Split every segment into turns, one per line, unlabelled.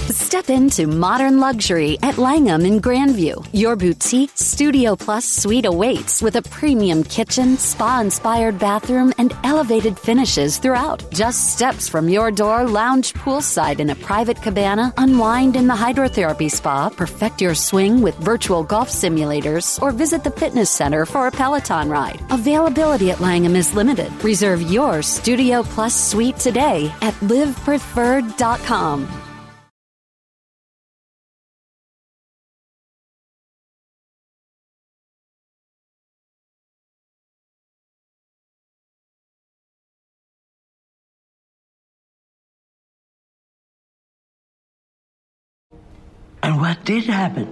Step into modern luxury at Langham in Grandview. Your boutique Studio Plus suite awaits with a premium kitchen, spa-inspired bathroom, and elevated finishes throughout. Just steps from your door, lounge poolside in a private cabana, unwind in the hydrotherapy spa, perfect your swing with virtual golf simulators, or visit the fitness center for a Peloton ride. Availability at Langham is limited. Reserve your Studio Plus suite today at livepreferred.com.
And what did happen?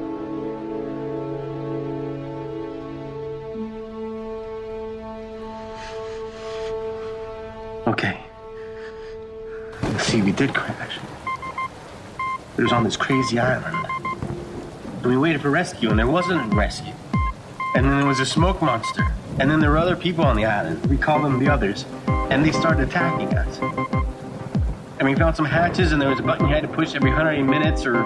Okay. See, we did crash. It was on this crazy island. And we waited for rescue, and there wasn't a rescue. And then there was a smoke monster. And then there were other people on the island. We called them the others. And they started attacking us. And we found some hatches, and there was a button you had to push every 180 minutes, or...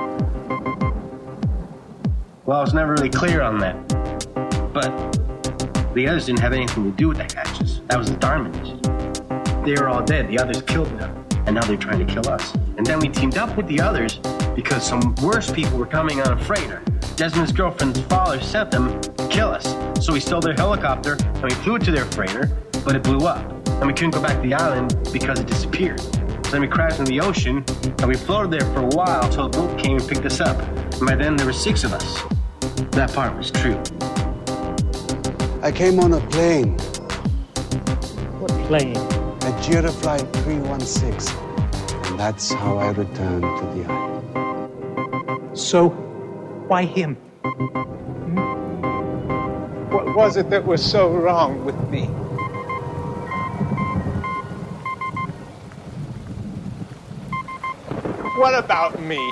Well, I was never really clear on that. But the others didn't have anything to do with the hatches. That was the Dharma mission. They were all dead. The others killed them. And now they're trying to kill us. And then we teamed up with the others because some worse people were coming on a freighter. Desmond's girlfriend's father sent them to kill us. So we stole their helicopter, and we flew it to their freighter, but it blew up. And we couldn't go back to the island because it disappeared. So then we crashed in the ocean, and we floated there for a while until a boat came and picked us up. And by then, there were 6 of us. That part was true.
I came on a plane.
What plane?
A Giraflight 316. And that's how I returned to the island.
So, why him?
What was it that was so wrong with me? What about me?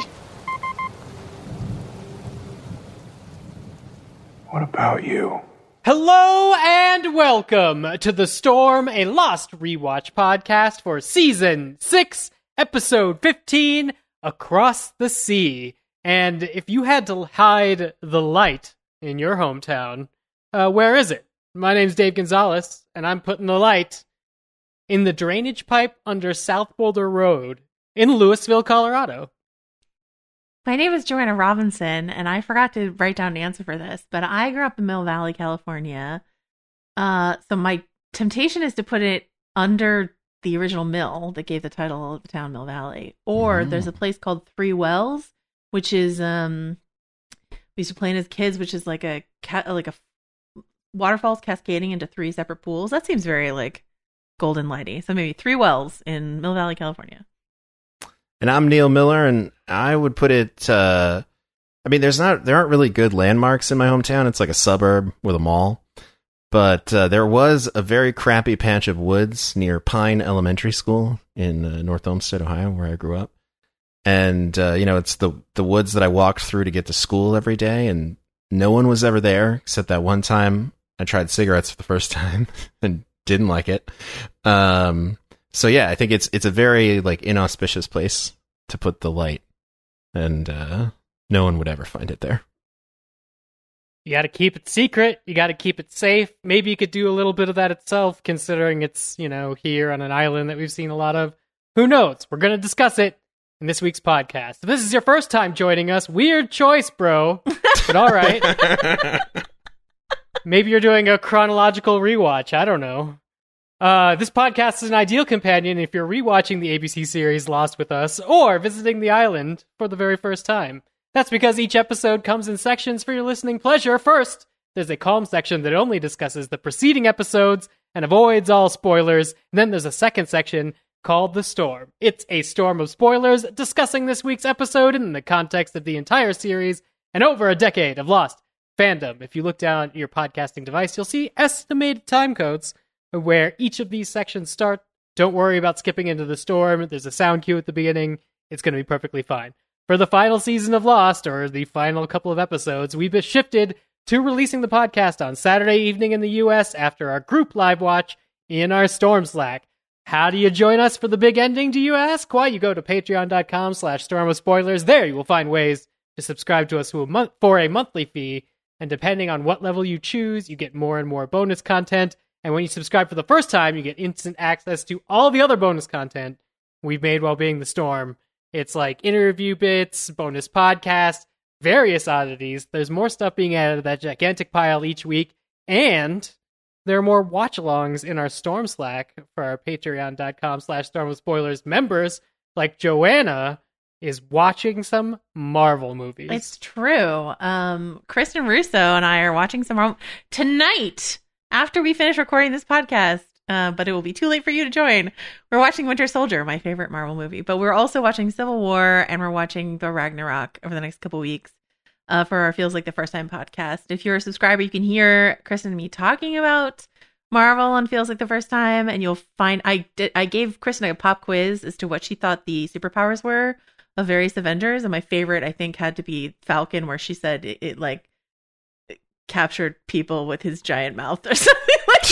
What about you?
Hello and welcome to The Storm, a Lost Rewatch podcast for Season 6, Episode 15, Across the Sea. And if you had to hide the light in your hometown, where is it? My name's Dave Gonzalez, and I'm putting the light in the drainage pipe under South Boulder Road in Louisville, Colorado.
My name is Joanna Robinson, and I forgot to write down an answer for this, but I grew up in Mill Valley, California. So my temptation is to put it under the original mill that gave the title of the town, Mill Valley. Or there's a place called Three Wells, which is we used to play in as kids, which is like a waterfalls cascading into 3 separate pools. That seems very like Golden Lighty. So maybe Three Wells in Mill Valley, California.
And I'm Neil Miller, and I would put it, there aren't really good landmarks in my hometown. It's like a suburb with a mall. But there was a very crappy patch of woods near Pine Elementary School in North Olmsted, Ohio, where I grew up. And, it's the woods that I walked through to get to school every day, and no one was ever there, except that one time I tried cigarettes for the first time and didn't like it. So yeah, I think it's a very like inauspicious place to put the light, and no one would ever find it there.
You got to keep it secret. You got to keep it safe. Maybe you could do a little bit of that itself, considering it's here on an island that we've seen a lot of. Who knows? We're going to discuss it in this week's podcast. If this is your first time joining us, weird choice, bro. But all right. Maybe you're doing a chronological rewatch. I don't know. This podcast is an ideal companion if you're rewatching the ABC series Lost with us or visiting the island for the very first time. That's because each episode comes in sections for your listening pleasure. First, there's a calm section that only discusses the preceding episodes and avoids all spoilers. And then there's a second section called The Storm. It's a storm of spoilers discussing this week's episode in the context of the entire series and over a decade of Lost fandom. If you look down at your podcasting device, you'll see estimated time codes where each of these sections start. Don't worry about skipping into the storm. There's a sound cue at the beginning. It's going to be perfectly fine. For the final season of Lost, or the final couple of episodes, we've been shifted to releasing the podcast on Saturday evening in the US after our group live watch in our Storm Slack. How do you join us for the big ending, do you ask? Why, you go to patreon.com/stormofspoilers. There you will find ways to subscribe to us for a monthly fee, and depending on what level you choose, you get more and more bonus content. And when you subscribe for the first time, you get instant access to all the other bonus content we've made while being the Storm. It's like interview bits, bonus podcasts, various oddities. There's more stuff being added to that gigantic pile each week, and there are more watch-alongs in our Storm Slack for our patreon.com/stormofspoilers members, like Joanna is watching some Marvel movies.
It's true. Kristen Russo and I are watching some Marvel tonight after we finish recording this podcast, but it will be too late for you to join. We're watching Winter Soldier, my favorite Marvel movie, but we're also watching Civil War, and we're watching Thor Ragnarok over the next couple weeks for our Feels Like the First Time podcast. If you're a subscriber, you can hear Kristen and me talking about Marvel on Feels Like the First Time, and you'll find I gave Kristen a pop quiz as to what she thought the superpowers were of various Avengers, and my favorite, I think, had to be Falcon, where she said it captured people with his giant mouth or something like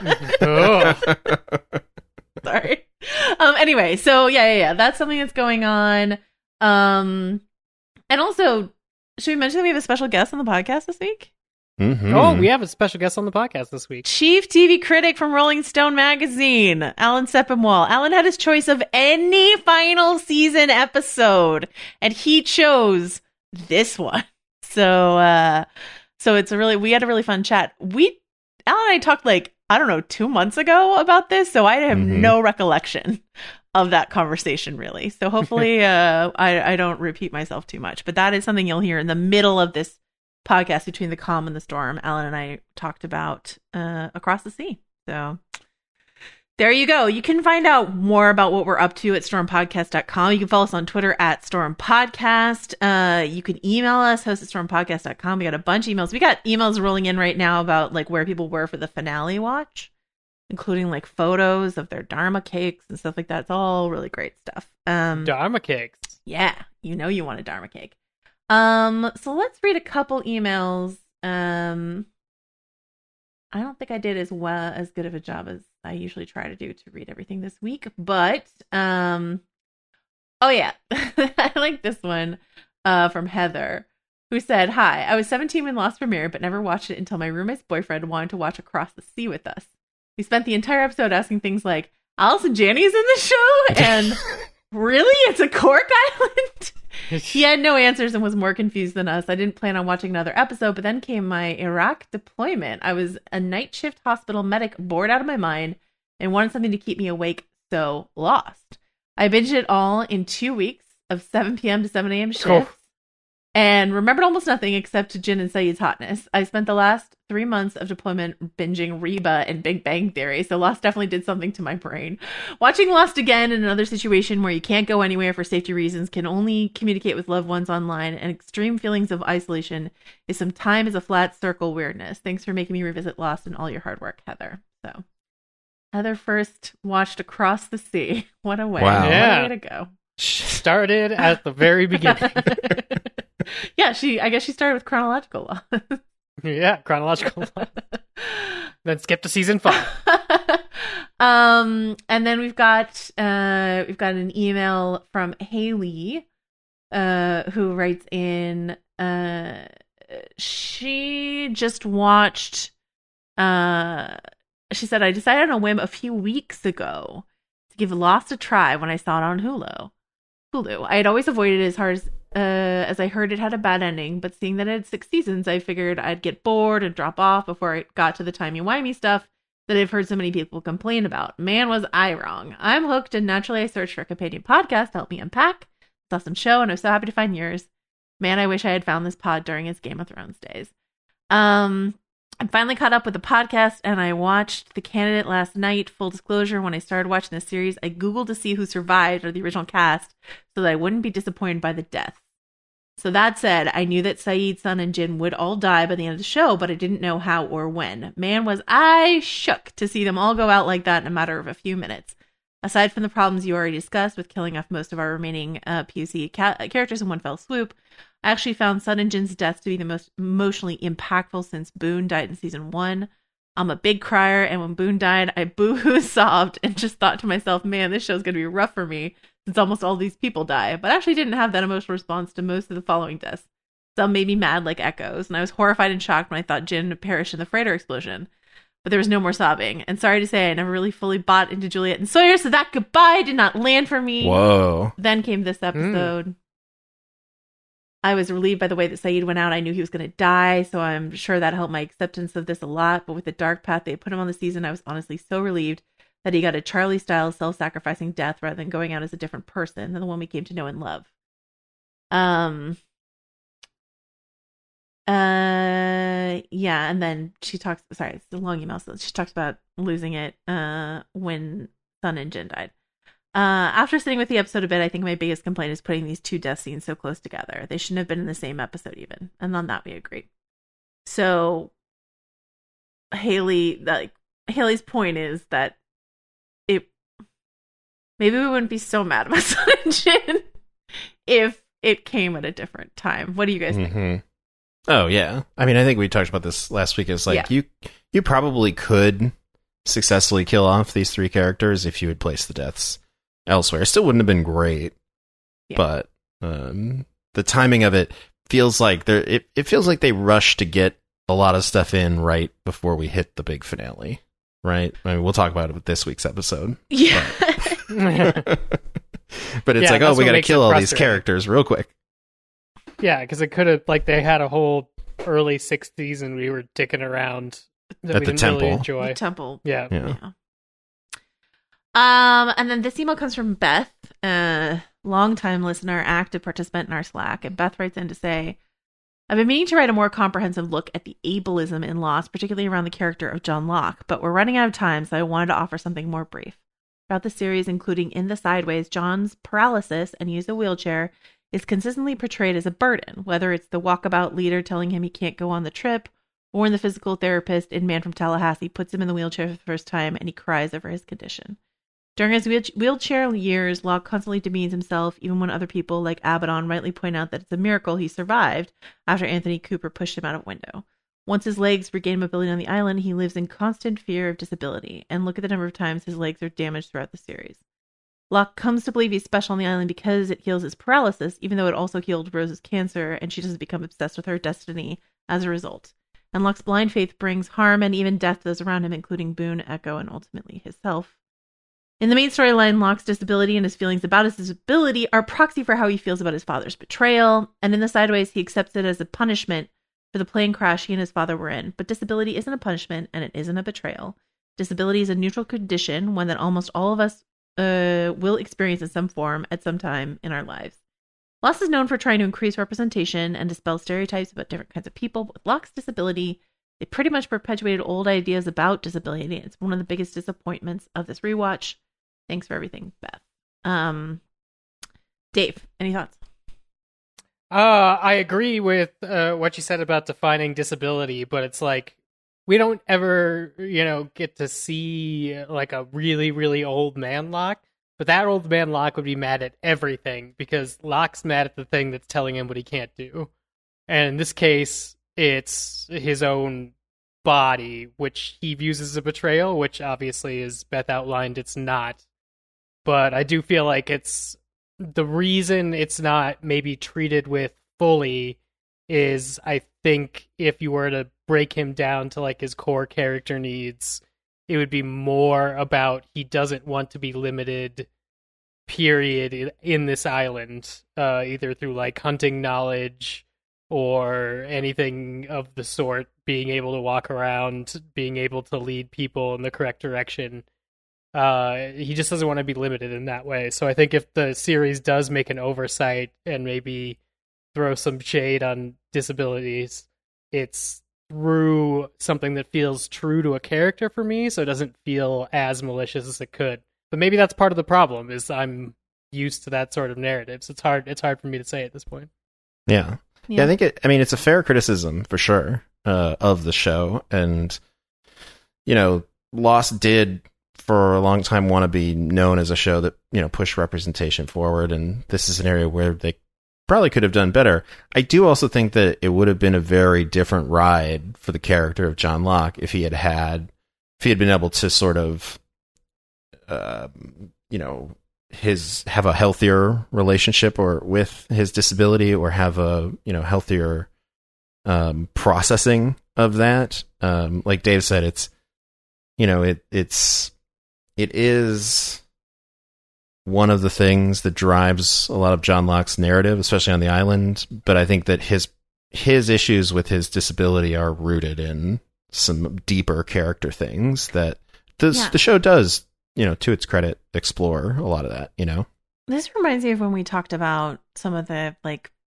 that. Sorry. Anyway, so yeah, that's something that's going on. And also, should we mention that we have a special guest on the podcast this week?
Mm-hmm.
Oh, we have a special guest on the podcast this week.
Chief TV critic from Rolling Stone magazine, Alan Sepinwall. Alan had his choice of any final season episode, and he chose this one. So it's we had a really fun chat. Alan and I talked 2 months ago about this, so I have no recollection of that conversation, really. So hopefully I don't repeat myself too much, but that is something you'll hear in the middle of this podcast between the calm and the storm. Alan and I talked about Across the Sea. So there you go. You can find out more about what we're up to at stormpodcast.com. You can follow us on Twitter at stormpodcast. You can email us, host at stormpodcast.com. We got a bunch of emails. We got emails rolling in right now about where people were for the finale watch, including photos of their Dharma cakes and stuff like that. It's all really great stuff.
Dharma cakes.
Yeah, you want a Dharma cake. So let's read a couple emails. I don't think I did as good of a job as I usually try to do to read everything this week, but oh yeah, I like this one from Heather, who said, "Hi, I was 17 when Lost premiered, but never watched it until my roommate's boyfriend wanted to watch Across the Sea with us. We spent the entire episode asking things like, Allison Janney's in the show? And really? It's a Cork Island?" He had no answers and was more confused than us. I didn't plan on watching another episode, but then came my Iraq deployment. I was a night shift hospital medic, bored out of my mind, and wanted something to keep me awake, so Lost. I binged it all in 2 weeks of 7 p.m. to 7 a.m. shifts, and remembered almost nothing except Jin and Saeed's hotness. I spent the last 3 months of deployment binging Reba and Big Bang Theory, so Lost definitely did something to my brain. Watching Lost again in another situation where you can't go anywhere for safety reasons, can only communicate with loved ones online, and extreme feelings of isolation is sometimes a flat circle weirdness. Thanks for making me revisit Lost and all your hard work, Heather. So Heather first watched Across the Sea. What a way.
Wow.
Yeah.
What a way to go.
Started at the very beginning.
Yeah, I guess she started with chronological law.
Yeah, chronological law. Then skip to season 5.
And then we've got an email from Haley, who writes in. She just watched. She said, "I decided on a whim a few weeks ago to give Lost a try when I saw it on Hulu. I had always avoided it as hard as I heard it had a bad ending, but seeing that it had 6 seasons, I figured I'd get bored and drop off before it got to the timey-wimey stuff that I've heard so many people complain about. Man, was I wrong. I'm hooked, and naturally I searched for a companion podcast to help me unpack. It's an awesome show, and I'm so happy to find yours. Man, I wish I had found this pod during its Game of Thrones days. I finally caught up with the podcast, and I watched The Candidate last night. Full disclosure, when I started watching this series, I Googled to see who survived or the original cast so that I wouldn't be disappointed by the death. So that said, I knew that Saeed, Sun, and Jin would all die by the end of the show, but I didn't know how or when. Man, was I shook to see them all go out like that in a matter of a few minutes. Aside from the problems you already discussed with killing off most of our remaining POC characters in one fell swoop, I actually found Sun and Jin's deaths to be the most emotionally impactful since Boone died in season 1. I'm a big crier, and when Boone died, I boo-hoo sobbed and just thought to myself, man, this show's going to be rough for me since almost all these people die. But I actually didn't have that emotional response to most of the following deaths. Some made me mad like echoes, and I was horrified and shocked when I thought Jin would perish in the freighter explosion. But there was no more sobbing. And sorry to say, I never really fully bought into Juliet and Sawyer, so that goodbye did not land for me.
Whoa.
Then came this episode. I was relieved by the way that Saeed went out. I knew he was going to die, so I'm sure that helped my acceptance of this a lot. But with the dark path they put him on the season, I was honestly so relieved that he got a Charlie-style self-sacrificing death rather than going out as a different person than the one we came to know and love. Yeah, and then she talks, sorry, it's a long email, so she talks about losing it when Sun and Jin died. After sitting with the episode a bit, I think my biggest complaint is putting these two death scenes so close together. They shouldn't have been in the same episode even. And on that we agree. So Haley's point is that maybe we wouldn't be so mad about Sun and Jin if it came at a different time. What do you guys think?
Oh yeah. I mean, I think we talked about this last week. It's like you probably could successfully kill off these three characters if you had placed the deaths elsewhere. It still wouldn't have been great, but the timing of it feels like it feels like they rushed to get a lot of stuff in right before we hit the big finale, right? I mean, we'll talk about it with this week's episode.
Yeah.
But it's like, oh, we got to kill all these characters real quick.
Yeah, because it could have, like, they had a whole early 60s and we were dicking around that
at
we
the
didn't
temple.
really enjoy.
The temple.
Yeah.
And then this email comes from Beth, a longtime listener, active participant in our Slack. And Beth writes in to say, I've been meaning to write a more comprehensive look at the ableism in Lost, particularly around the character of John Locke, but we're running out of time, so I wanted to offer something more brief. Throughout the series, including in The Sideways, John's paralysis and use of a wheelchair is consistently portrayed as a burden, whether it's the walkabout leader telling him he can't go on the trip, or in the physical therapist in Man from Tallahassee puts him in the wheelchair for the first time and he cries over his condition. During his wheelchair years, Locke constantly demeans himself, even when other people like Abaddon rightly point out that it's a miracle he survived after Anthony Cooper pushed him out of a window. Once his legs regain mobility on the island, he lives in constant fear of disability, and look at the number of times his legs are damaged throughout the series. Locke comes to believe he's special on the island because it heals his paralysis, even though it also healed Rose's cancer, and she doesn't become obsessed with her destiny as a result. And Locke's blind faith brings harm and even death to those around him, including Boone, Echo, and ultimately himself. In the main storyline, Locke's disability and his feelings about his disability are proxy for how he feels about his father's betrayal, and in The Sideways, he accepts it as a punishment for the plane crash he and his father were in. But disability isn't a punishment, and it isn't a betrayal. Disability is a neutral condition, one that almost all of us will experience in some form at some time in our lives. Lost is known for trying to increase representation and dispel stereotypes about different kinds of people, but with Locke's disability, they pretty much perpetuated old ideas about disability. It's one of the biggest disappointments of this rewatch. Thanks for everything, Beth. Dave, any thoughts?
I agree with what you said about defining disability, but it's like we don't ever, get to see like a really, really old man Locke. But that old man Locke would be mad at everything because Locke's mad at the thing that's telling him what he can't do. And in this case, it's his own body, which he views as a betrayal, which obviously, as Beth outlined, it's not. But I do feel like it's the reason it's not maybe treated with fully is I think if you were to break him down to like his core character needs, it would be more about he doesn't want to be limited, period, in this island, either through like hunting knowledge or anything of the sort, being able to walk around, being able to lead people in the correct direction. He just doesn't want to be limited in that way. So I think if the series does make an oversight and maybe throw some shade on disabilities, it's through something that feels true to a character for me, so it doesn't feel as malicious as it could. But maybe that's part of the problem, is I'm used to that sort of narrative. So it's hard for me to say at this point.
Yeah, I think it's a fair criticism for sure of the show. And, Lost did for a long time want to be known as a show that, pushed representation forward. And this is an area where they probably could have done better. I do also think that it would have been a very different ride for the character of John Locke if he had been able to sort of, have a healthier relationship or with his disability, or have a, healthier processing of that. Like Dave said, it is one of the things that drives a lot of John Locke's narrative, especially on the island. But I think that his issues with his disability are rooted in some deeper character things that the show does, to its credit, explore a lot of that,
This reminds me of when we talked about some of the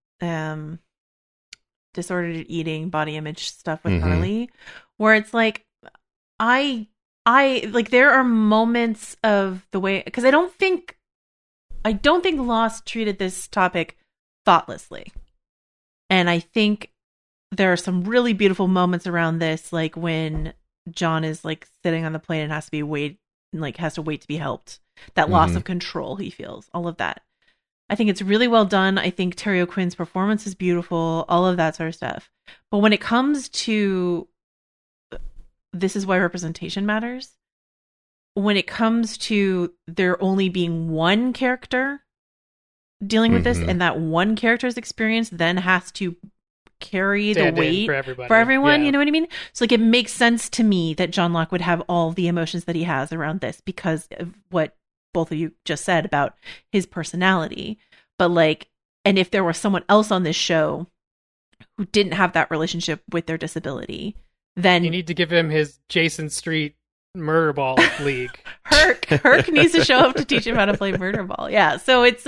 disordered eating, body image stuff with Harley, where it's like, I like, there are moments of the way, because I don't think Lost treated this topic thoughtlessly. And I think there are some really beautiful moments around this, like when John is like sitting on the plane and has to wait to be helped. That loss of control he feels, all of that. I think it's really well done. I think Terry O'Quinn's performance is beautiful, all of that sort of stuff. But when it comes to this is why representation matters, when it comes to there only being one character dealing with this, and that one character's experience then has to carry the weight for everyone, you know what I mean? So like, it makes sense to me that John Locke would have all the emotions that he has around this because of what both of you just said about his personality. But like, and if there was someone else on this show who didn't have that relationship with their disability, then
you need to give him his Jason Street murder ball league.
Herc needs to show up to teach him how to play murder ball. Yeah. So it's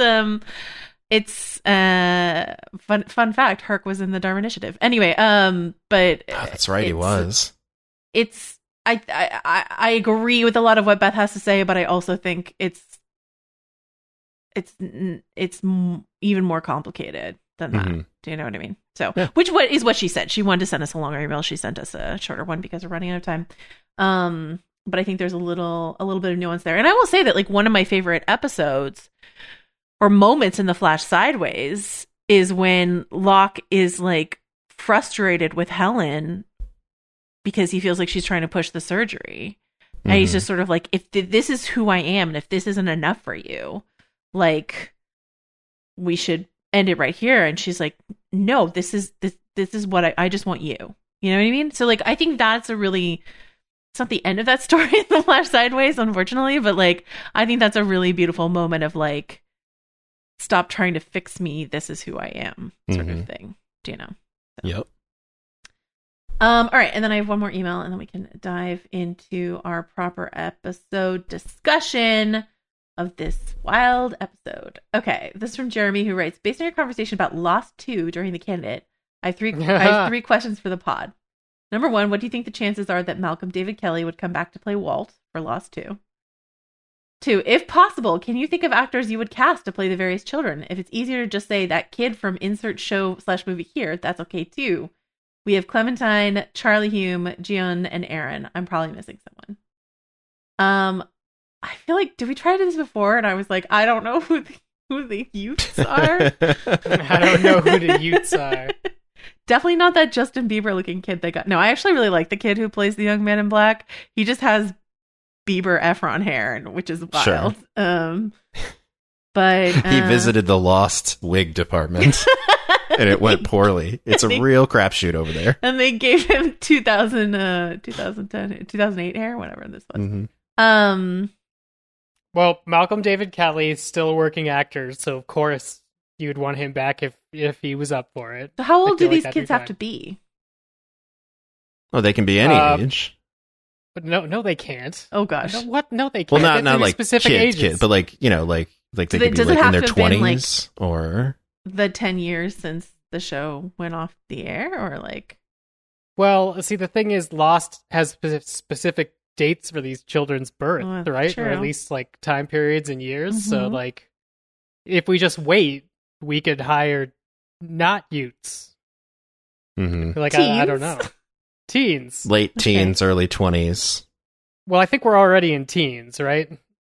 fun fact, Herc was in the Dharma Initiative. Anyway, but
that's right, he was.
I agree with a lot of what Beth has to say, but I also think it's even more complicated than that. Do you know what I mean? So, which is what she said. She wanted to send us a longer email. She sent us a shorter one because we're running out of time. But I think there's a little bit of nuance there. And I will say that like one of my favorite episodes or moments in The Flash Sideways is when Locke is like frustrated with Helen because he feels like she's trying to push the surgery. And he's just sort of like, if this is who I am, and if this isn't enough for you, like, we should end it right here. And she's like, no, this is what I just want you. You know what I mean? So like, I think that's it's not the end of that story in The Flash Sideways, unfortunately, but like, I think that's a really beautiful moment of like, stop trying to fix me. This is who I am, sort of thing. Do you know? So.
Yep.
All right, and then I have one more email, and then we can dive into our proper episode discussion of this wild episode. Okay, this is from Jeremy, who writes, based on your conversation about Lost 2 during the candidate, I have three questions for the pod. Number 1, what do you think the chances are that Malcolm David Kelly would come back to play Walt for Lost 2? 2, if possible, can you think of actors you would cast to play the various children? If it's easier to just say that kid from insert show/movie here, that's okay too. We have Clementine, Charlie Hume, Jion, and Aaron. I'm probably missing someone. I feel like, did we try this before? And I was like, I don't know who the youths are.
I don't know who the youths are.
Definitely not that Justin Bieber looking kid they got. No, I actually really like the kid who plays the young man in black. He just has Bieber Efron hair, which is wild. Sure. But
he visited the Lost wig department. And it went poorly. It's a real crapshoot over there.
And they gave him 2010, 2008 hair, whatever this was.
Well, Malcolm David Kelly is still a working actor, so of course you'd want him back if he was up for it.
So how old do these kids have to be?
Oh, they can be any age.
But no, they can't.
Oh gosh,
no, what? No, they can't.
Well, not like
specific ages,
but like like they could be like in their 20s or
the 10 years since the show went off the air, or like.
Well, see, the thing is, Lost has specific dates for these children's birth, right?
True.
Or at least like time periods and years. So like, if we just wait, we could hire not youths. Like I don't know, teens,
late teens, early 20s.
Well, I think we're already in teens, right?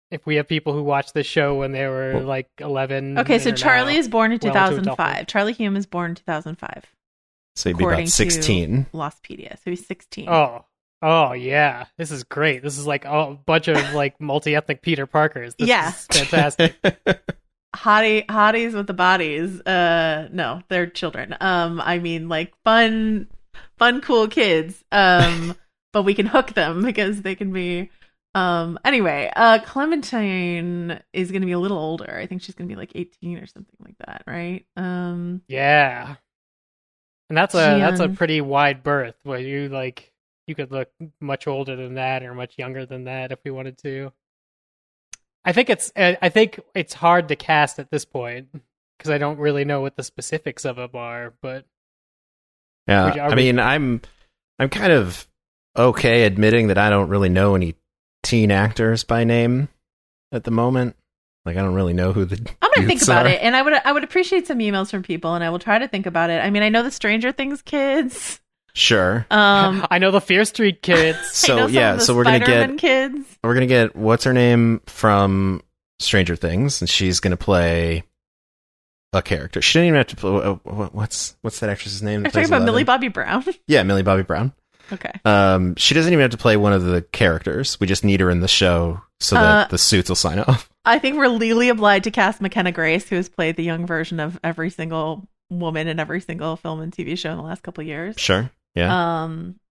if we have people who watched this show when they were like 11.
Okay, so Charlie is born in
well into
2005. Charlie Hume is born in 2005.
So he'd be about 16.
Lostpedia. So he's 16.
Oh yeah, this is great. This is like a bunch of like multi-ethnic Peter Parkers. This is fantastic.
Hotties with the bodies. No, they're children. I mean like fun, cool kids. But we can hook them because they can be. Anyway, Clementine is going to be a little older. I think she's going to be like 18 or something like that, right?
Yeah, and that's a pretty wide berth where you could look much older than that or much younger than that if we wanted to. I think it's hard to cast at this point because I don't really know what the specifics of them are. But
yeah, I'm kind of okay admitting that I don't really know any teen actors by name at the moment. Like I don't really know who the
I'm gonna think about it, and I would appreciate some emails from people, and I will try to think about it. I mean, I know the Stranger Things kids.
Sure.
I know the Fear Street kids.
So we're gonna get what's her name from Stranger Things, and she's gonna play a character. She didn't even have to play. What's that actress's name?
Are you talking about Millie Bobby Brown?
Yeah, Millie Bobby Brown.
Okay.
She doesn't even have to play one of the characters. We just need her in the show so that the suits will sign off.
I think we're legally obliged to cast McKenna Grace, who has played the young version of every single woman in every single film and TV show in the last couple of years.
Sure. Yeah.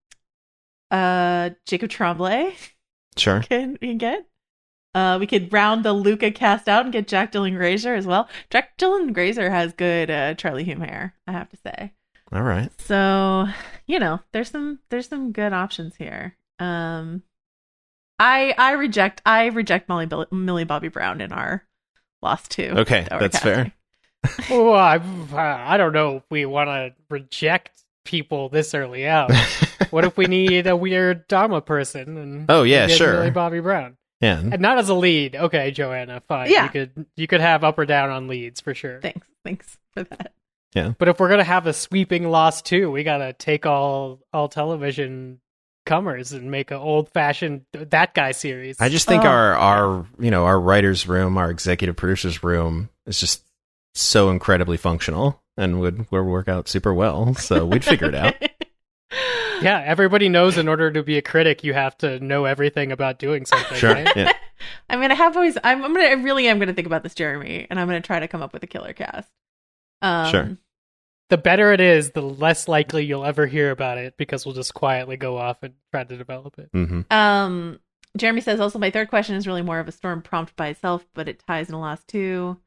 Jacob Tremblay.
Sure.
We can get. We could round the Luca cast out and get Jack Dylan Grazer as well. Jack Dylan Grazer has good Charlie Hume hair, I have to say.
All right.
So, there's some good options here. I reject Millie Bobby Brown in our Lost 2.
Okay, that's fair.
Well, I don't know if we want to reject people this early out. What if we need a weird Dharma person? And
sure.
Millie Bobby Brown.
Yeah.
And not as a lead. Okay, Joanna, fine.
Yeah.
You could have up or down on leads for sure.
Thanks for that.
Yeah.
But if we're gonna have a sweeping Lost 2, we gotta take all television comers and make an old fashioned that guy series.
I just think our writers' room, our executive producers' room is just so incredibly functional and would work out super well. So we'd figure it out.
Yeah, everybody knows in order to be a critic, you have to know everything about doing something.
Sure.
Right?
Yeah.
I mean, I really am gonna think about this, Jeremy, and I'm gonna try to come up with a killer cast.
Sure.
The better it is, the less likely you'll ever hear about it because we'll just quietly go off and try to develop it.
Mm-hmm.
Jeremy says also my third question is really more of a Storm prompt by itself, but it ties in Lost 2.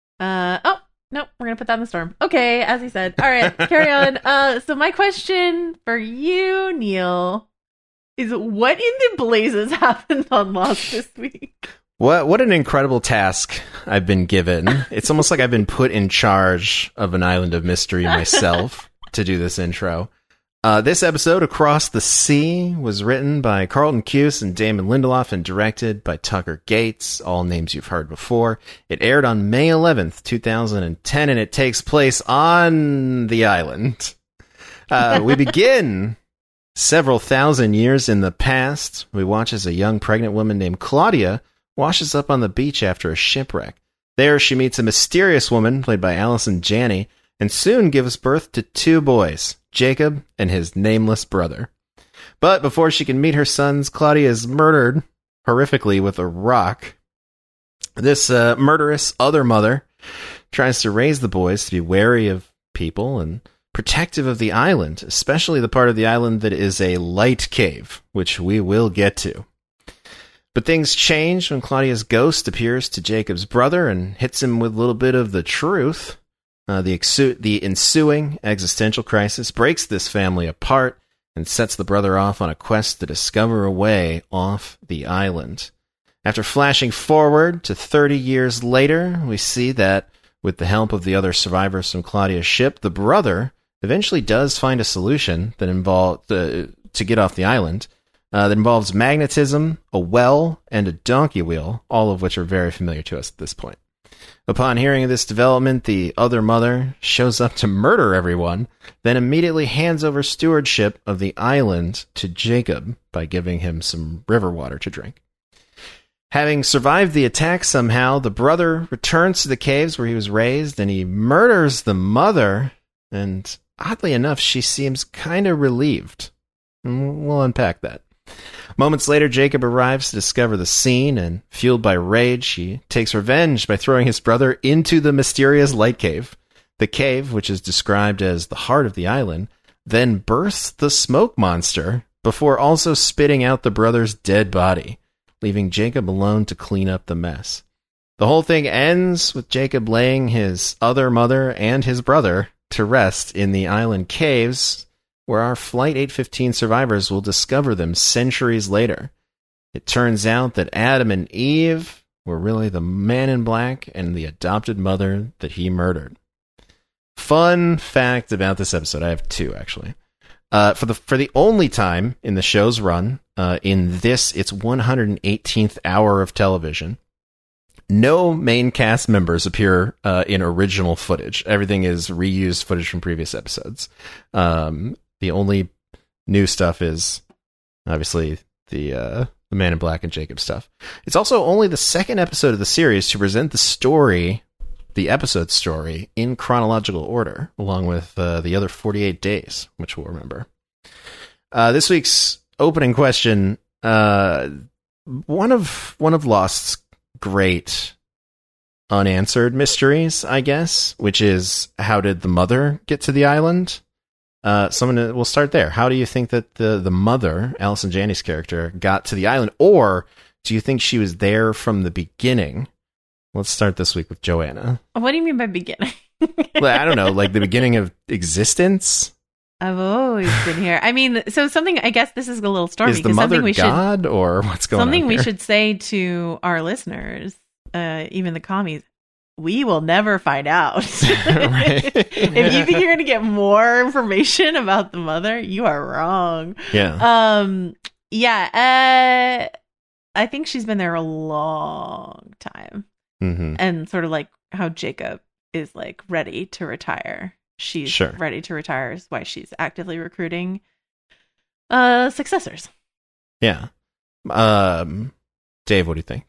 No, we're going to put that in the Storm. Okay, as he said. All right, carry on. So my question for you, Neil, is what in the blazes happened on Lost this week?
What an incredible task I've been given. It's almost like I've been put in charge of an island of mystery myself to do this intro. This episode, Across the Sea, was written by Carlton Cuse and Damon Lindelof and directed by Tucker Gates, all names you've heard before. It aired on May 11th, 2010, and it takes place on the island. We begin several thousand years in the past. We watch as a young pregnant woman named Claudia washes up on the beach after a shipwreck. There, she meets a mysterious woman, played by Allison Janney, and soon gives birth to two boys, Jacob and his nameless brother. But before she can meet her sons, Claudia is murdered horrifically with a rock. This murderous other mother tries to raise the boys to be wary of people and protective of the island, especially the part of the island that is a light cave, which we will get to. But things change when Claudia's ghost appears to Jacob's brother and hits him with a little bit of the truth. The ensuing existential crisis breaks this family apart and sets the brother off on a quest to discover a way off the island. After flashing forward to 30 years later, we see that with the help of the other survivors from Claudia's ship, the brother eventually does find a solution that to get off the island. That involves magnetism, a well, and a donkey wheel, all of which are very familiar to us at this point. Upon hearing of this development, the other mother shows up to murder everyone, then immediately hands over stewardship of the island to Jacob by giving him some river water to drink. Having survived the attack somehow, the brother returns to the caves where he was raised, and he murders the mother, and oddly enough, she seems kind of relieved. And we'll unpack that. Moments later, Jacob arrives to discover the scene, and fueled by rage, he takes revenge by throwing his brother into the mysterious light cave. The cave, which is described as the heart of the island, then births the smoke monster before also spitting out the brother's dead body, leaving Jacob alone to clean up the mess. The whole thing ends with Jacob laying his other mother and his brother to rest in the island caves, where our Flight 815 survivors will discover them centuries later. It turns out that Adam and Eve were really the man in black and the adopted mother that he murdered. Fun fact about this episode, I have two actually. For the only time in the show's run, in its 118th hour of television, no main cast members appear in original footage. Everything is reused footage from previous episodes. The only new stuff is obviously the Man in Black and Jacob stuff. It's also only the second episode of the series to present the story, the episode story, in chronological order, along with the other 48 days, which we'll remember. This week's opening question, one of Lost's great unanswered mysteries, I guess, which is, how did the mother get to the island? We'll start there. How do you think that the mother, Allison Janney's character, got to the island? Or do you think she was there from the beginning? Let's start this week with Joanna.
What do you mean by beginning?
Well, I don't know, like the beginning of existence?
I've always been here. I mean, so something, I guess this is a little stormy.
Is the mother God, or what's going on
Something we
here?
should say to our listeners, even the commies, we will never find out.
Right.
If you think you're going to get more information about the mother, you are wrong.
Yeah.
I think she's been there a long time.
Mm-hmm.
And sort of like how Jacob is like ready to retire. She's ready to retire is why she's actively recruiting successors.
Yeah. Dave, what do you think?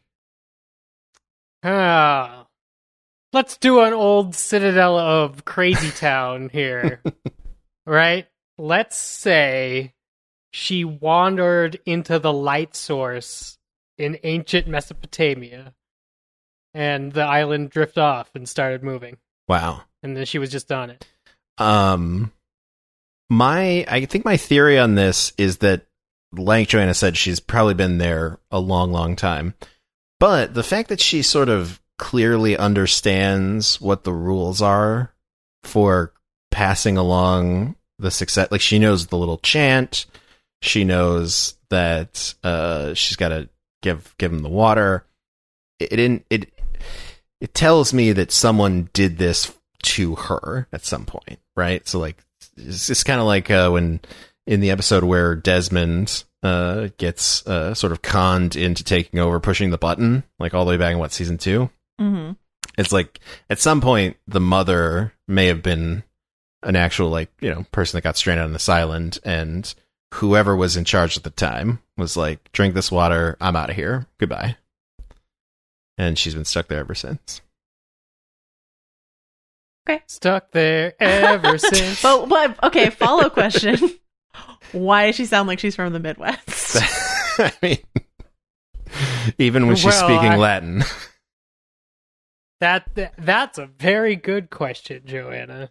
Let's do an old Citadel of Crazy Town here. Right? Let's say she wandered into the light source in ancient Mesopotamia, and the island drifted off and started moving.
Wow.
And then she was just on it.
I think my theory on this is that, like Joanna said, she's probably been there a long, long time. But the fact that she sort of clearly understands what the rules are for passing along the success, like she knows the little chant, she knows that she's got to give him the water. It tells me that someone did this to her at some point, right? So like it's kind of like when in the episode where Desmond gets sort of conned into taking over, pushing the button, like all the way back in season 2.
Mm-hmm.
It's like at some point the mother may have been an actual person that got stranded on this island, and whoever was in charge at the time was like, drink this water, I'm out of here, goodbye. And she's been stuck there ever since.
Okay.
Stuck there ever since.
But okay, follow question. Why does she sound like she's from the Midwest?
I mean, even when she's speaking Latin.
That's a very good question, Joanna.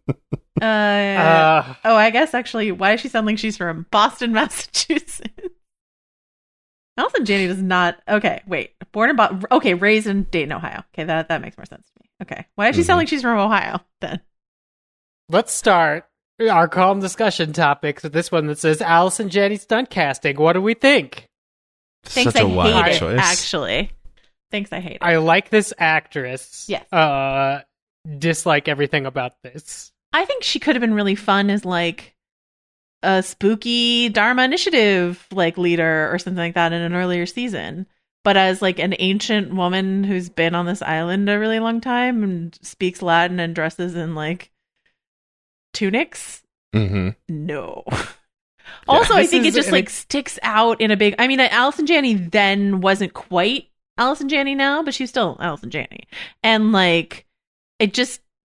I guess actually, why does she sound like she's from Boston, Massachusetts? Allison Janney does not. Okay, wait. Born in Boston. Okay, raised in Dayton, Ohio. Okay, that makes more sense to me. Okay, why does she sound like she's from Ohio then?
Let's start our calm discussion topics with this one that says Allison Janney stunt casting. What do we think?
Thinks
Such a
I
wild
hate
choice.
it, actually. Thinks I hate it.
I like this actress.
Yes.
Dislike everything about this.
I think she could have been really fun as like a spooky Dharma Initiative like leader or something like that in an earlier season. But as like an ancient woman who's been on this island a really long time and speaks Latin and dresses in like tunics, no. Also, I think it just like sticks out in a big. I mean, Allison Janney then wasn't quite Allison Janney now, but she's still Allison Janney. And like, it's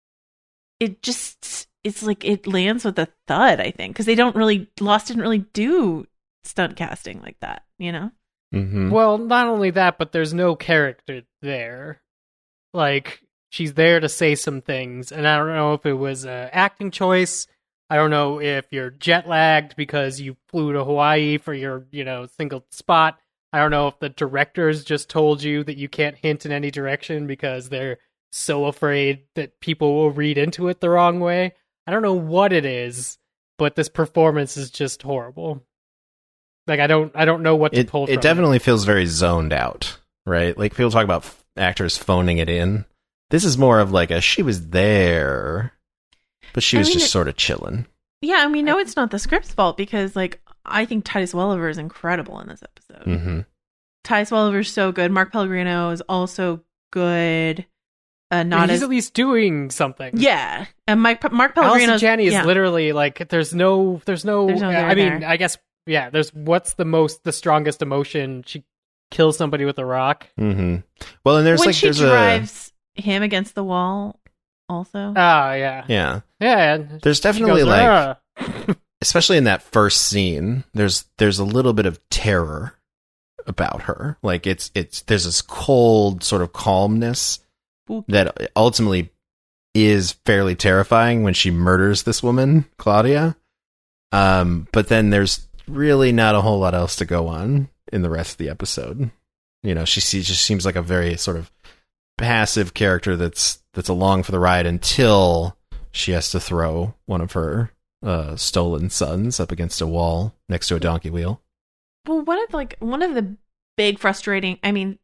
like it lands with a thud, I think, because Lost didn't really do stunt casting like that, you know?
Mm-hmm.
Well, not only that, but there's no character there. Like, she's there to say some things, and I don't know if it was an acting choice. I don't know if you're jet lagged because you flew to Hawaii for your, single spot. I don't know if the directors just told you that you can't hint in any direction because they're so afraid that people will read into it the wrong way. I don't know what it is, but this performance is just horrible. Like, I don't know what to pull from.
It definitely feels very zoned out, right? Like, people talk about actors phoning it in. This is more of like she was there, but she was just sort of chilling.
Yeah, I mean, no, it's not the script's fault because, like, I think Titus Welliver is incredible in this episode.
Mm-hmm.
Titus Welliver's so good. Mark Pellegrino is also good.
He's at least doing something.
Yeah, and Mark Pellegrino.
Allison Janney is literally like there's no. I mean, I guess what's the strongest emotion? She kills somebody with a rock.
Mm-hmm. Well, and
when she drives him against the wall. Also.
Oh yeah.
Yeah. There's definitely especially in that first scene, there's a little bit of terror about her. Like it's there's this cold sort of calmness that ultimately is fairly terrifying when she murders this woman, Claudia. But then there's really not a whole lot else to go on in the rest of the episode. She just seems like a very sort of passive character that's along for the ride until she has to throw one of her stolen sons up against a wall next to a donkey wheel.
Well, one of the big frustrating. I mean,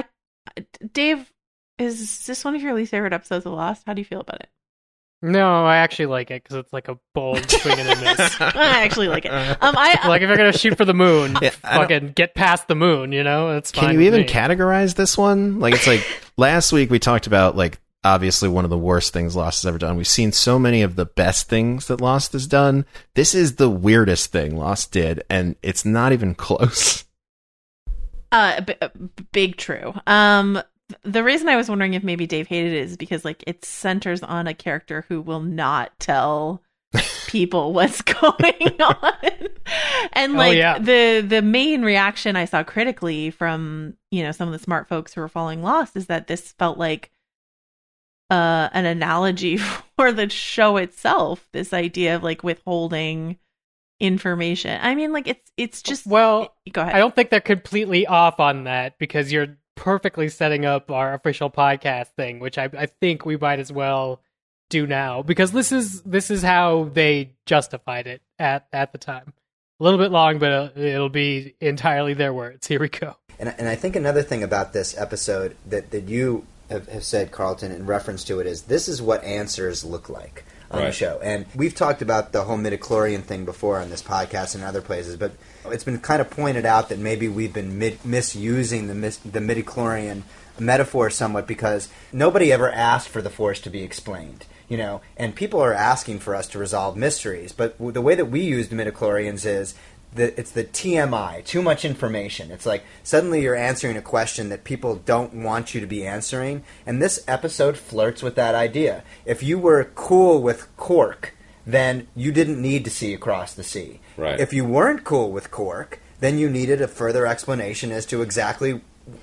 Dave, is this one of your least favorite episodes of Lost? How do you feel about it?
No, I actually like it because it's like a bold swing and a miss.
I actually like it.
Like if you're gonna shoot for the moon, fucking get past the moon. It's fine.
Can you even categorize this one? Like, it's like last week we talked about like obviously one of the worst things Lost has ever done. We've seen so many of the best things that Lost has done. This is the weirdest thing Lost did, and it's not even close.
Big true. The reason I was wondering if maybe Dave hated it is because like it centers on a character who will not tell people what's going on. And like the main reaction I saw critically from, some of the smart folks who were following Lost is that this felt like an analogy for the show itself, this idea of like withholding information. I mean, like it's just
go ahead. I don't think they're completely off on that because you're perfectly setting up our official podcast thing, which I think we might as well do now because this is how they justified it at the time. A little bit long, but it'll be entirely their words. Here we go.
And I think another thing about this episode that you have said, Carlton, in reference to it is this is what answers look like on the show. And we've talked about the whole midichlorian thing before on this podcast and other places, but it's been kind of pointed out that maybe we've been misusing the midichlorian metaphor somewhat because nobody ever asked for the Force to be explained, and people are asking for us to resolve mysteries. But the way that we use the midichlorians is it's the TMI, too much information. It's like suddenly you're answering a question that people don't want you to be answering, and this episode flirts with that idea. If you were cool with Quark, then you didn't need to see across the sea.
Right.
If you weren't cool with Quark, then you needed a further explanation as to exactly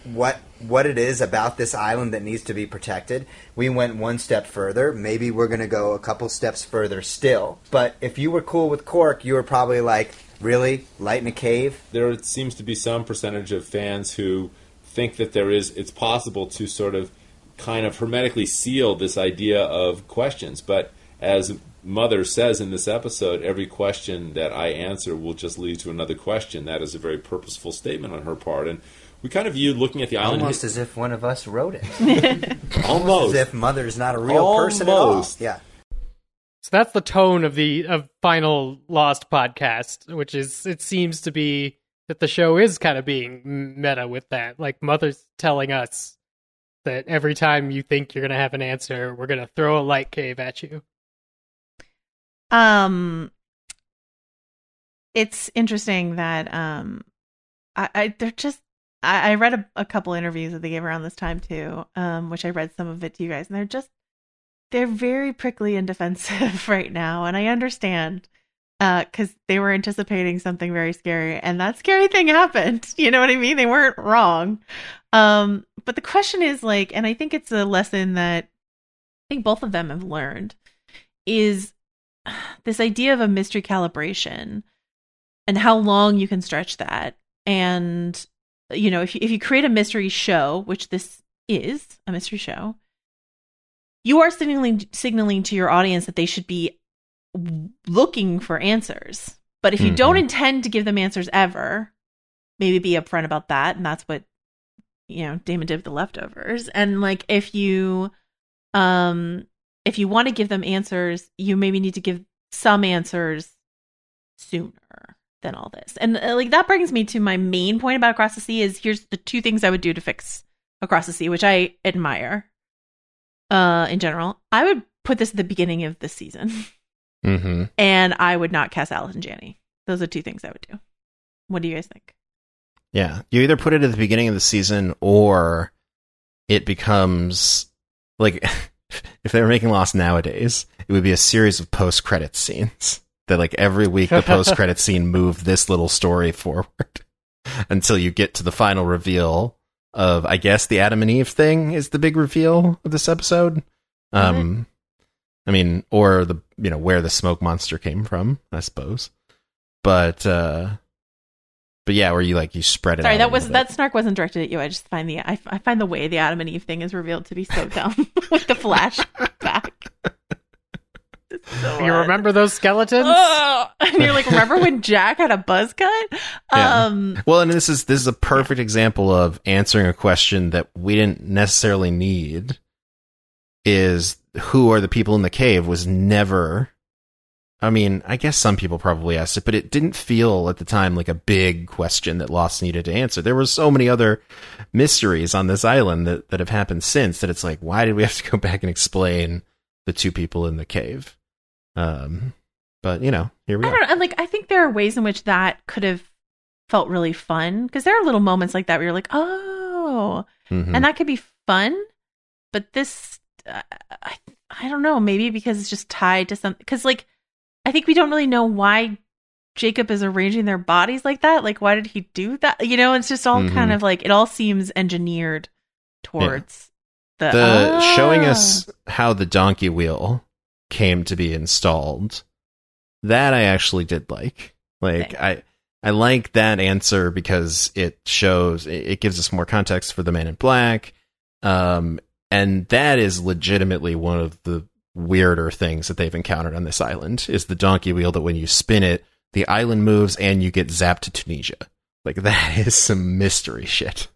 what it is about this island that needs to be protected. We went one step further. Maybe we're going to go a couple steps further still. But if you were cool with Quark, you were probably like, really? Light in a cave?
There seems to be some percentage of fans who think that it's possible to sort of kind of hermetically seal this idea of questions. But as Mother says in this episode, every question that I answer will just lead to another question. That is a very purposeful statement on her part. And we kind of viewed looking at the island...
Almost as if one of us wrote it.
Almost.
As if Mother's not a real person at all. Yeah.
So that's the tone of the final Lost podcast, which is, it seems to be that the show is kind of being meta with that. Like Mother's telling us that every time you think you're going to have an answer, we're going to throw a light cave at you.
It's interesting that they're just I read a couple interviews that they gave around this time too, which I read some of it to you guys, and they're very prickly and defensive right now, and I understand because they were anticipating something very scary, and that scary thing happened. You know what I mean? They weren't wrong. But the question is like, and I think it's a lesson that I think both of them have learned, is this idea of a mystery calibration and how long you can stretch that. And, you know, if you create a mystery show, which this is a mystery show, you are signaling to your audience that they should be looking for answers. But if you don't intend to give them answers ever, maybe be upfront about that. And that's what, you know, Damon did with The Leftovers. And like, if you want to give them answers, you maybe need to give some answers sooner than all this. And like, that brings me to my main point about Across the Sea is here's the two things I would do to fix Across the Sea, which I admire in general. I would put this at the beginning of the season. And I would not cast Allison Janney. Those are two things I would do. What do you guys think?
Yeah. You either put it at the beginning of the season or it becomes like if they were making Lost nowadays, it would be a series of post-credits scenes that like every week the post-credits scene moved this little story forward until you get to the final reveal of, I guess, the Adam and Eve thing is the big reveal of this episode. I mean, or the, you know, where the smoke monster came from, I suppose. But yeah, where you spread it out.
Sorry, that snark wasn't directed at you. I just find I find the way the Adam and Eve thing is revealed to be so dumb with the flashback.
You remember those skeletons?
And you're like, remember when Jack had a buzz cut?
Yeah. Well, and this is a perfect example of answering a question that we didn't necessarily need. Is who are the people in the cave was never. I mean, I guess some people probably asked it, but it didn't feel at the time like a big question that Lost needed to answer. There were so many other mysteries on this island that have happened since that it's like, why did we have to go back and explain the two people in the cave? But you know, here we are.
I think there are ways in which that could have felt really fun because there are little moments like that where you're like, oh, and that could be fun. But this, I don't know, maybe because it's just tied to something. Because like, I think we don't really know why Jacob is arranging their bodies like that. Like, why did he do that? You know, it's just all kind of like, it all seems engineered towards the
showing us how the donkey wheel came to be installed. That I actually did like. Like, I like that answer because it shows, it gives us more context for the Man in Black. And that is legitimately one of the weirder things that they've encountered on this island is the donkey wheel that when you spin it, the island moves and you get zapped to Tunisia. Like, that is some mystery shit.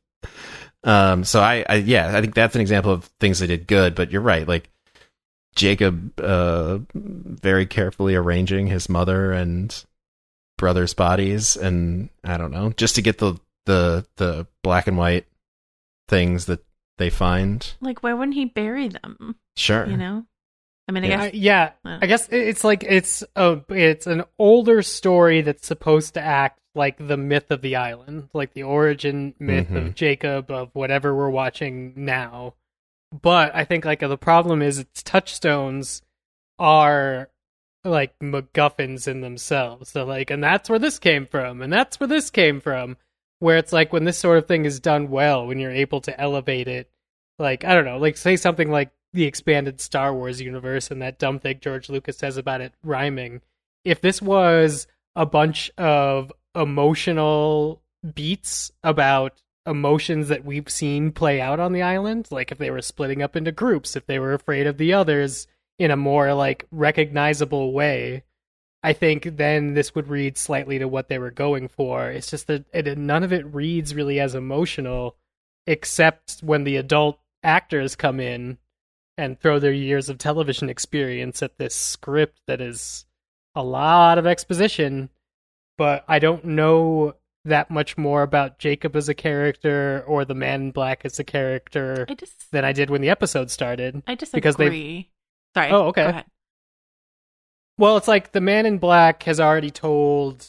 So I think that's an example of things they did good, but you're right. Like, Jacob very carefully arranging his mother and brother's bodies, and I don't know, just to get the black and white things that they find.
Like, why wouldn't he bury them?
Sure.
You know? I mean,
I guess it's like it's an older story that's supposed to act like the myth of the island, like the origin myth of Jacob, of whatever we're watching now. But I think like the problem is its touchstones are like MacGuffins in themselves. So like, and that's where this came from, and that's where this came from. Where it's like when this sort of thing is done well, when you're able to elevate it, like, I don't know, like say something like the expanded Star Wars universe and that dumb thing George Lucas says about it rhyming. If this was a bunch of emotional beats about emotions that we've seen play out on the island, like if they were splitting up into groups, if they were afraid of the others in a more like recognizable way, I think then this would read slightly to what they were going for. It's just that none of it reads really as emotional, except when the adult actors come in and throw their years of television experience at this script that is a lot of exposition, but I don't know that much more about Jacob as a character or the Man in Black as a character than I did when the episode started.
I disagree. Sorry.
Oh, okay.
Go ahead.
Well, it's like the Man in Black has already told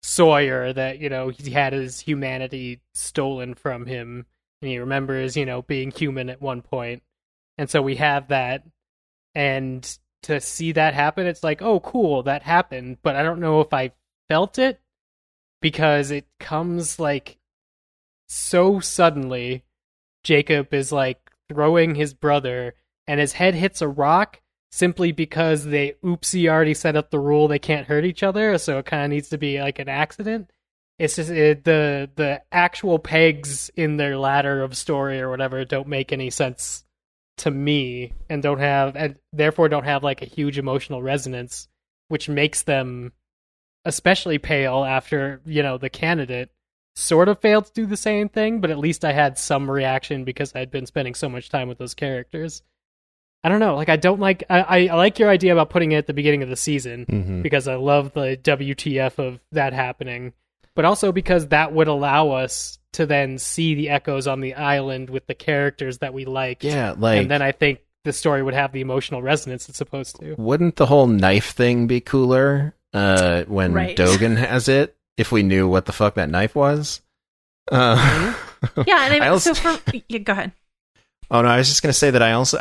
Sawyer that, he had his humanity stolen from him, and he remembers, being human at one point. And so we have that, and to see that happen, it's like, oh, cool, that happened, but I don't know if I felt it, because it comes, like, so suddenly. Jacob is, like, throwing his brother, and his head hits a rock, simply because they already set up the rule they can't hurt each other, so it kind of needs to be like an accident. It's just the actual pegs in their ladder of story or whatever don't make any sense to me, and therefore don't have like a huge emotional resonance, which makes them especially pale after, the candidate sort of failed to do the same thing, but at least I had some reaction because I'd been spending so much time with those characters. I don't know, like, I don't like... I like your idea about putting it at the beginning of the season, because I love the WTF of that happening, but also because that would allow us to then see the echoes on the island with the characters that we liked.
Yeah, like...
And then I think the story would have the emotional resonance it's supposed to.
Wouldn't the whole knife thing be cooler when Dogen has it, if we knew what the fuck that knife was?
Yeah, and go ahead.
Oh no, I was just going to say that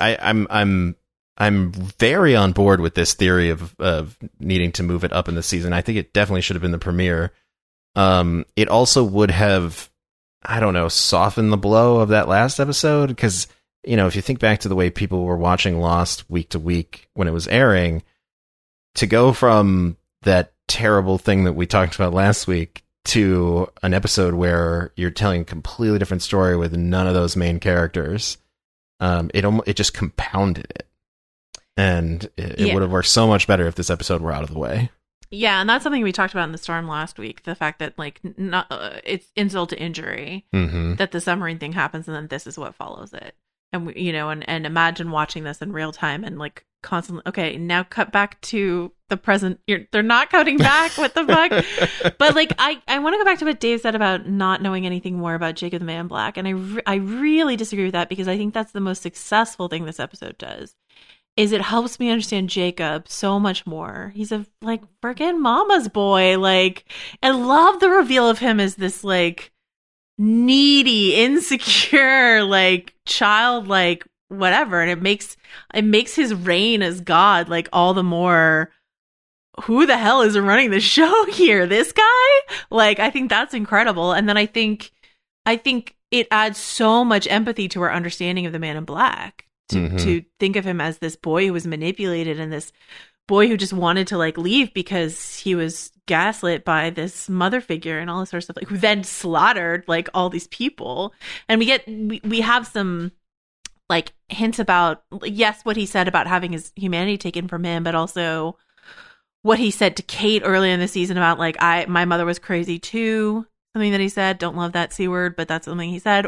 I'm very on board with this theory of needing to move it up in the season. I think it definitely should have been the premiere. It also would have, I don't know, softened the blow of that last episode, because, if you think back to the way people were watching Lost week to week when it was airing, to go from that terrible thing that we talked about last week to an episode where you're telling a completely different story with none of those main characters, it just compounded it, and it would have worked so much better if this episode were out of the way.
Yeah, and that's something we talked about in the Storm last week. The fact that, like, it's insult to injury that the submarine thing happens, and then this is what follows it. And and imagine watching this in real time and, like, constantly. Okay, now cut back to the present. They're not cutting back. What the fuck? But, like, I want to go back to what Dave said about not knowing anything more about Jacob the Man in Black, and I really disagree with that, because I think that's the most successful thing this episode does. Is it helps me understand Jacob so much more. He's a, like, freaking mama's boy. Like, I love the reveal of him as this, like, needy, insecure, like, child, like, whatever. And it makes his reign as God, like, all the more, who the hell is running the show here? This guy? Like, I think that's incredible. And then I think it adds so much empathy to our understanding of the Man in Black. To think of him as this boy who was manipulated, and this boy who just wanted to, like, leave because he was gaslit by this mother figure and all this sort of stuff, like, who then slaughtered, like, all these people. And we have some, like, hints about, yes, what he said about having his humanity taken from him, but also what he said to Kate earlier in the season about, like, my mother was crazy too. Something that he said. Don't love that C word, but that's something he said.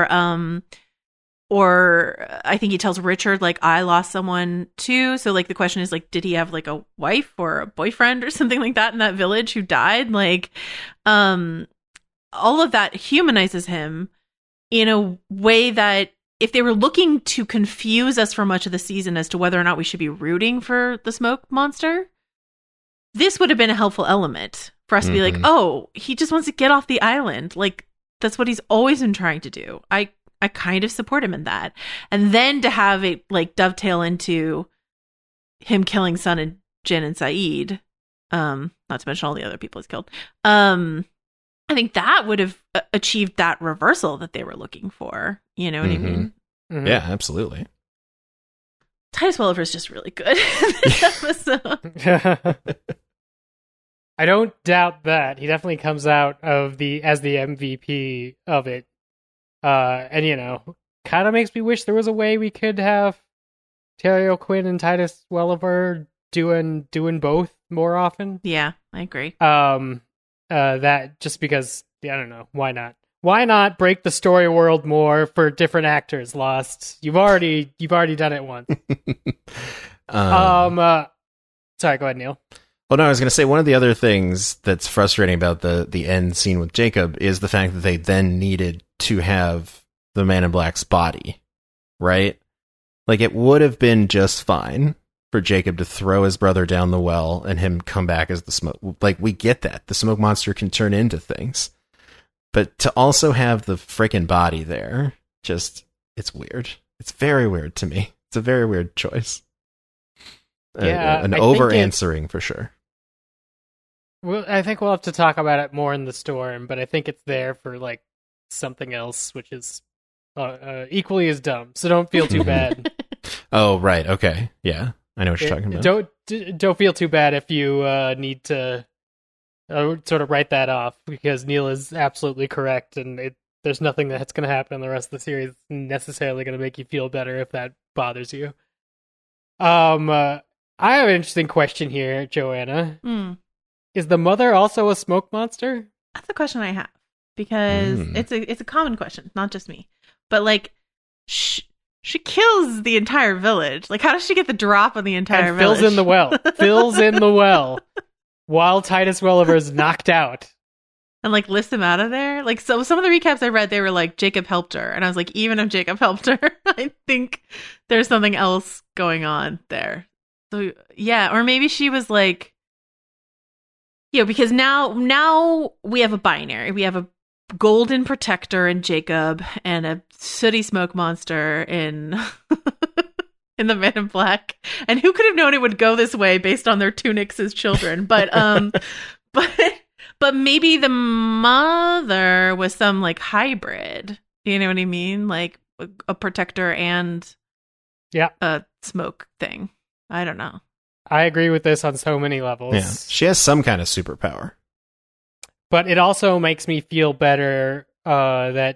Or I think he tells Richard, like, I lost someone too. So, like, the question is, like, did he have, like, a wife or a boyfriend or something like that in that village who died? Like, all of that humanizes him in a way that, if they were looking to confuse us for much of the season as to whether or not we should be rooting for the smoke monster, this would have been a helpful element for us to be like, oh, he just wants to get off the island. Like, that's what he's always been trying to do. I kind of support him in that. And then to have it, like, dovetail into him killing Sun and Jin and Saeed, not to mention all the other people he's killed, I think that would have achieved that reversal that they were looking for. You know what I mean?
Yeah, absolutely.
Titus Welliver is just really good in this episode.
I don't doubt that. He definitely comes out as the MVP of it. And, kind of makes me wish there was a way we could have Terry O'Quinn and Titus Welliver doing both more often.
Yeah, I agree.
That just because, I don't know, why not? Why not break the story world more for different actors? Lost. You've already done it once. Sorry, go ahead, Neil.
Well, no, I was going to say, one of the other things that's frustrating about the end scene with Jacob is the fact that they then needed to have the Man in Black's body, right? Like, it would have been just fine for Jacob to throw his brother down the well and him come back as the smoke. Like, we get that. The smoke monster can turn into things. But to also have the freaking body there, just, it's weird. It's very weird to me. It's a very weird choice.
Yeah,
an over-answering for sure.
Well, I think we'll have to talk about it more in the storm, but I think it's there for like something else, which is equally as dumb. So don't feel too bad.
Oh, right. Okay. Yeah, I know what you're talking about.
Don't feel too bad if you need to sort of write that off, because Neil is absolutely correct, and there's nothing that's going to happen in the rest of the series that's necessarily going to make you feel better if that bothers you. I have an interesting question here, Joanna. Is the mother also a smoke monster?
That's a question I have, because it's a common question, not just me. But like, she kills the entire village. Like, how does she get the drop on the entire village?
Fills in the well while Titus Welliver is knocked out.
And like lifts him out of there. Like, so some of the recaps I read, they were like, Jacob helped her. And I was like, even if Jacob helped her, I think there's something else going on there. So yeah, or maybe she was like, because now we have a binary. We have a golden protector in Jacob and a sooty smoke monster in in the Man in Black. And who could have known it would go this way based on their tunics as children? But but maybe the mother was some like hybrid. You know what I mean? Like a protector and a smoke thing. I don't know.
I agree with this on so many levels.
Yeah, she has some kind of superpower.
But it also makes me feel better that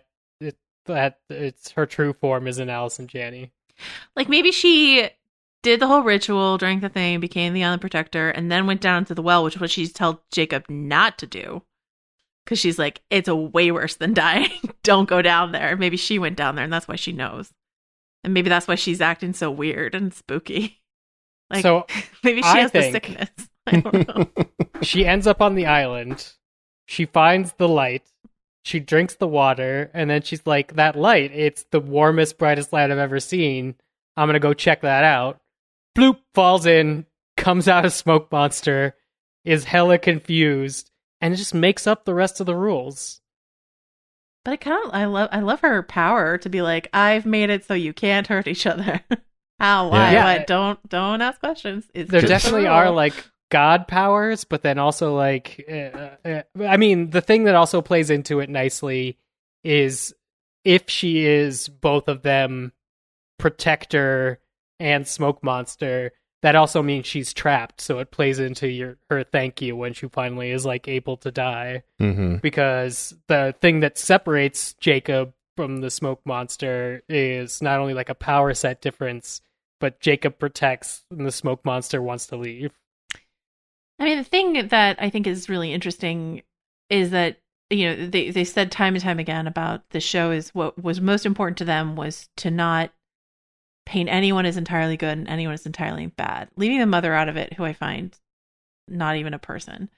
it's her true form isn't Allison Janney.
Like, maybe she did the whole ritual, drank the thing, became the Island Protector, and then went down to the well, which is what she told Jacob not to do. Because she's like, it's a way worse than dying. Don't go down there. Maybe she went down there, and that's why she knows. And maybe that's why she's acting so weird and spooky. Like, so maybe she has the sickness. I don't know.
She ends up on the island. She finds the light. She drinks the water. And then she's like, that light, it's the warmest, brightest light I've ever seen. I'm going to go check that out. Bloop, falls in, comes out a smoke monster, is hella confused, and it just makes up the rest of the rules.
But I love her power to be like, I've made it so you can't hurt each other. How? Why?
Yeah.
What? Don't ask questions.
There definitely are like god powers, but then also like, I mean, the thing that also plays into it nicely is if she is both of them, protector and smoke monster, that also means she's trapped. So it plays into her thank you when she finally is like able to die, because the thing that separates Jacob from the smoke monster is not only like a power set difference, but Jacob protects and the smoke monster wants to leave.
I mean, the thing that I think is really interesting is that, they said time and time again about the show is what was most important to them was to not paint anyone as entirely good and anyone as entirely bad, leaving the mother out of it, who I find not even a person.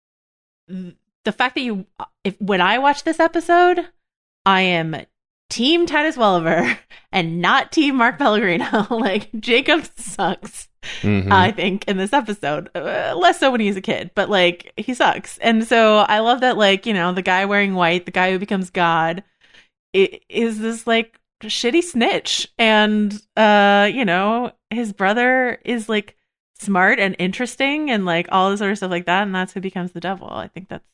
The fact that when I watch this episode, I am Team Titus Welliver and not Team Mark Pellegrino. Like, Jacob sucks, I think, in this episode. Less so when he's a kid, but like, he sucks. And so I love that, like, the guy wearing white, the guy who becomes God, is this like shitty snitch. And, his brother is like smart and interesting and like all this sort of stuff like that. And that's who becomes the devil. I think that's.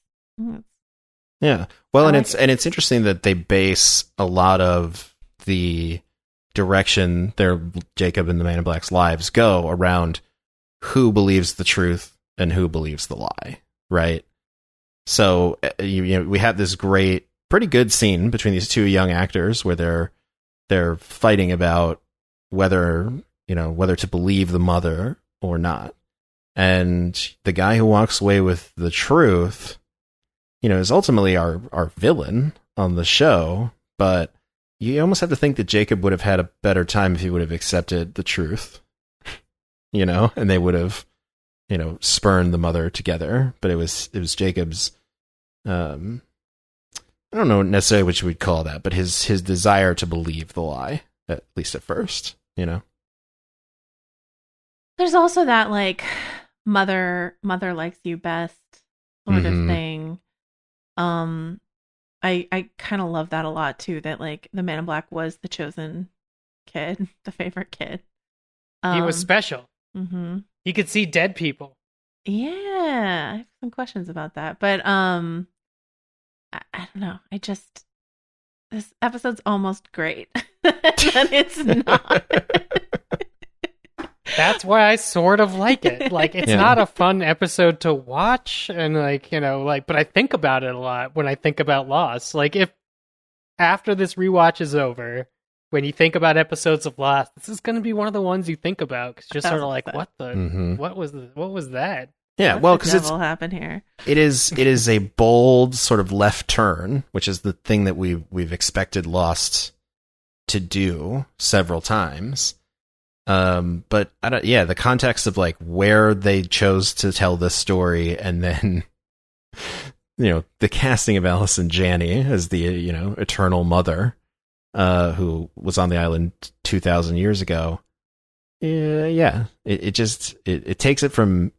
Yeah. Well, and it's interesting that they base a lot of the direction their Jacob and the Man in Black's lives go around who believes the truth and who believes the lie, right? So we have this pretty good scene between these two young actors where they're fighting about whether to believe the mother or not, and the guy who walks away with the truth, is ultimately our villain on the show, but you almost have to think that Jacob would have had a better time if he would have accepted the truth, and they would have, spurned the mother together. But it was Jacob's, I don't know necessarily what you would call that, but his desire to believe the lie, at least at first,
There's also that like mother likes you best sort of thing. I kind of love that a lot too, that like the Man in Black was the chosen kid, the favorite kid.
He was special.
Mm-hmm.
He could see dead people.
Yeah, I have some questions about that, but I don't know. This episode's almost great, and it's not.
That's why I sort of like it. Like, it's not a fun episode to watch, and like, you know, like, but I think about it a lot when I think about Lost. Like, if after this rewatch is over, when you think about episodes of Lost, this is going to be one of the ones you think about, because you're sort of like, what was that?
Yeah,
What
well,
the
because
devil happened here.
it is a bold sort of left turn, which is the thing that we've expected Lost to do several times. But the context of like where they chose to tell this story, and then the casting of Allison Janney as the eternal mother, who was on the island 2,000 years ago. It takes it from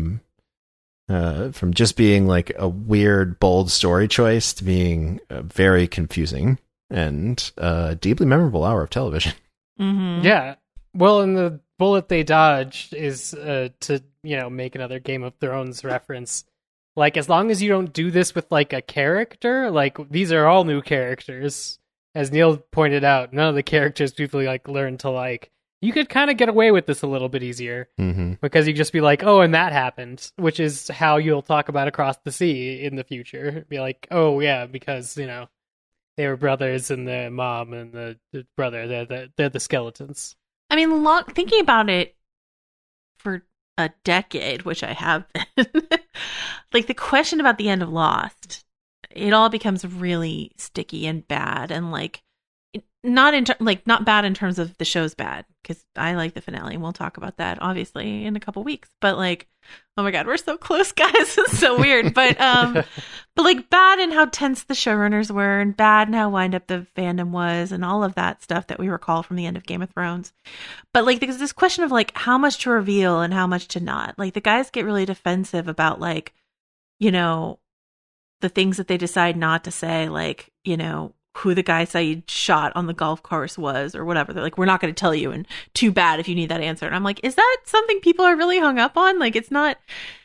just being like a weird, bold story choice to being very confusing and deeply memorable hour of television.
Mm-hmm.
Yeah. Well, and the bullet they dodged is to make another Game of Thrones reference. Like, as long as you don't do this with like a character, like these are all new characters. As Neil pointed out, none of the characters people like learn to like. You could kind of get away with this a little bit easier because you just be like, oh, and that happened, which is how you'll talk about Across the Sea in the future. Be like, oh yeah, because they were brothers, and the mom and the brother, they're the skeletons.
I mean, thinking about it for a decade, which I have been, like the question about the end of Lost, it all becomes really sticky and bad, and like not bad in terms of the show's bad, because I like the finale, and we'll talk about that obviously in a couple weeks. But like, oh my god, we're so close, guys! It's so weird. But like bad in how tense the showrunners were, and bad in how wind up the fandom was, and all of that stuff that we recall from the end of Game of Thrones. But like, there's this question of like how much to reveal and how much to not. Like the guys get really defensive about like, the things that they decide not to say, like who the guy Saeed shot on the golf course was or whatever. They're like, we're not going to tell you, and too bad if you need that answer. And I'm like, is that something people are really hung up on? Like, it's not,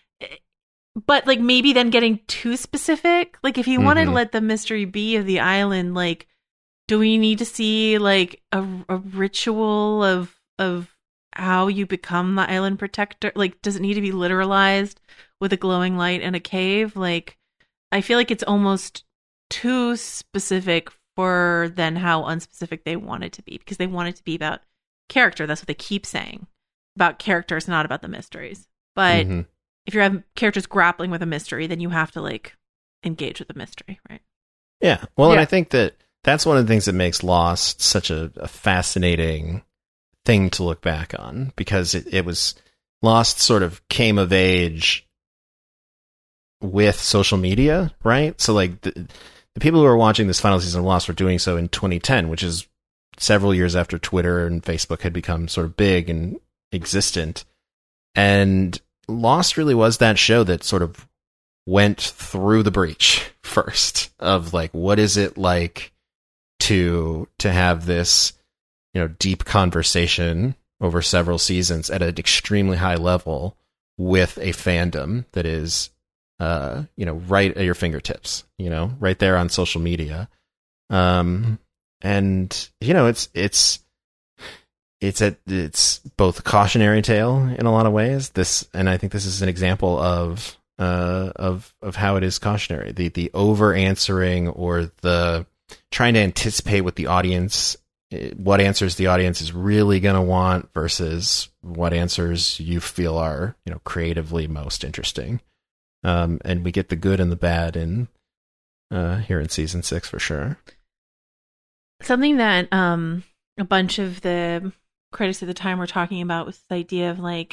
but like maybe then getting too specific. Like if you wanted to let the mystery be of the island, like, do we need to see like a ritual of how you become the island protector? Like, does it need to be literalized with a glowing light and a cave? Like, I feel like it's almost too specific for then how unspecific they want it to be, because they want it to be about character. That's what they keep saying, about characters, not about the mysteries. But if you have characters grappling with a mystery, then you have to like engage with the mystery, right?
Yeah. Well, and I think that's one of the things that makes Lost such a fascinating thing to look back on, because it was Lost sort of came of age with social media, right? So like the people who are watching this final season of Lost were doing so in 2010, which is several years after Twitter and Facebook had become sort of big and existent. And Lost really was that show that sort of went through the breach first of like, what is it like to have this, deep conversation over several seasons at an extremely high level with a fandom that is right at your fingertips, right there on social media. And it's both a cautionary tale in a lot of ways. And I think this is an example of how it is cautionary. The over answering, or the trying to anticipate what answers the audience is really going to want versus what answers you feel are, creatively most interesting. And we get the good and the bad in here in season 6 for sure.
Something that a bunch of the critics at the time were talking about was this idea of like,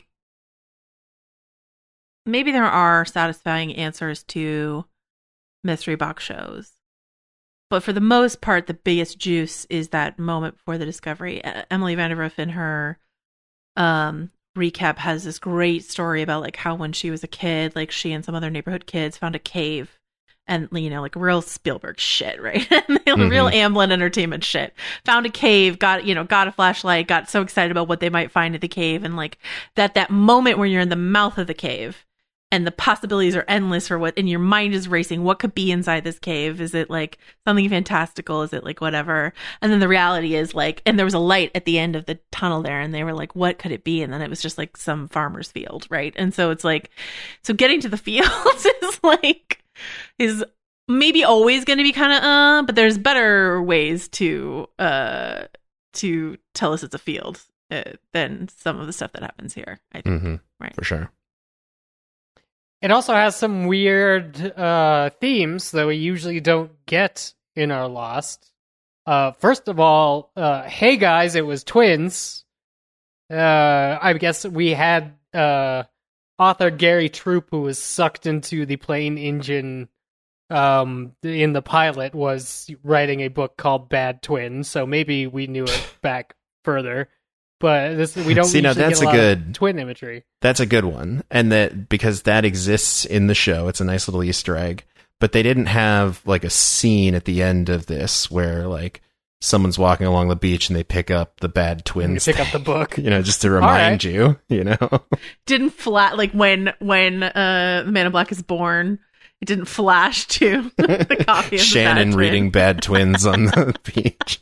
maybe there are satisfying answers to mystery box shows, but for the most part, the biggest juice is that moment before the discovery. Emily Vanderwerf in her recap has this great story about like how when she was a kid, like she and some other neighborhood kids found a cave, and you know, like real Spielberg shit, right? Real Amblin Entertainment shit. Found a cave, got a flashlight, got so excited about what they might find at the cave, and like that moment where you're in the mouth of the cave and the possibilities are endless for what, and your mind is racing. What could be inside this cave? Is it like something fantastical? Is it like whatever? And then the reality is like, and there was a light at the end of the tunnel there, and they were like, what could it be? And then it was just like some farmer's field, right? And so it's like, so getting to the fields is maybe always going to be kind of but there's better ways to tell us it's a field than some of the stuff that happens here, I think. Right,
for sure.
It also has some weird themes that we usually don't get in our Lost. First of all, hey guys, it was twins. I guess we had author Gary Troop, who was sucked into the plane engine in the pilot, was writing a book called Bad Twins, so maybe we knew it back further. But we don't
see. Now that's
get
a good
twin imagery.
That's a good one, and that because that exists in the show, it's a nice little Easter egg. But they didn't have like a scene at the end of this where like someone's walking along the beach and they pick up the Bad Twins.
You pick up the book,
just to remind you.
Didn't flat like when the Man in Black is born. It didn't flash to the copy of
Shannon
the Bad
reading Bad Twins on the beach.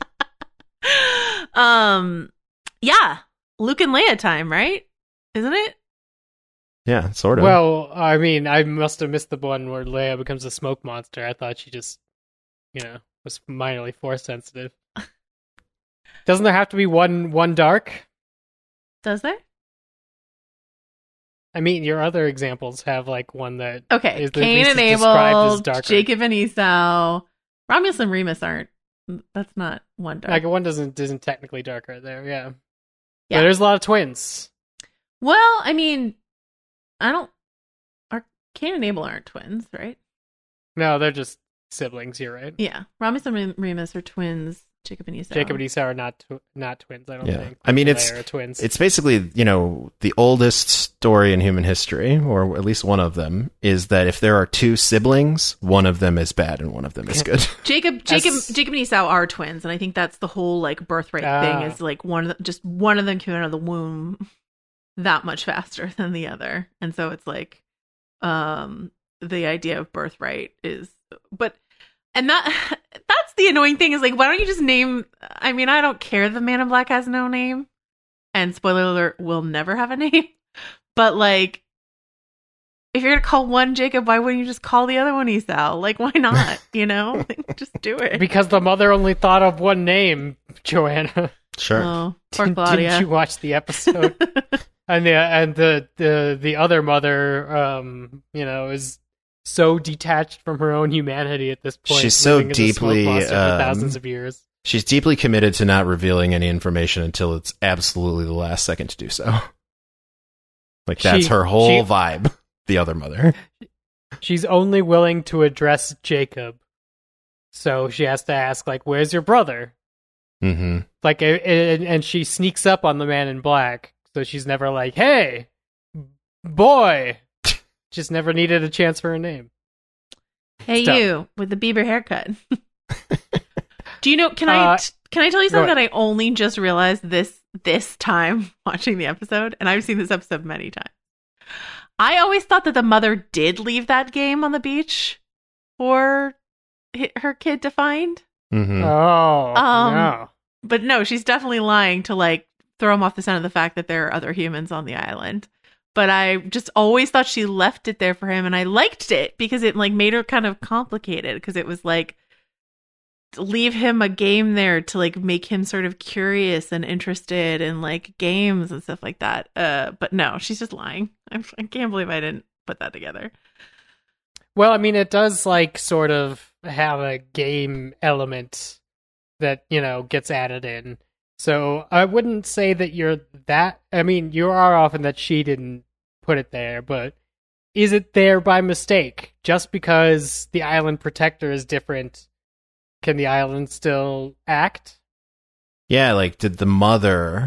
Yeah, Luke and Leia time, right? Isn't it?
Yeah, sort of.
Well, I mean, I must have missed the one where Leia becomes a smoke monster. I thought she just, was minorly force sensitive. Doesn't there have to be one dark?
Does there?
I mean, your other examples have like one that
okay.
Is
Cain and Abel, Jacob and Esau, Romulus and Remus aren't. That's not one dark.
Like one isn't technically darker there. Yeah. But there's a lot of twins.
Well, I mean, Cain and Abel aren't twins, right?
No, they're just siblings. You're right.
Yeah, Romulus and Remus are twins. Jacob and Esau.
Jacob and Esau are not twins. I don't think.
I mean, it's
twins.
It's basically the oldest story in human history, or at least one of them, is that if there are two siblings, one of them is bad and one of them is good.
Jacob and Esau are twins, and I think that's the whole like birthright thing. Is like one of them came out of the womb that much faster than the other, and so it's like the idea of birthright is, and that's the annoying thing is like, why don't you just name? I mean, I don't care. The Man in Black has no name, and spoiler alert, will never have a name. But like, if you're gonna call one Jacob, why wouldn't you just call the other one Esau? Like, why not? Like, just do it.
Because the mother only thought of one name, Joanna.
Sure.
Oh, poor Claudia.
Didn't you watch the episode? and the other mother, is so detached from her own humanity at this point.
She's so deeply
for thousands of years.
She's deeply committed to not revealing any information until it's absolutely the last second to do so. Like that's her whole vibe. The other mother.
She's only willing to address Jacob, so she has to ask, like, "Where's your brother?"
Mm-hmm.
Like, and she sneaks up on the Man in Black, so she's never like, "Hey, boy." Just never needed a chance for a name.
Hey, you with the Bieber haircut. Do you know? Can I tell you something that I only just realized this time watching the episode, and I've seen this episode many times. I always thought that the mother did leave that game on the beach for her kid to find.
Mm-hmm.
Oh, no.
But no, she's definitely lying to like throw him off the scent of the fact that there are other humans on the island. But I just always thought she left it there for him, and I liked it because it like made her kind of complicated because it was like leave him a game there to like make him sort of curious and interested in like games and stuff like that. But no, she's just lying. I can't believe I didn't put that together.
Well, I mean, it does like sort of have a game element that gets added in. So I wouldn't say that you're that. I mean, you are often that she didn't put it there, but is it there by mistake? Just because the island protector is different, can the island still act?
Yeah, like did the mother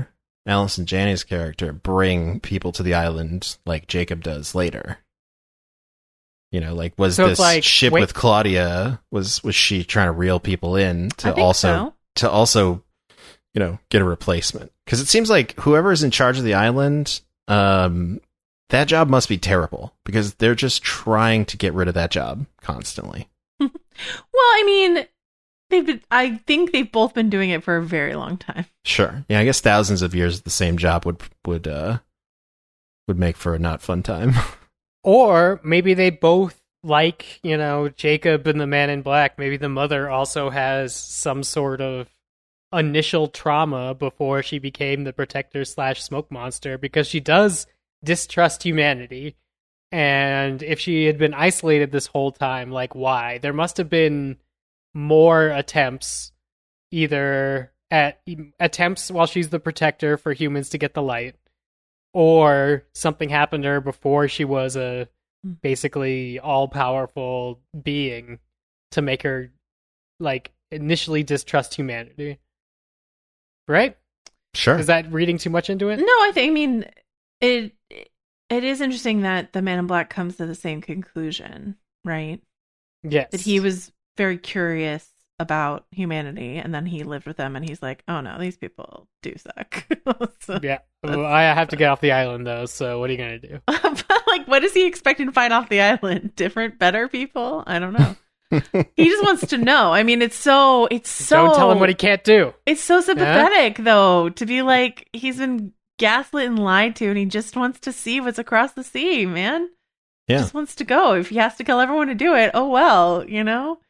Allison Janney's character bring people to the island like Jacob does later? You know, like was this ship with Claudia, was she trying to reel people in to also you know, get a replacement? Because it seems like whoever is in charge of the island, that job must be terrible because they're just trying to get rid of that job constantly.
Well, I mean, I think they've both been doing it for a very long time.
Sure. Yeah, I guess thousands of years of the same job would make for a not fun time.
Or maybe they both, like, you know, Jacob and the Man in Black, maybe the mother also has some sort of initial trauma before she became the protector / smoke monster, because she does distrust humanity. And if she had been isolated this whole time, like, why? There must have been more attempts, either at attempts while she's the protector for humans to get the light, or something happened to her before she was a basically all-powerful being to make her, like, initially distrust humanity. Right?
Sure.
Is that reading too much into it?
No, I mean, it is interesting that the Man in Black comes to the same conclusion, right?
Yes.
That he was very curious about humanity, and then he lived with them, and he's like, oh no, these people do suck.
Yeah. Well, I have to get off the island, though, so what are you going to do?
But, like, what does he expect to find off the island? Different, better people? I don't know. He just wants to know. I mean, it's so
Don't tell him what he can't do.
It's so sympathetic, though, to be like, he's been gaslit and lied to, and he just wants to see what's across the sea, man.
Yeah.
He just wants to go. If he has to kill everyone to do it, oh well, you know?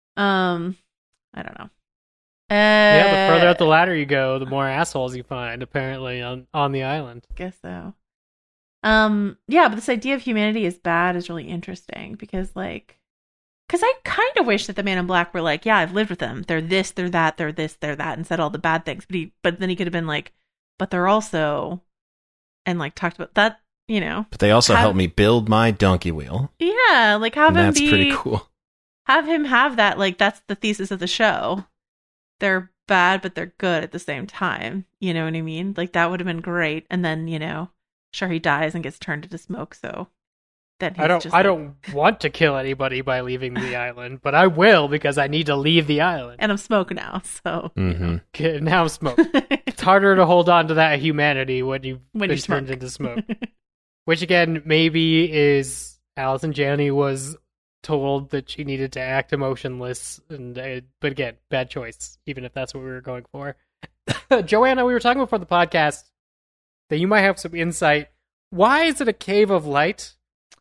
I don't know.
Yeah, the further up the ladder you go, the more assholes you find, apparently, on the island.
Guess so. Yeah, but this idea of humanity is bad is really interesting, because I kind of wish that the Man in Black were like, yeah, I've lived with them. They're this, they're that, they're this, they're that, and said all the bad things. But then he could have been like, but they're also, and like talked about that, you know.
But they also helped me build my donkey wheel.
Yeah, like have him
that's pretty cool.
Have him have that, like, that's the thesis of the show. They're bad, but they're good at the same time. You know what I mean? Like, that would have been great. And then, you know, sure, he dies and gets turned into smoke, so then he's
I don't want to kill anybody by leaving the island, but I will because I need to leave the island.
And I'm smoke now, so
Okay, now I'm smoke. It's harder to hold on to that humanity when you've been turned into smoke. Which, again, maybe is Allison Janney was told that she needed to act emotionless, but again, bad choice, even if that's what we were going for. Joanna, we were talking before the podcast that you might have some insight. Why is it a cave of light?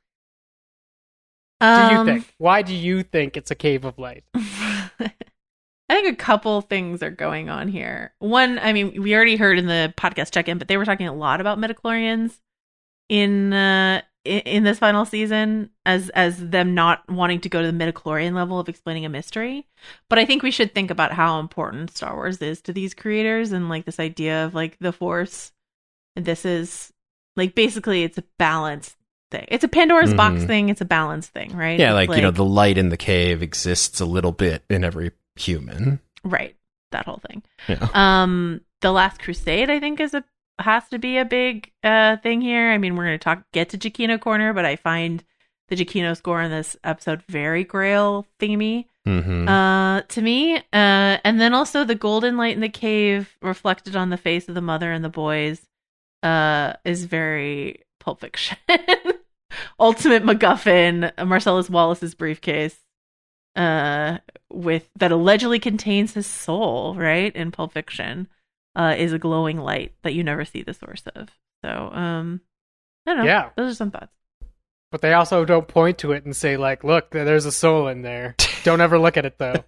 Do you think? Why do you think it's a cave of light?
I think a couple things are going on here. One, I mean, we already heard in the podcast check-in, but they were talking a lot about midichlorians in this final season as them not wanting to go to the midichlorian level of explaining a mystery. But I think we should think about how important Star Wars is to these creators, and like this idea of like the Force. This is like basically it's a balance thing. It's a Pandora's box thing. It's a balance thing, right?
Yeah,
like
you know, the light in the cave exists a little bit in every human.
Right. That whole thing.
Yeah.
The Last Crusade, I think, has to be a big thing here. I mean, we're going to get to Giacchino Corner, but I find the Giacchino score in this episode very Grail themey to me. And then also the golden light in the cave reflected on the face of the mother and the boys is very Pulp Fiction. Ultimate MacGuffin, Marcellus Wallace's briefcase with that allegedly contains his soul, right, in Pulp Fiction. Is a glowing light that you never see the source of. So, I don't know.
Yeah.
Those are some thoughts.
But they also don't point to it and say, like, look, there's a soul in there. Don't ever look at it, though.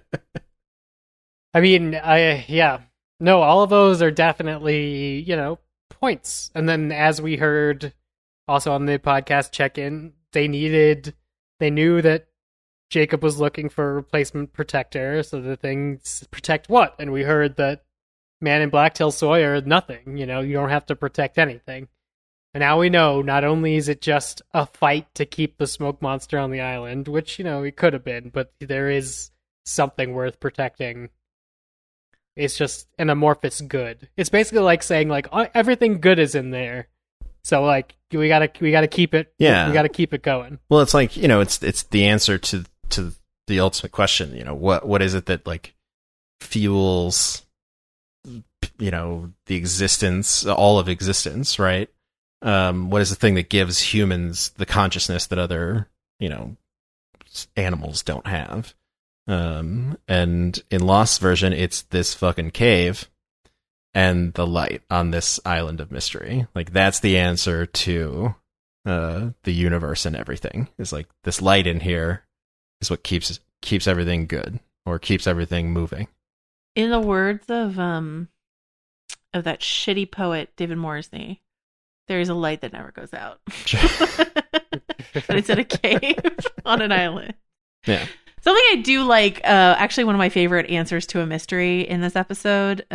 I mean, no, all of those are definitely, you know, points. And then as we heard also on the podcast check-in, they knew that Jacob was looking for a replacement protector, so the things protect what? And we heard that Man in Black tells Sawyer nothing, you know, you don't have to protect anything. And now we know not only is it just a fight to keep the smoke monster on the island, which, you know, it could have been, but there is something worth protecting It's just an amorphous good. It's basically like saying like everything good is in there. So like we gotta keep it.
Yeah,
we gotta keep it going.
Well, it's like, you know, it's the answer to the ultimate question. You know, what is it that like fuels, you know, the existence, all of existence, right? What is the thing that gives humans the consciousness that other, you know, animals don't have? And in Lost's version, it's this fucking cave and the light on this island of mystery. Like, that's the answer to the universe and everything. It's like, this light in here is what keeps everything good, or keeps everything moving.
In the words of that shitty poet David Morrissey, there is a light that never goes out. But it's in a cave on an island.
Yeah.
Something I do like, actually one of my favorite answers to a mystery in this episode,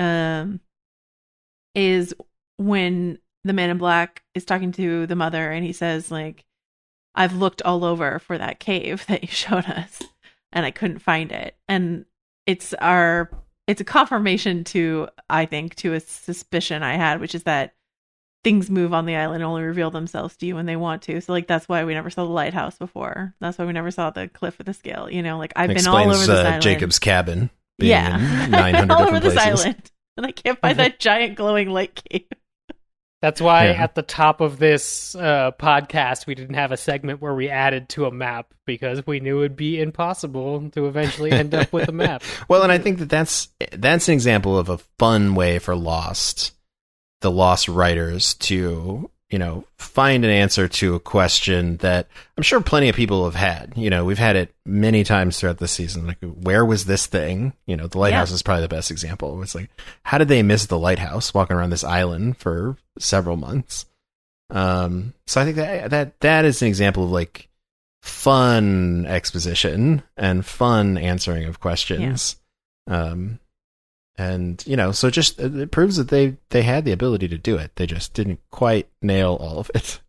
is when the man in black is talking to the mother and he says, like, I've looked all over for that cave that you showed us and I couldn't find it. And it's a confirmation to, I think, to a suspicion I had, which is that things move on the island and only reveal themselves to you when they want to. So, like, that's why we never saw the lighthouse before. That's why we never saw the cliff with the scale. You know, like, I've been all over this island.
Jacob's cabin being in 900
all
different
over this
places.
island. And I can't find that giant glowing light cave.
That's why at the top of this podcast, we didn't have a segment where we added to a map, because we knew it would be impossible to eventually end up with a map.
Well, and I think that's an example of a fun way for the Lost writers to, you know, find an answer to a question that I'm sure plenty of people have had. You know, we've had it many times throughout the season. Like, where was this thing? You know, the lighthouse is probably the best example. It's like, how did they miss the lighthouse walking around this island for several months? So I think that is an example of like fun exposition and fun answering of questions. Yeah. And, you know, so just it proves that they had the ability to do it. They just didn't quite nail all of it.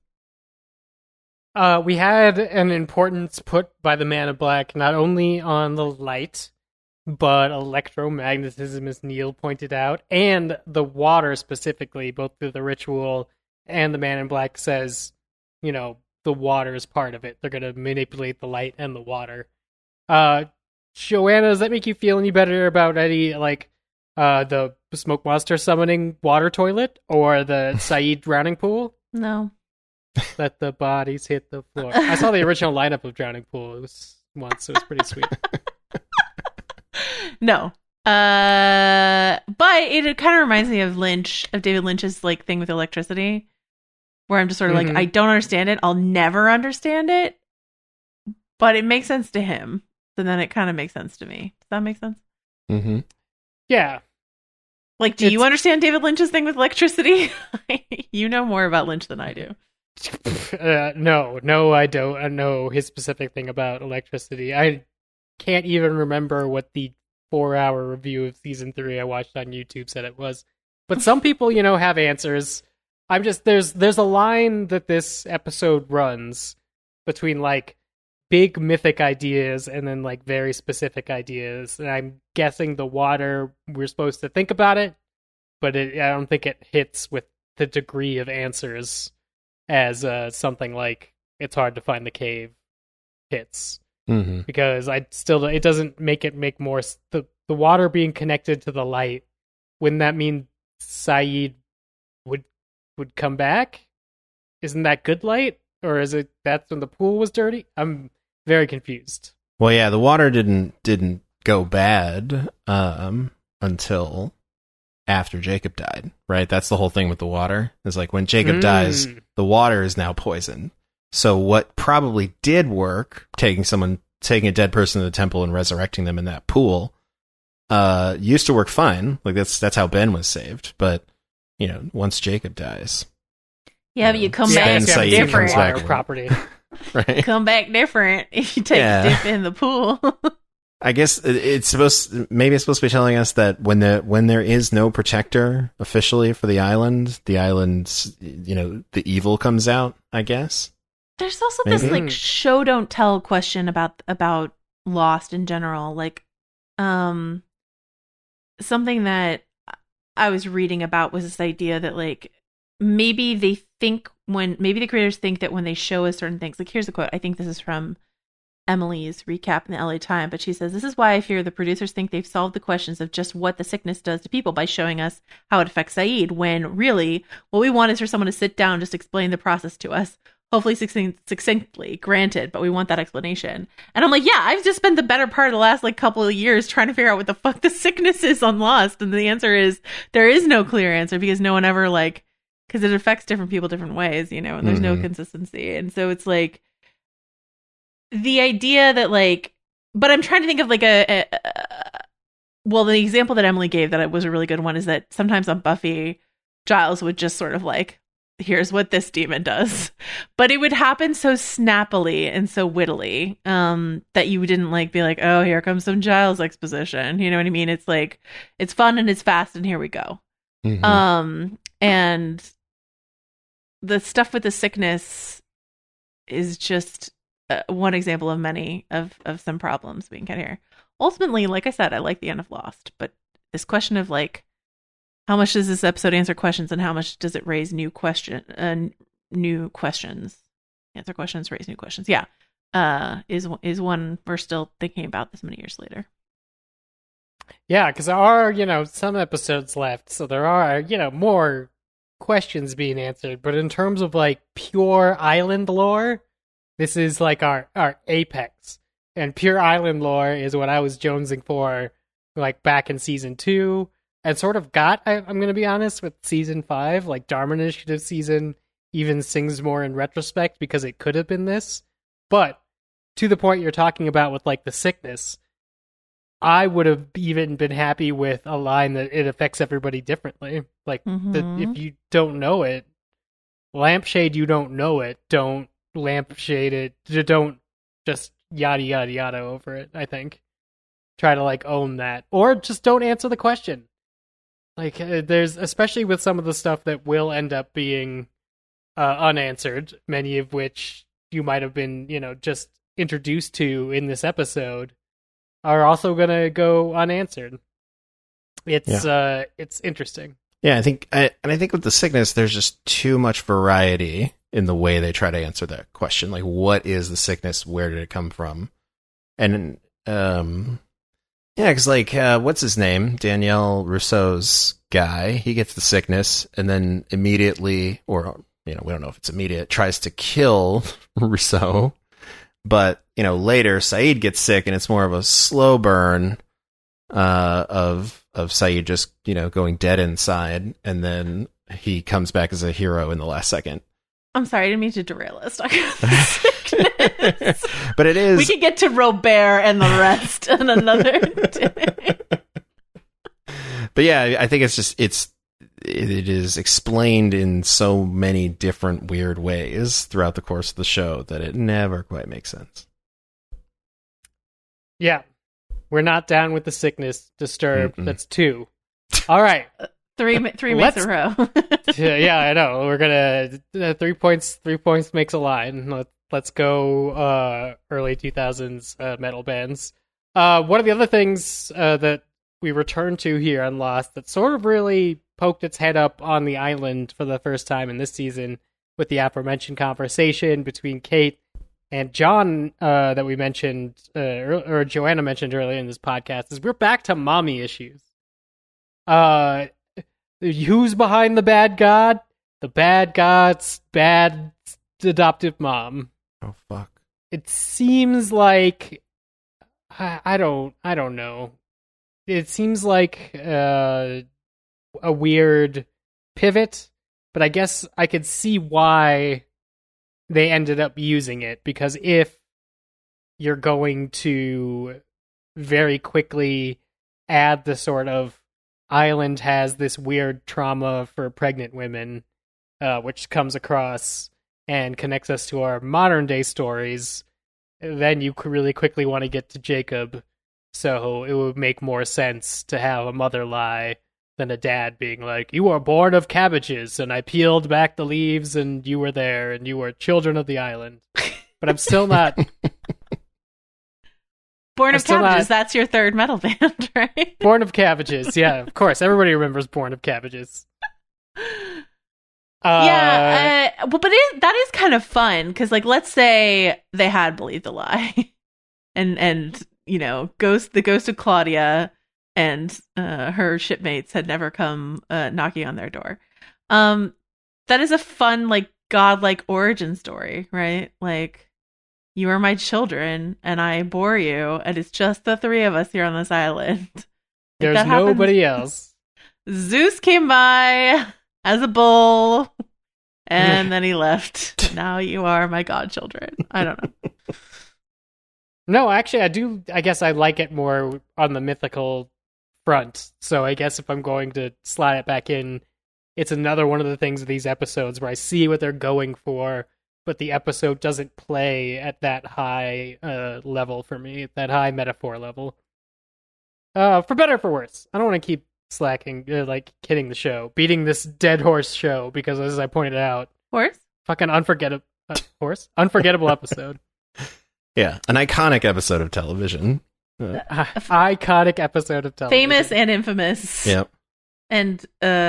We had an importance put by the Man in Black not only on the light, but electromagnetism, as Neil pointed out, and the water specifically, both through the ritual and the Man in Black says, you know, the water is part of it. They're going to manipulate the light and the water. Joanna, does that make you feel any better about any, like, the smoke monster summoning water toilet or the Saeed drowning pool?
No.
Let the bodies hit the floor. I saw the original lineup of Drowning Pool. It was pretty sweet.
No. But it kind of reminds me of David Lynch's like thing with electricity, where I'm just sort of like, I don't understand it. I'll never understand it, but it makes sense to him. So then it kind of makes sense to me. Does that make sense?
Mm-hmm.
Yeah.
Like, do you understand David Lynch's thing with electricity? You know more about Lynch than I do.
No, I don't. I know his specific thing about electricity. I can't even remember what the 4-hour review of season 3 I watched on YouTube said it was. But some people, you know, have answers. I'm just there's a line that this episode runs between like big mythic ideas and then like very specific ideas. And I'm guessing the water, we're supposed to think about it, but I don't think it hits with the degree of answers as something like it's hard to find the cave hits.
Mm-hmm.
Because it doesn't make more the water being connected to the light. Wouldn't that mean Saeed would come back? Isn't that good light? Or is it that's when the pool was dirty? I'm very confused.
Well, yeah, the water didn't go bad until after Jacob died, right? That's the whole thing with the water. It's like when Jacob dies, the water is now poisoned. So what probably did work, taking a dead person to the temple and resurrecting them in that pool, used to work fine. Like that's how Ben was saved. But you know, once Jacob dies,
yeah, but you come back different.
Property.
Right?
Come back different if you take a dip in the pool.
I guess it's supposed to be telling us that when there is no protector officially for the island, you know, the evil comes out, I guess.
There's also this like show don't tell question about Lost in general. Like something that I was reading about was this idea that like maybe the creators think that when they show us certain things, like here's a quote. I think this is from Emily's recap in the LA Times, but she says, "This is why I fear the producers think they've solved the questions of just what the sickness does to people by showing us how it affects Saeed, when really what we want is for someone to sit down and just explain the process to us. Hopefully succinctly, granted, but we want that explanation." And I'm like, yeah, I've just spent the better part of the last like couple of years trying to figure out what the fuck the sickness is on Lost. And the answer is there is no clear answer because no one ever like, because it affects different people different ways, you know, and there's no consistency. And so it's like the idea that like, but I'm trying to think of like well, the example that Emily gave that was a really good one is that sometimes on Buffy, Giles would just sort of like, here's what this demon does, but it would happen so snappily and so wittily that you didn't like be like, oh, here comes some Giles exposition, you know what I mean? It's like it's fun and it's fast and here we go. And the stuff with the sickness is just one example of many of some problems we can get here. Ultimately, like I said, I like the end of Lost, but this question of like, how much does this episode answer questions, and how much does it raise new questions? Answer questions, raise new questions. Yeah, is one we're still thinking about this many years later.
Yeah, because there are some episodes left, so there are more questions being answered. But in terms of like pure island lore, this is like our apex, and pure island lore is what I was jonesing for, like back in season 2. And sort of I'm going to be honest, with season 5, like Dharma Initiative season even sings more in retrospect because it could have been this. But to the point you're talking about with like the sickness, I would have even been happy with a line that it affects everybody differently. Like if you don't know it, lampshade, you don't know it. Don't lampshade it. Don't just yada yada yada over it. I think try to like own that, or just don't answer the question. Like, there's, especially with some of the stuff that will end up being unanswered, many of which you might have been, just introduced to in this episode, are also going to go unanswered. It's interesting.
Yeah, I think with the sickness, there's just too much variety in the way they try to answer that question. Like, what is the sickness? Where did it come from? And yeah, because like, what's his name? Danielle Rousseau's guy. He gets the sickness and then immediately, or we don't know if it's immediate, tries to kill Rousseau. But later, Saeed gets sick, and it's more of a slow burn of Saeed just going dead inside, and then he comes back as a hero in the last second.
I'm sorry, I didn't mean to derail us. Talking about sickness.
But it is.
We could get to Robert and the rest on another day.
But yeah, I think it is explained in so many different weird ways throughout the course of the show that it never quite makes sense.
Yeah, we're not down with the sickness. Disturbed. That's 2. All right.
Three makes a row.
Yeah, I know. We're gonna 3 points. 3 points makes a line. Let's go. Early 2000s metal bands. One of the other things that we return to here on Lost that sort of really poked its head up on the island for the first time in this season, with the aforementioned conversation between Kate and John that we mentioned, or Joanna mentioned earlier in this podcast, is we're back to mommy issues. Who's behind the bad god? The bad god's bad adoptive mom.
Oh fuck!
It seems like I don't know. It seems like a weird pivot, but I guess I could see why they ended up using it, because if you're going to very quickly add the sort of island has this weird trauma for pregnant women, which comes across and connects us to our modern day stories, then you really quickly want to get to Jacob. So it would make more sense to have a mother lie than a dad being like, you were born of cabbages and I peeled back the leaves and you were there and you were children of the island. But I'm still not...
Born of Cabbages, that's your third metal band, right?
Born of Cabbages, yeah, of course. Everybody remembers Born of Cabbages.
That is kind of fun, because, like, let's say they had Believe the Lie, and you know, the ghost of Claudia and her shipmates had never come knocking on their door. That is a fun, like, godlike origin story, right? Like, you are my children, and I bore you, and it's just the three of us here on this island.
There's nobody else.
Zeus came by as a bull, and then he left. Now you are my godchildren. I don't know.
No, actually, I guess I like it more on the mythical front. So I guess if I'm going to slide it back in, it's another one of the things of these episodes where I see what they're going for, but the episode doesn't play at that high level for me, at that high metaphor level. For better or for worse. I don't want to keep slacking, like kidding the show, beating this dead horse show, because as I pointed out, fucking unforgettable episode.
Yeah, an iconic episode of television.
Iconic episode of television.
Famous and infamous.
Yep.
And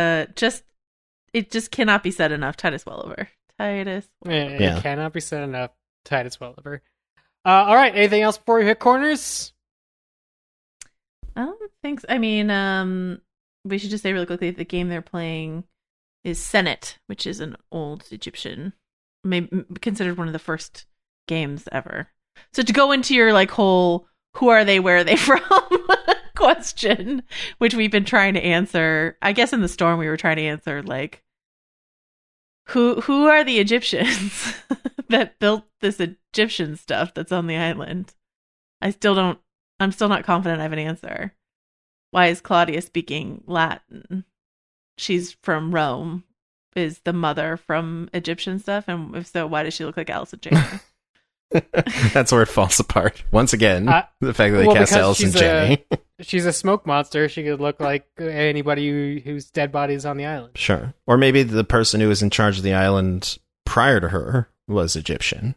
it just cannot be said enough. Titus Welliver.
It cannot be said enough. Titus Welliver. All right, anything else before we hit corners?
I don't think so. I mean, we should just say really quickly, the game they're playing is Senet, which is an old Egyptian, maybe considered one of the first games ever. So to go into your, like, whole who are they, where are they from question, which we've been trying to answer. I guess in the storm we were trying to answer, like, who are the Egyptians that built this Egyptian stuff that's on the island? I'm still not confident I have an answer. Why is Claudia speaking Latin? She's from Rome. Is the mother from Egyptian stuff? And if so, why does she look like Allison Janney?
That's where it falls apart. Once again, the fact that they cast Allison Janney.
She's a smoke monster. She could look like anybody whose dead body is on the island.
Sure. Or maybe the person who was in charge of the island prior to her was Egyptian.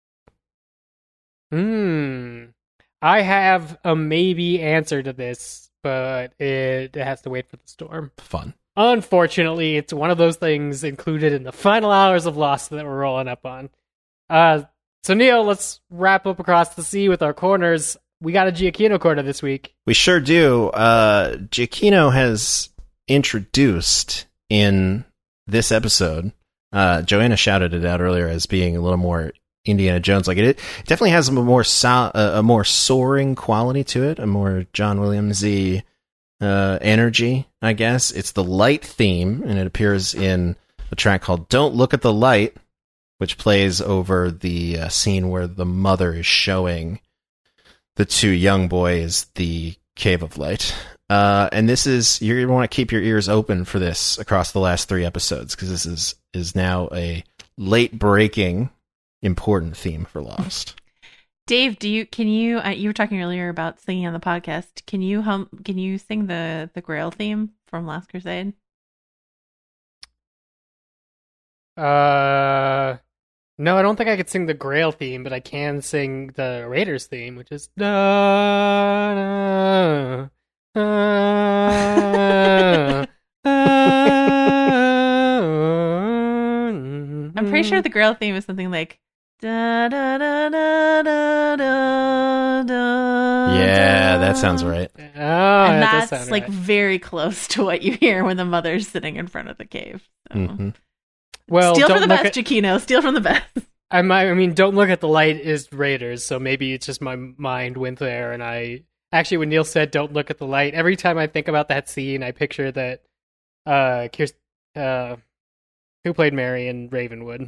I have a maybe answer to this, but it has to wait for the storm.
Fun.
Unfortunately, it's one of those things included in the final hours of Lost that we're rolling up on. So, Neil, let's wrap up across the sea with our corners. We got a Giacchino corner this week.
We sure do. Giacchino has introduced in this episode, Joanna shouted it out earlier as being a little more Indiana Jones. Like, it definitely has a more soaring quality to it, a more John Williams-y energy, I guess. It's the light theme, and it appears in a track called Don't Look at the Light, which plays over the scene where the mother is showing the two young boys the Cave of Light. And this is, you're going to want to keep your ears open for this across the last 3 episodes, because this is now a late-breaking, important theme for Lost.
Dave, you were talking earlier about singing on the podcast. Can you sing the Grail theme from Last Crusade?
No, I don't think I could sing the Grail theme, but I can sing the Raiders theme, which is I'm
pretty sure the Grail theme is something like da da da da da da da.
Yeah, that sounds right.
Oh,
and
that
that's like very close to what you hear when the mother's sitting in front of the cave. So.
Mm-hmm.
Well,
steal from the best, Giacchino. Steal from the best.
I mean, Don't Look at the Light is Raiders, so maybe it's just my mind went there. And when Neil said Don't Look at the Light, every time I think about that scene, I picture that who played Mary in Ravenwood?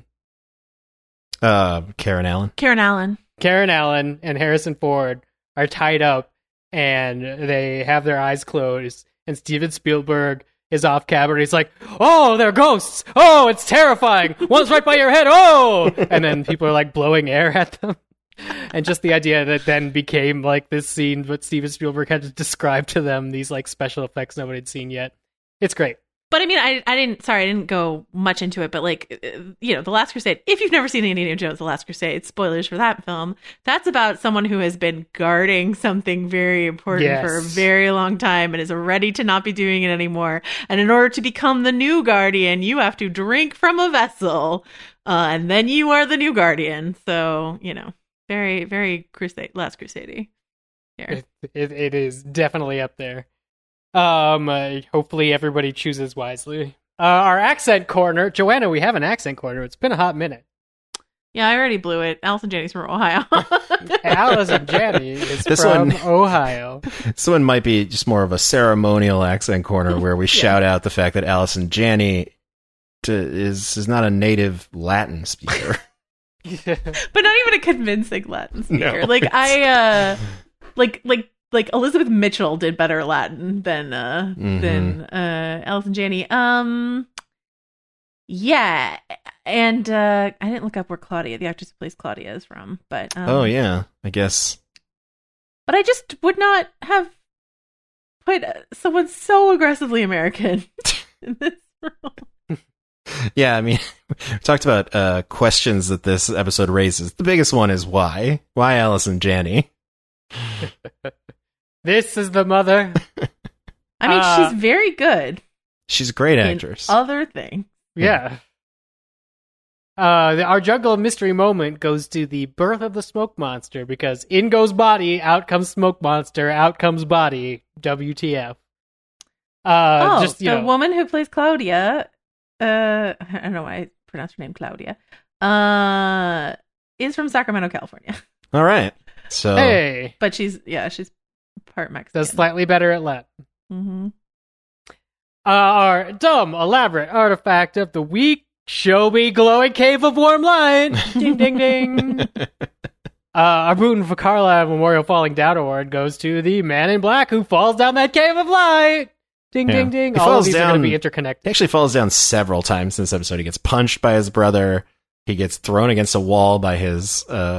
Karen Allen.
Karen Allen
and Harrison Ford are tied up, and they have their eyes closed, and Steven Spielberg is off camera. He's like, "Oh, they're ghosts! Oh, it's terrifying! One's right by your head! Oh!" And then people are like blowing air at them. And just the idea that then became like this scene, but Steven Spielberg had to describe to them these like special effects nobody had seen yet. It's great.
But I mean, I didn't go much into it, but like, The Last Crusade, if you've never seen Indiana Jones, The Last Crusade, spoilers for that film, that's about someone who has been guarding something very important for a very long time and is ready to not be doing it anymore. And in order to become the new guardian, you have to drink from a vessel, and then you are the new guardian. So, very, very Last Crusade-y.
It is definitely up there. Hopefully everybody chooses wisely. Our accent corner, Joanna, we have an accent corner. It's been a hot minute.
Yeah, I already blew it. Alice and Janney's from Ohio.
Alice and Janney is from Ohio.
This one might be just more of a ceremonial accent corner where we shout out the fact that Alice and Janney is not a native Latin speaker.
But not even a convincing Latin speaker.
No,
like Like Elizabeth Mitchell did better Latin than Alice and Janney. Yeah, and I didn't look up where Claudia, the actress who plays Claudia, is from. But
oh yeah, I guess.
But I just would not have put someone so aggressively American in this role.
Yeah, I mean, we talked about questions that this episode raises. The biggest one is why? Why Alice and Janney?
This is the mother.
I mean, she's very good.
She's a great actress.
Other thing.
Yeah. Our Jungle of Mystery moment goes to the birth of the smoke monster, because in goes body, out comes smoke monster, out comes body. WTF.
The woman who plays Claudia, I don't know why I pronounced her name Claudia, is from Sacramento, California.
All right. So,
hey.
But she's part Mexican.
Does slightly better at Latin.
Mm-hmm.
Our dumb, elaborate artifact of the week, show me glowing cave of warm light. Ding, ding, ding. Our Bruton for Carlisle Memorial Falling Down Award goes to the man in black who falls down that cave of light. Ding, ding, ding. All of these are going to be interconnected.
He actually falls down several times in this episode. He gets punched by his brother. He gets thrown against a wall by his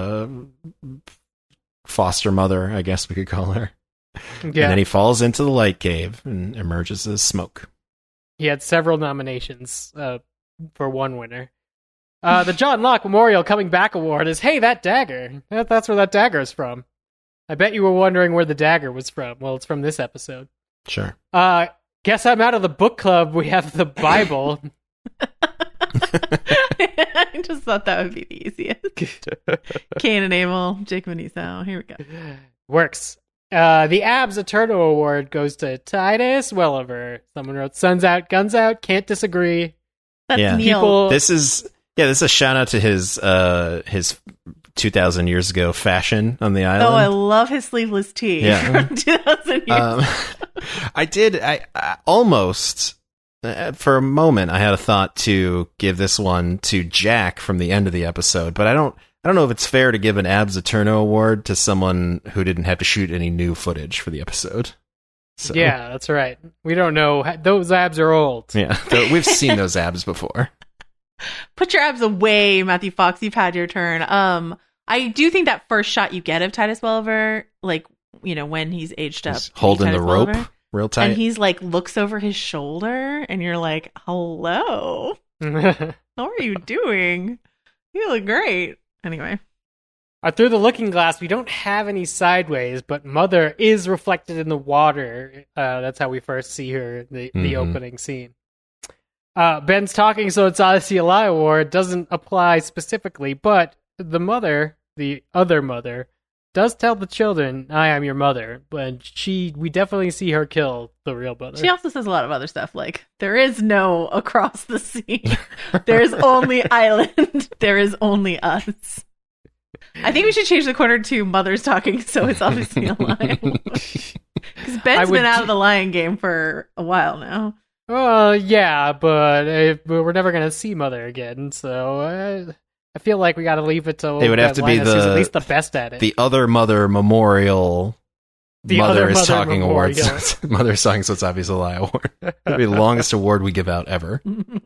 foster mother, I guess we could call her. Yeah. And then he falls into the light cave and emerges as smoke.
He had several nominations for one winner. The John Locke Memorial Coming Back Award is, hey, that dagger. That's where that dagger is from. I bet you were wondering where the dagger was from. Well, it's from this episode.
Sure.
Guess I'm out of the book club. We have the Bible.
I just thought that would be the easiest. Cain and Abel, Jacob and Esau. Here we go.
Works. The Abs Eterno Award goes to Titus Welliver. Someone wrote, "Sun's out, guns out. Can't disagree."
That's Neil.
This is a shout out to his 2,000 years ago fashion on the island.
Oh, I love his sleeveless tee from 2,000 years ago.
I almost, for a moment, I had a thought to give this one to Jack from the end of the episode, but I don't know if it's fair to give an Abs Eterno award to someone who didn't have to shoot any new footage for the episode. So. Yeah,
that's right. We don't know. Those abs are old.
Yeah, we've seen those abs before.
Put your abs away, Matthew Fox. You've had your turn. I do think that first shot you get of Titus Welliver, like, when he's aged up.
He's holding the rope real tight.
And he's like, looks over his shoulder, and you're like, hello. How are you doing? You look great. Anyway.
Through the looking glass, we don't have any sideways, but Mother is reflected in the water. That's how we first see her in the opening scene. Ben's talking, so it's Odyssey Ally Award doesn't apply specifically, but the mother, the other mother, does tell the children, "I am your mother," but we definitely see her kill the real mother.
She also says a lot of other stuff, like, there is no across the sea. There is only island. There is only us. I think we should change the corner to Mother's talking, so it's obviously a lion. Because Ben's been out of the lion game for a while now.
Yeah, but we're never going to see Mother again, so I feel like we got to leave it to...
They would have to be
at least the best at it.
The Other Mother Memorial... Mother is Talking Awards. Mother's Talking, so it's obviously a lie award. It'll be the longest award we give out ever.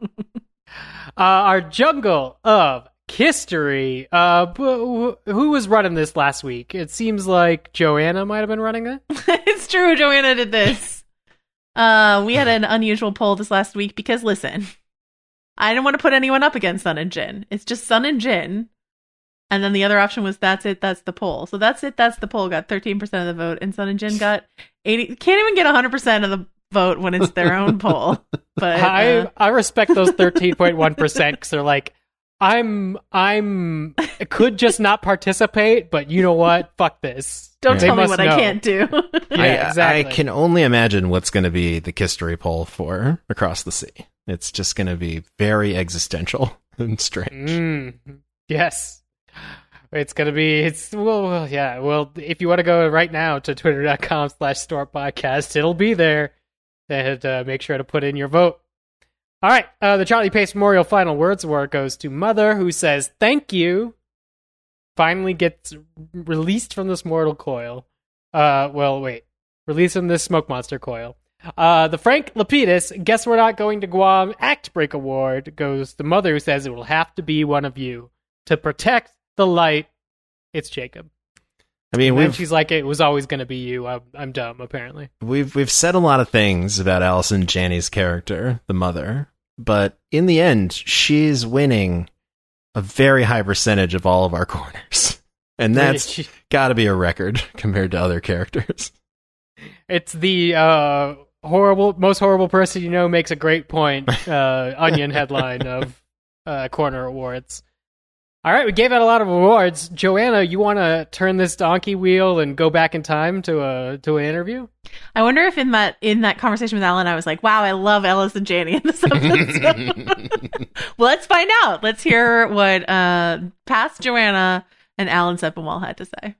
Our Jungle of History. Who was running this last week? It seems like Joanna might have been running it.
It's true, Joanna did this. We had an unusual poll this last week because, listen, I didn't want to put anyone up against Sun and Jin. It's just Sun and Jin. And then the other option was That's It, That's the Poll. So That's It, That's the Poll got 13% of the vote, and Sun and Jin got 80. Can't even get 100% of the vote when it's their own poll. But
I respect those 13.1% because they're like, I could just not participate, but you know what? Fuck this.
Don't
They
tell me
must
what
know.
I can't do.
Exactly.
I can only imagine what's going to be the Kistery poll for Across the Sea. It's just going to be very existential and strange.
Yes. It's going to be, well, if you want to go right now to twitter.com/stormpodcast, it'll be there. And make sure to put in your vote. All right, the Charlie Pace Memorial Final Words Award goes to Mother, who says, thank you. Finally gets released from this mortal coil. Released from this smoke monster coil. The Frank Lapidus, Guess We're Not Going to Guam Act Break Award goes to Mother, who says it will have to be one of you. To protect the light, it's Jacob.
I mean,
and she's like, it was always going to be you. I'm dumb, apparently.
We've said a lot of things about Allison Janney's character, the mother, but in the end, she's winning a very high percentage of all of our corners. And that's got to be a record compared to other characters.
It's the most horrible person you know makes a great point Onion headline of Corner Awards. All right, we gave out a lot of awards. Joanna, you want to turn this donkey wheel and go back in time to an interview?
I wonder if in that conversation with Alan, I was like, wow, I love Allison Janney in this episode. Well, let's find out. Let's hear what past Joanna and Alan Sepinwall had to say.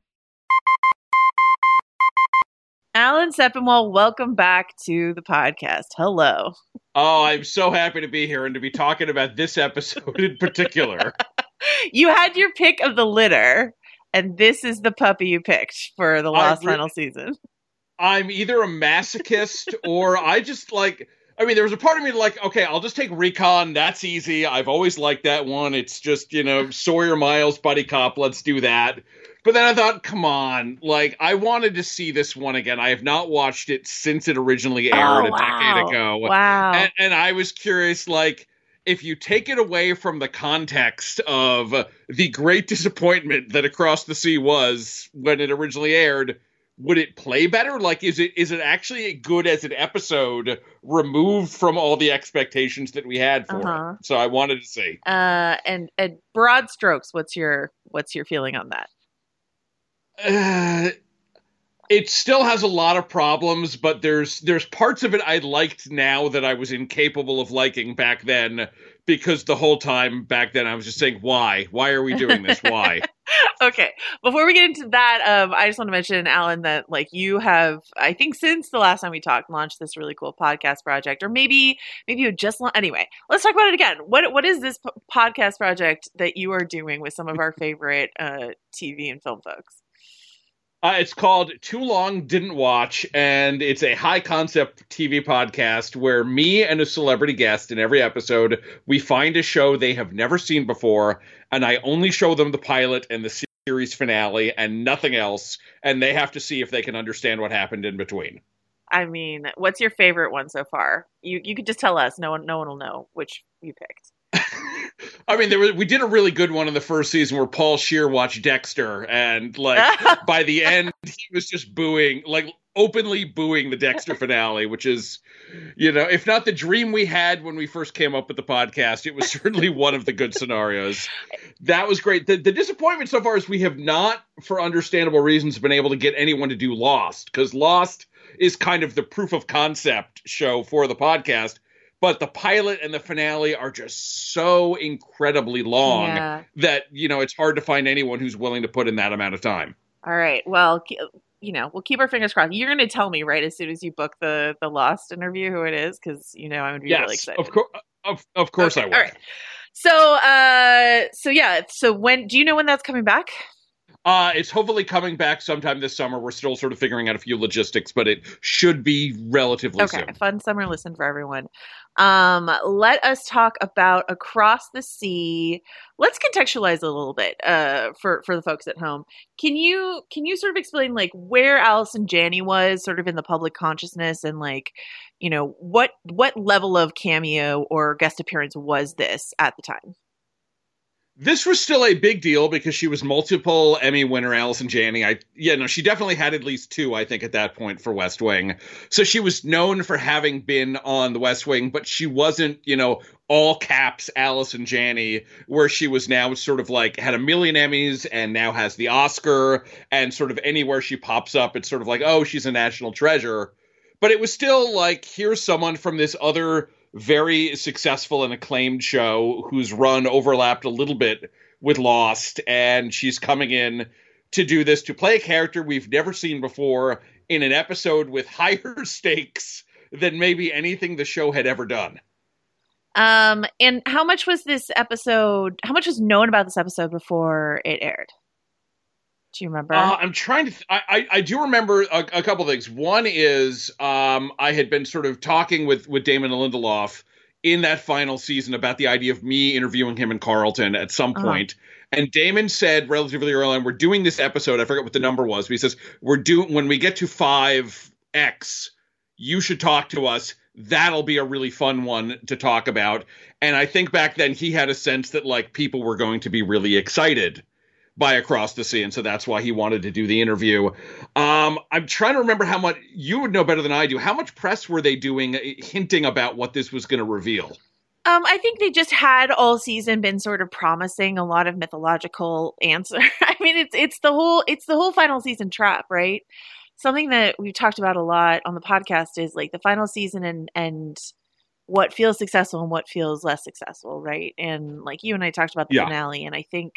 Alan Sepinwall, welcome back to the podcast. Hello.
Oh, I'm so happy to be here and to be talking about this episode in particular.
You had your pick of the litter, and this is the puppy you picked for the last final season.
I'm either a masochist or I just there was a part of me like, okay, I'll just take Recon. That's easy. I've always liked that one. It's just, Sawyer Miles, buddy cop. Let's do that. But then I thought, come on, I wanted to see this one again. I have not watched it since it originally aired a decade ago.
Wow.
And I was curious, if you take it away from the context of the great disappointment that Across the Sea was when it originally aired, would it play better? Is it actually good as an episode removed from all the expectations that we had for it? So I wanted to see.
And broad strokes, what's your feeling on that?
It still has a lot of problems, but there's parts of it I liked now that I was incapable of liking back then, because the whole time back then I was just saying, why? Why are we doing this? Why?
Okay. Before we get into that, I just want to mention, Alan, that you have, I think since the last time we talked, launched this really cool podcast project, or maybe you just anyway, let's talk about it again. What is this podcast project that you are doing with some of our favorite TV and film folks?
It's called Too Long Didn't Watch, and it's a high-concept TV podcast where me and a celebrity guest in every episode, we find a show they have never seen before, and I only show them the pilot and the series finale and nothing else, and they have to see if they can understand what happened in between.
I mean, what's your favorite one so far? You could just tell us. No one will know which you picked.
I mean, we did a really good one in the first season where Paul Scheer watched Dexter, and by the end, he was just booing, openly booing the Dexter finale, which is, if not the dream we had when we first came up with the podcast, it was certainly one of the good scenarios. That was great. The disappointment so far is we have not, for understandable reasons, been able to get anyone to do Lost, because Lost is kind of the proof of concept show for the podcast. But the pilot and the finale are just so incredibly long that, it's hard to find anyone who's willing to put in that amount of time.
All right. Well, we'll keep our fingers crossed. You're going to tell me, right, as soon as you book the Lost interview who it is, because, I'm going to be really excited.
Of course I will.
All right. So when do you know when that's coming back?
It's hopefully coming back sometime this summer. We're still sort of figuring out a few logistics, but it should be relatively soon.
Okay, fun summer listen for everyone. Let us talk about Across the Sea. Let's contextualize a little bit for the folks at home. Can you sort of explain like where Allison Janney was sort of in the public consciousness, and like, you know, what level of cameo or guest appearance was this at the time?
This was still a big deal because she was multiple Emmy winner Allison Janney. She definitely had at least 2, I think, at that point for West Wing. So she was known for having been on the West Wing, but she wasn't, all caps Allison Janney, where she was now sort of like had 1 million Emmys and now has the Oscar, and sort of anywhere she pops up, it's sort of like, oh, she's a national treasure. But it was still like, here's someone from this other very successful and acclaimed show whose run overlapped a little bit with Lost, and she's coming in to do this, to play a character we've never seen before in an episode with higher stakes than maybe anything the show had ever done.
And how much was known about this episode before it aired? Do you remember?
I'm trying to. I do remember a couple things. One is I had been sort of talking with Damon Lindelof in that final season about the idea of me interviewing him in Carlton at some point. And Damon said relatively early on, we're doing this episode. I forget what the number was, but he says, when we get to 5X, you should talk to us. That'll be a really fun one to talk about. And I think back then he had a sense that like people were going to be really excited by Across the Sea, and so that's why he wanted to do the interview. I'm trying to remember how much, you would know better than I do, how much press were they doing hinting about what this was going to reveal?
I think they just had all season been sort of promising a lot of mythological answer. I mean, it's the whole final season trap, right? Something that we've talked about a lot on the podcast is like the final season and what feels successful and what feels less successful, right? And like you and I talked about the finale, and I think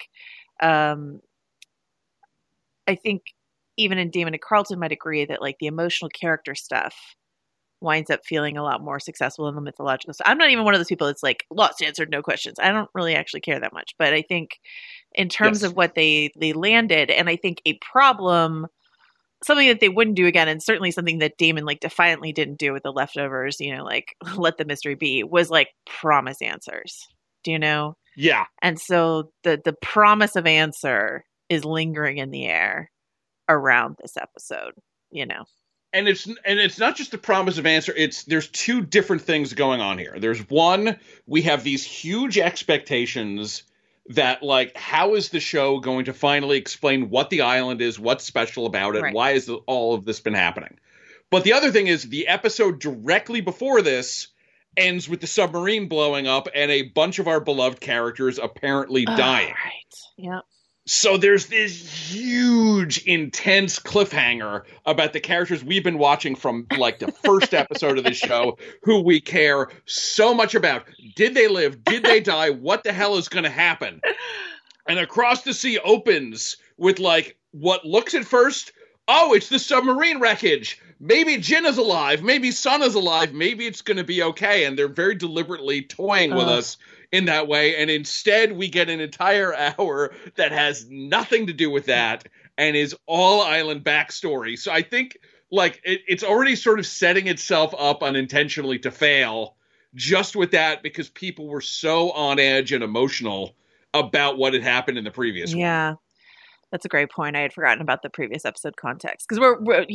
even in Damon and Carlton might agree that like the emotional character stuff winds up feeling a lot more successful than the mythological stuff. I'm not even one of those people that's like Lost answered, no questions. I don't really actually care that much, but I think in terms of what they landed, and I think a problem, something that they wouldn't do again, and certainly something that Damon like defiantly didn't do with The Leftovers, like let the mystery be, was like promise answers. Do you know?
Yeah.
And so the promise of answer is lingering in the air around this episode,
And it's not just the promise of answer. There's 2 different things going on here. There's one, we have these huge expectations that like, how is the show going to finally explain what the island is, what's special about it,
right.
Why has all of this been happening? But the other thing is the episode directly before this ends with the submarine blowing up and a bunch of our beloved characters apparently dying.
Right. Yep.
So there's this huge, intense cliffhanger about the characters we've been watching from like the first episode of the show, who we care so much about. Did they live? Did they die? What the hell is going to happen? And Across the Sea opens with like what looks at first, oh, it's the submarine wreckage. Maybe Jin is alive. Maybe Sun is alive. Maybe it's going to be okay. And they're very deliberately toying with us in that way. And instead, we get an entire hour that has nothing to do with that and is all island backstory. So I think like it's already sort of setting itself up unintentionally to fail just with that, because people were so on edge and emotional about what had happened in the previous one.
Yeah. That's a great point. I had forgotten about the previous episode context, because we're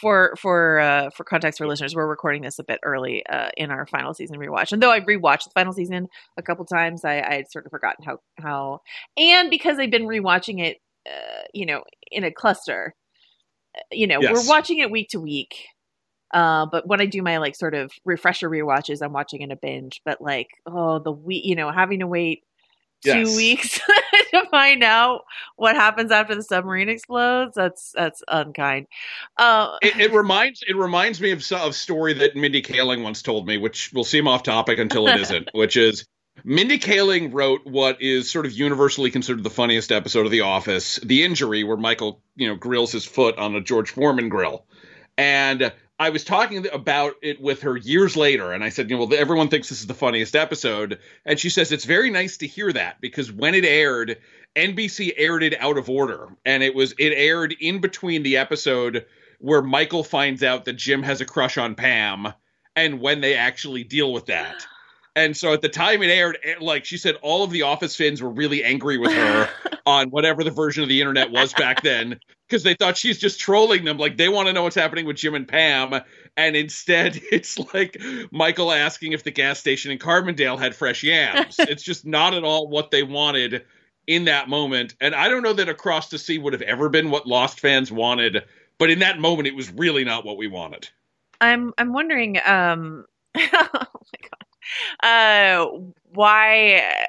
for context for listeners, we're recording this a bit early in our final season rewatch. And though I've rewatched the final season a couple times, I had sort of forgotten how, and because I've been rewatching it, in a cluster, yes. We're watching it week to week. But when I do my like sort of refresher rewatches, I'm watching in a binge. But like, the week, having to wait 2 weeks to find out what happens after the submarine explodes. That's unkind.
It reminds me of a story that Mindy Kaling once told me, which will seem off topic until it isn't, which is Mindy Kaling wrote what is sort of universally considered the funniest episode of The Office, The Injury, where Michael, grills his foot on a George Foreman grill. And I was talking about it with her years later, and I said, well, everyone thinks this is the funniest episode. And she says, it's very nice to hear that, because when it aired NBC aired it out of order, and it aired in between the episode where Michael finds out that Jim has a crush on Pam and when they actually deal with that. And so at the time it aired, like she said, all of the Office fans were really angry with her on whatever the version of the internet was back then, because they thought she's just trolling them. Like, they want to know what's happening with Jim and Pam. And instead, it's like Michael asking if the gas station in Carbondale had fresh yams. It's just not at all what they wanted in that moment. And I don't know that Across the Sea would have ever been what Lost fans wanted, but in that moment, it was really not what we wanted.
I'm wondering, oh my God, why?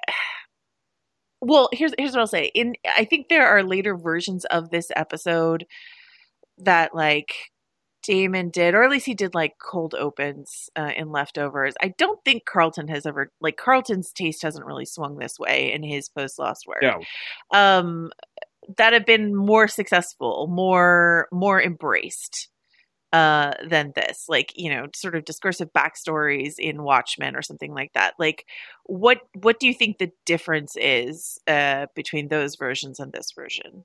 Well, here's what I'll say. I think there are later versions of this episode that like Damon did, or at least he did like cold opens in Leftovers. I don't think Carlton has ever, like, Carlton's taste hasn't really swung this way in his post-Lost work.
No.
That have been more successful, more embraced than this, like, you know, sort of discursive backstories in Watchmen or something like that. Like, what do you think the difference is between those versions and this version?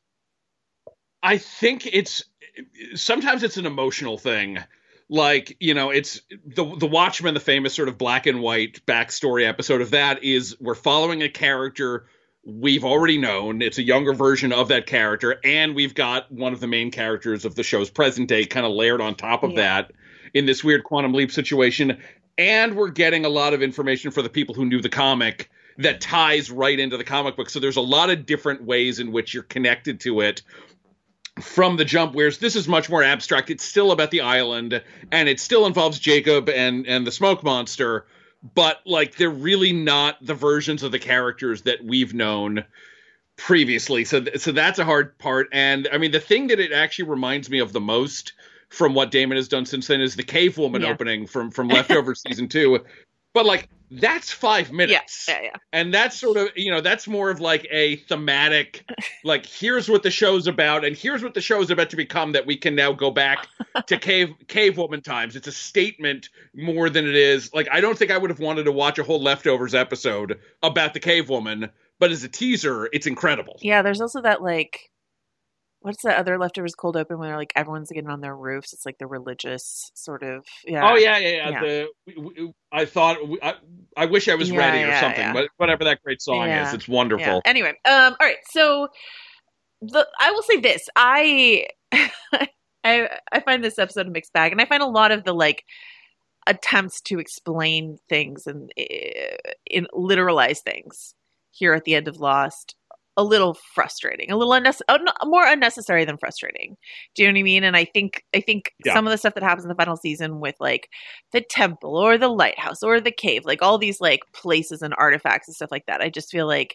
I think sometimes it's an emotional thing. Like, you know, it's the Watchmen, the famous sort of black and white backstory episode of that is we're following a character we've already known. It's a younger version of that character, and we've got one of the main characters of the show's present day kind of layered on top of that in this weird Quantum Leap situation. And we're getting a lot of information for the people who knew the comic that ties right into the comic book. So there's a lot of different ways in which you're connected to it from the jump, whereas this is much more abstract. It's still about the island, and it still involves Jacob and the smoke monster, but like they're really not the versions of the characters that we've known previously. So that's a hard part. And I mean, the thing that it actually reminds me of the most from what Damon has done since then is the Cave Woman opening from Leftovers season 2. But like, that's 5 minutes.
Yeah.
And that's sort of, you know, that's more of like a thematic, like, here's what the show's about, and here's what the show is about to become, that we can now go back to Cave Woman times. It's a statement more than it is. Like, I don't think I would have wanted to watch a whole Leftovers episode about the Cave Woman, but as a teaser, it's incredible.
Yeah, there's also that, like, what's that other Leftovers cold open where like everyone's getting on their roofs? It's like the religious sort of,
Oh yeah. I wish I was ready or something. But whatever that great song is, it's wonderful.
Yeah. Anyway, all right. So I will say this: I find this episode a mixed bag, and I find a lot of the like attempts to explain things and in literalize things here at the end of Lost a little frustrating, a little more unnecessary than frustrating. Do you know what I mean? And I think some of the stuff that happens in the final season with like the temple or the lighthouse or the cave, like all these like places and artifacts and stuff like that, I just feel like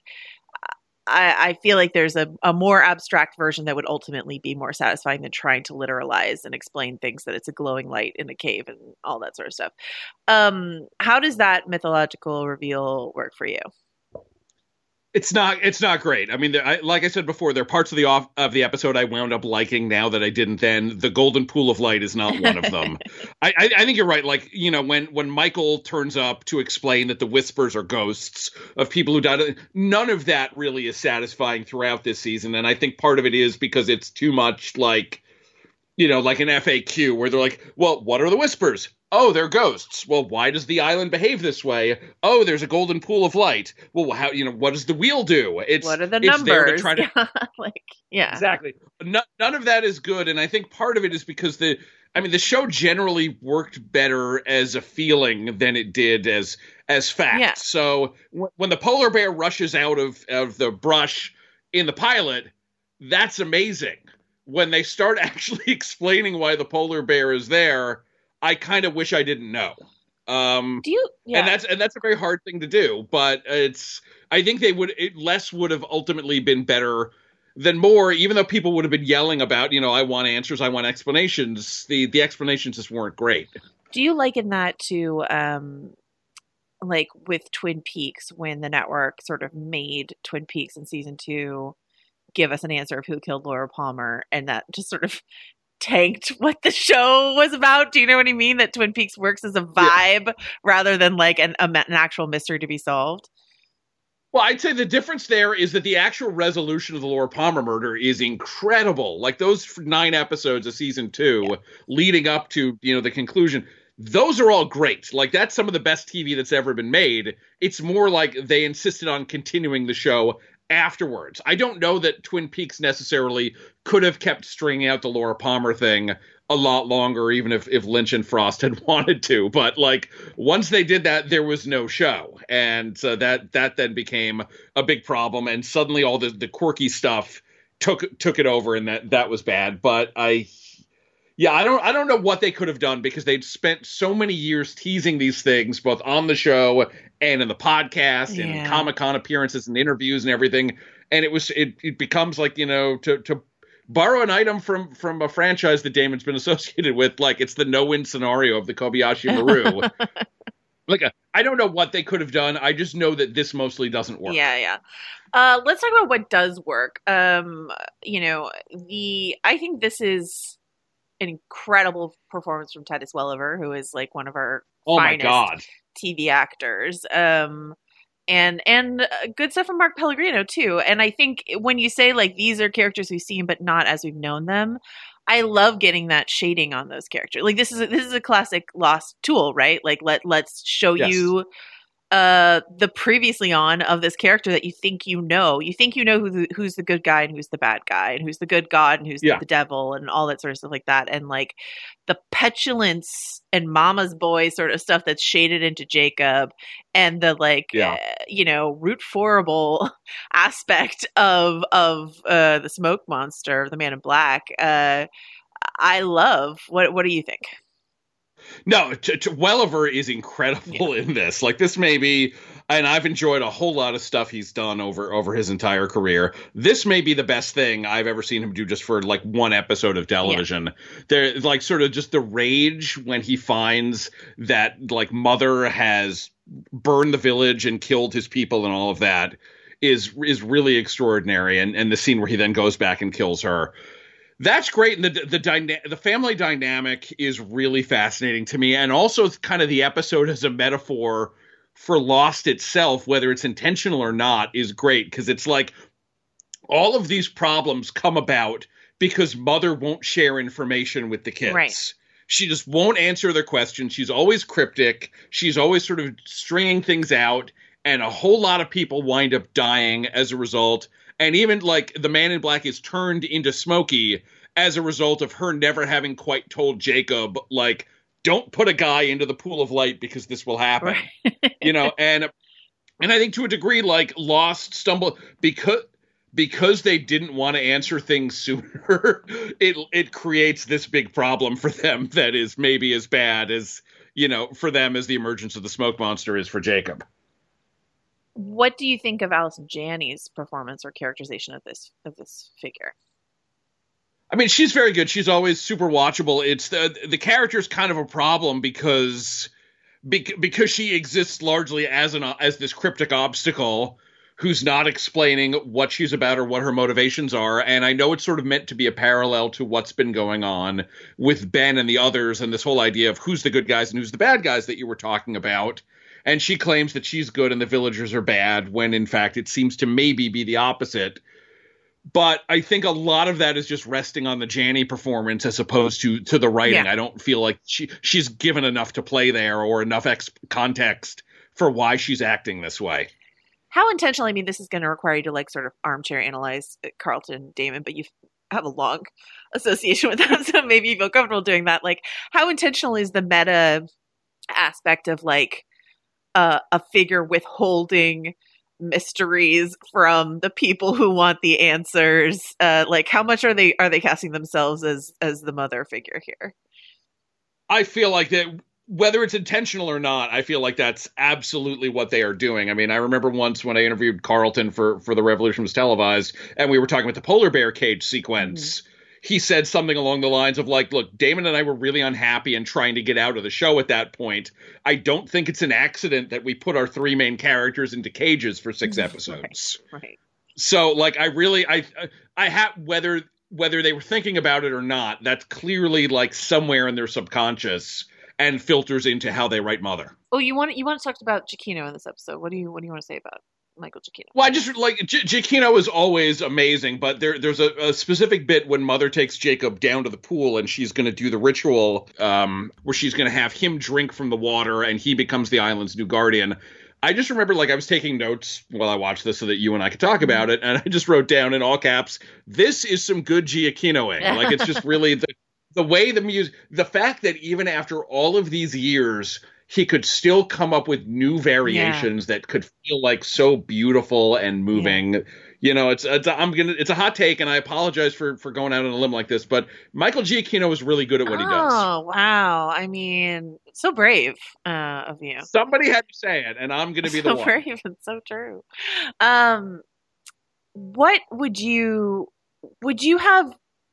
I feel like there's a more abstract version that would ultimately be more satisfying than trying to literalize and explain things that it's a glowing light in a cave and all that sort of stuff. How does that mythological reveal work for you?
It's not great. I mean, like I said before, there are parts of the episode I wound up liking now that I didn't then. The Golden Pool of Light is not one of them. I think you're right. Like, you know, when Michael turns up to explain that the Whispers are ghosts of people who died, none of that really is satisfying throughout this season. And I think part of it is because it's too much like, you know, like an FAQ where they're like, well, what are the Whispers? Oh, they're ghosts. Well, why does the island behave this way? Oh, there's a golden pool of light. Well, how, you know, what does the wheel do?
What are the numbers?
There to try to...
Exactly.
None of that is good. And I think part of it is because the show generally worked better as a feeling than it did as fact.
Yeah.
So when the polar bear rushes out of the brush in the pilot, that's amazing. When they start actually explaining why the polar bear is there, I kind of wish I didn't know. And that's a very hard thing to do, but I think less would have ultimately been better than more, even though people would have been yelling about, you know, I want answers, I want explanations. The explanations just weren't great.
Do you liken that to, like with Twin Peaks, when the network sort of made Twin Peaks in season 2 give us an answer of who killed Laura Palmer, and that just sort of tanked what the show was about? Do you know what I mean? That Twin Peaks works as a vibe rather than like an actual mystery to be solved.
Well, I'd say the difference there is that the actual resolution of the Laura Palmer murder is incredible. Like those 9 episodes of season 2 leading up to, the conclusion, those are all great. Like that's some of the best TV that's ever been made. It's more like they insisted on continuing the show afterwards. I don't know that Twin Peaks necessarily could have kept stringing out the Laura Palmer thing a lot longer, even if Lynch and Frost had wanted to. But like once they did that, there was no show. And so that then became a big problem. And suddenly all the quirky stuff took it over, and that was bad. But I don't know what they could have done, because they'd spent so many years teasing these things, both on the show and in the podcast and Comic-Con appearances and interviews and everything. And it becomes like, to borrow an item from a franchise that Damon's been associated with, like it's the no-win scenario of the Kobayashi Maru. I don't know what they could have done. I just know that this mostly doesn't work.
Yeah. Let's talk about what does work. I think this is an incredible performance from Titus Welliver, who is like one of our finest TV actors. And good stuff from Mark Pellegrino too. And I think when you say like these are characters we've seen but not as we've known them, I love getting that shading on those characters. Like this is a classic Lost tool, right? Like let's show you the previously on of this character that you think you know. You think you know who's the good guy and who's the bad guy, and who's the good god and who's the devil, and all that sort of stuff like that. And like the petulance and mama's boy sort of stuff that's shaded into Jacob, and the root forable aspect of the smoke monster, the Man in Black. I love. What do you think?
No, Welliver is incredible in this. Like this may be, and I've enjoyed a whole lot of stuff he's done over his entire career. This may be the best thing I've ever seen him do just for like one episode of television. There's like sort of just the rage when he finds that like Mother has burned the village and killed his people and all of that is really extraordinary. And the scene where he then goes back and kills her. That's great, and the family dynamic is really fascinating to me, and also kind of the episode as a metaphor for Lost itself, whether it's intentional or not, is great, because it's like all of these problems come about because Mother won't share information with the kids.
Right.
She just won't answer their questions. She's always cryptic. She's always sort of stringing things out, and a whole lot of people wind up dying as a result. And even like the Man in Black is turned into Smokey as a result of her never having quite told Jacob, like, don't put a guy into the pool of light because this will happen. Right. And I think to a degree, like Lost stumbled because they didn't want to answer things sooner. It creates this big problem for them that is maybe as bad as, for them as the emergence of the smoke monster is for Jacob.
What do you think of Allison Janney's performance or characterization of this figure?
I mean, she's very good. She's always super watchable. It's the character's kind of a problem because she exists largely as this cryptic obstacle who's not explaining what she's about or what her motivations are. And I know it's sort of meant to be a parallel to what's been going on with Ben and the others and this whole idea of who's the good guys and who's the bad guys that you were talking about. And she claims that she's good and the villagers are bad, when in fact it seems to maybe be the opposite. But I think a lot of that is just resting on the Janney performance as opposed to the writing. Yeah. I don't feel like she's given enough to play there or enough context for why she's acting this way.
How intentional? I mean, this is going to require you to like sort of armchair analyze Carlton Damon, but you have a long association with them, so maybe you feel comfortable doing that. Like, how intentional is the meta aspect of like a figure withholding mysteries from the people who want the answers? Like, how much are they casting themselves as the mother figure here?
I feel like that, whether it's intentional or not, I feel like that's absolutely what they are doing. I mean, I remember once when I interviewed Carlton for The Revolution Was Televised, and we were talking about the polar bear cage sequence. Mm-hmm. He said something along the lines of like, look, Damon and I were really unhappy and trying to get out of the show at that point. I don't think it's an accident that we put our 3 main characters into cages for 6 episodes.
Right.
So like, I have, whether they were thinking about it or not, that's clearly like somewhere in their subconscious and filters into how they write Mother.
Oh, you want to talk about Giacchino in this episode. What do you want to say about Michael Giacchino.
Well, I just like Giacchino is always amazing, but there's a specific bit when Mother takes Jacob down to the pool and she's going to do the ritual where she's going to have him drink from the water and he becomes the island's new guardian. I just remember, like, I was taking notes while I watched this so that you and I could talk about it, and I just wrote down in all caps, "This is some good Giacchinoing." Like, it's just really the way the music, the fact that even after all of these years, he could still come up with new variations that could feel like so beautiful and moving. Yeah. You know, it's a hot take, and I apologize for going out on a limb like this, but Michael Giacchino is really good at what he does.
Oh, wow. I mean, so brave of you.
Somebody had to say it, and I'm going to be the one.
So brave and so true. What would you have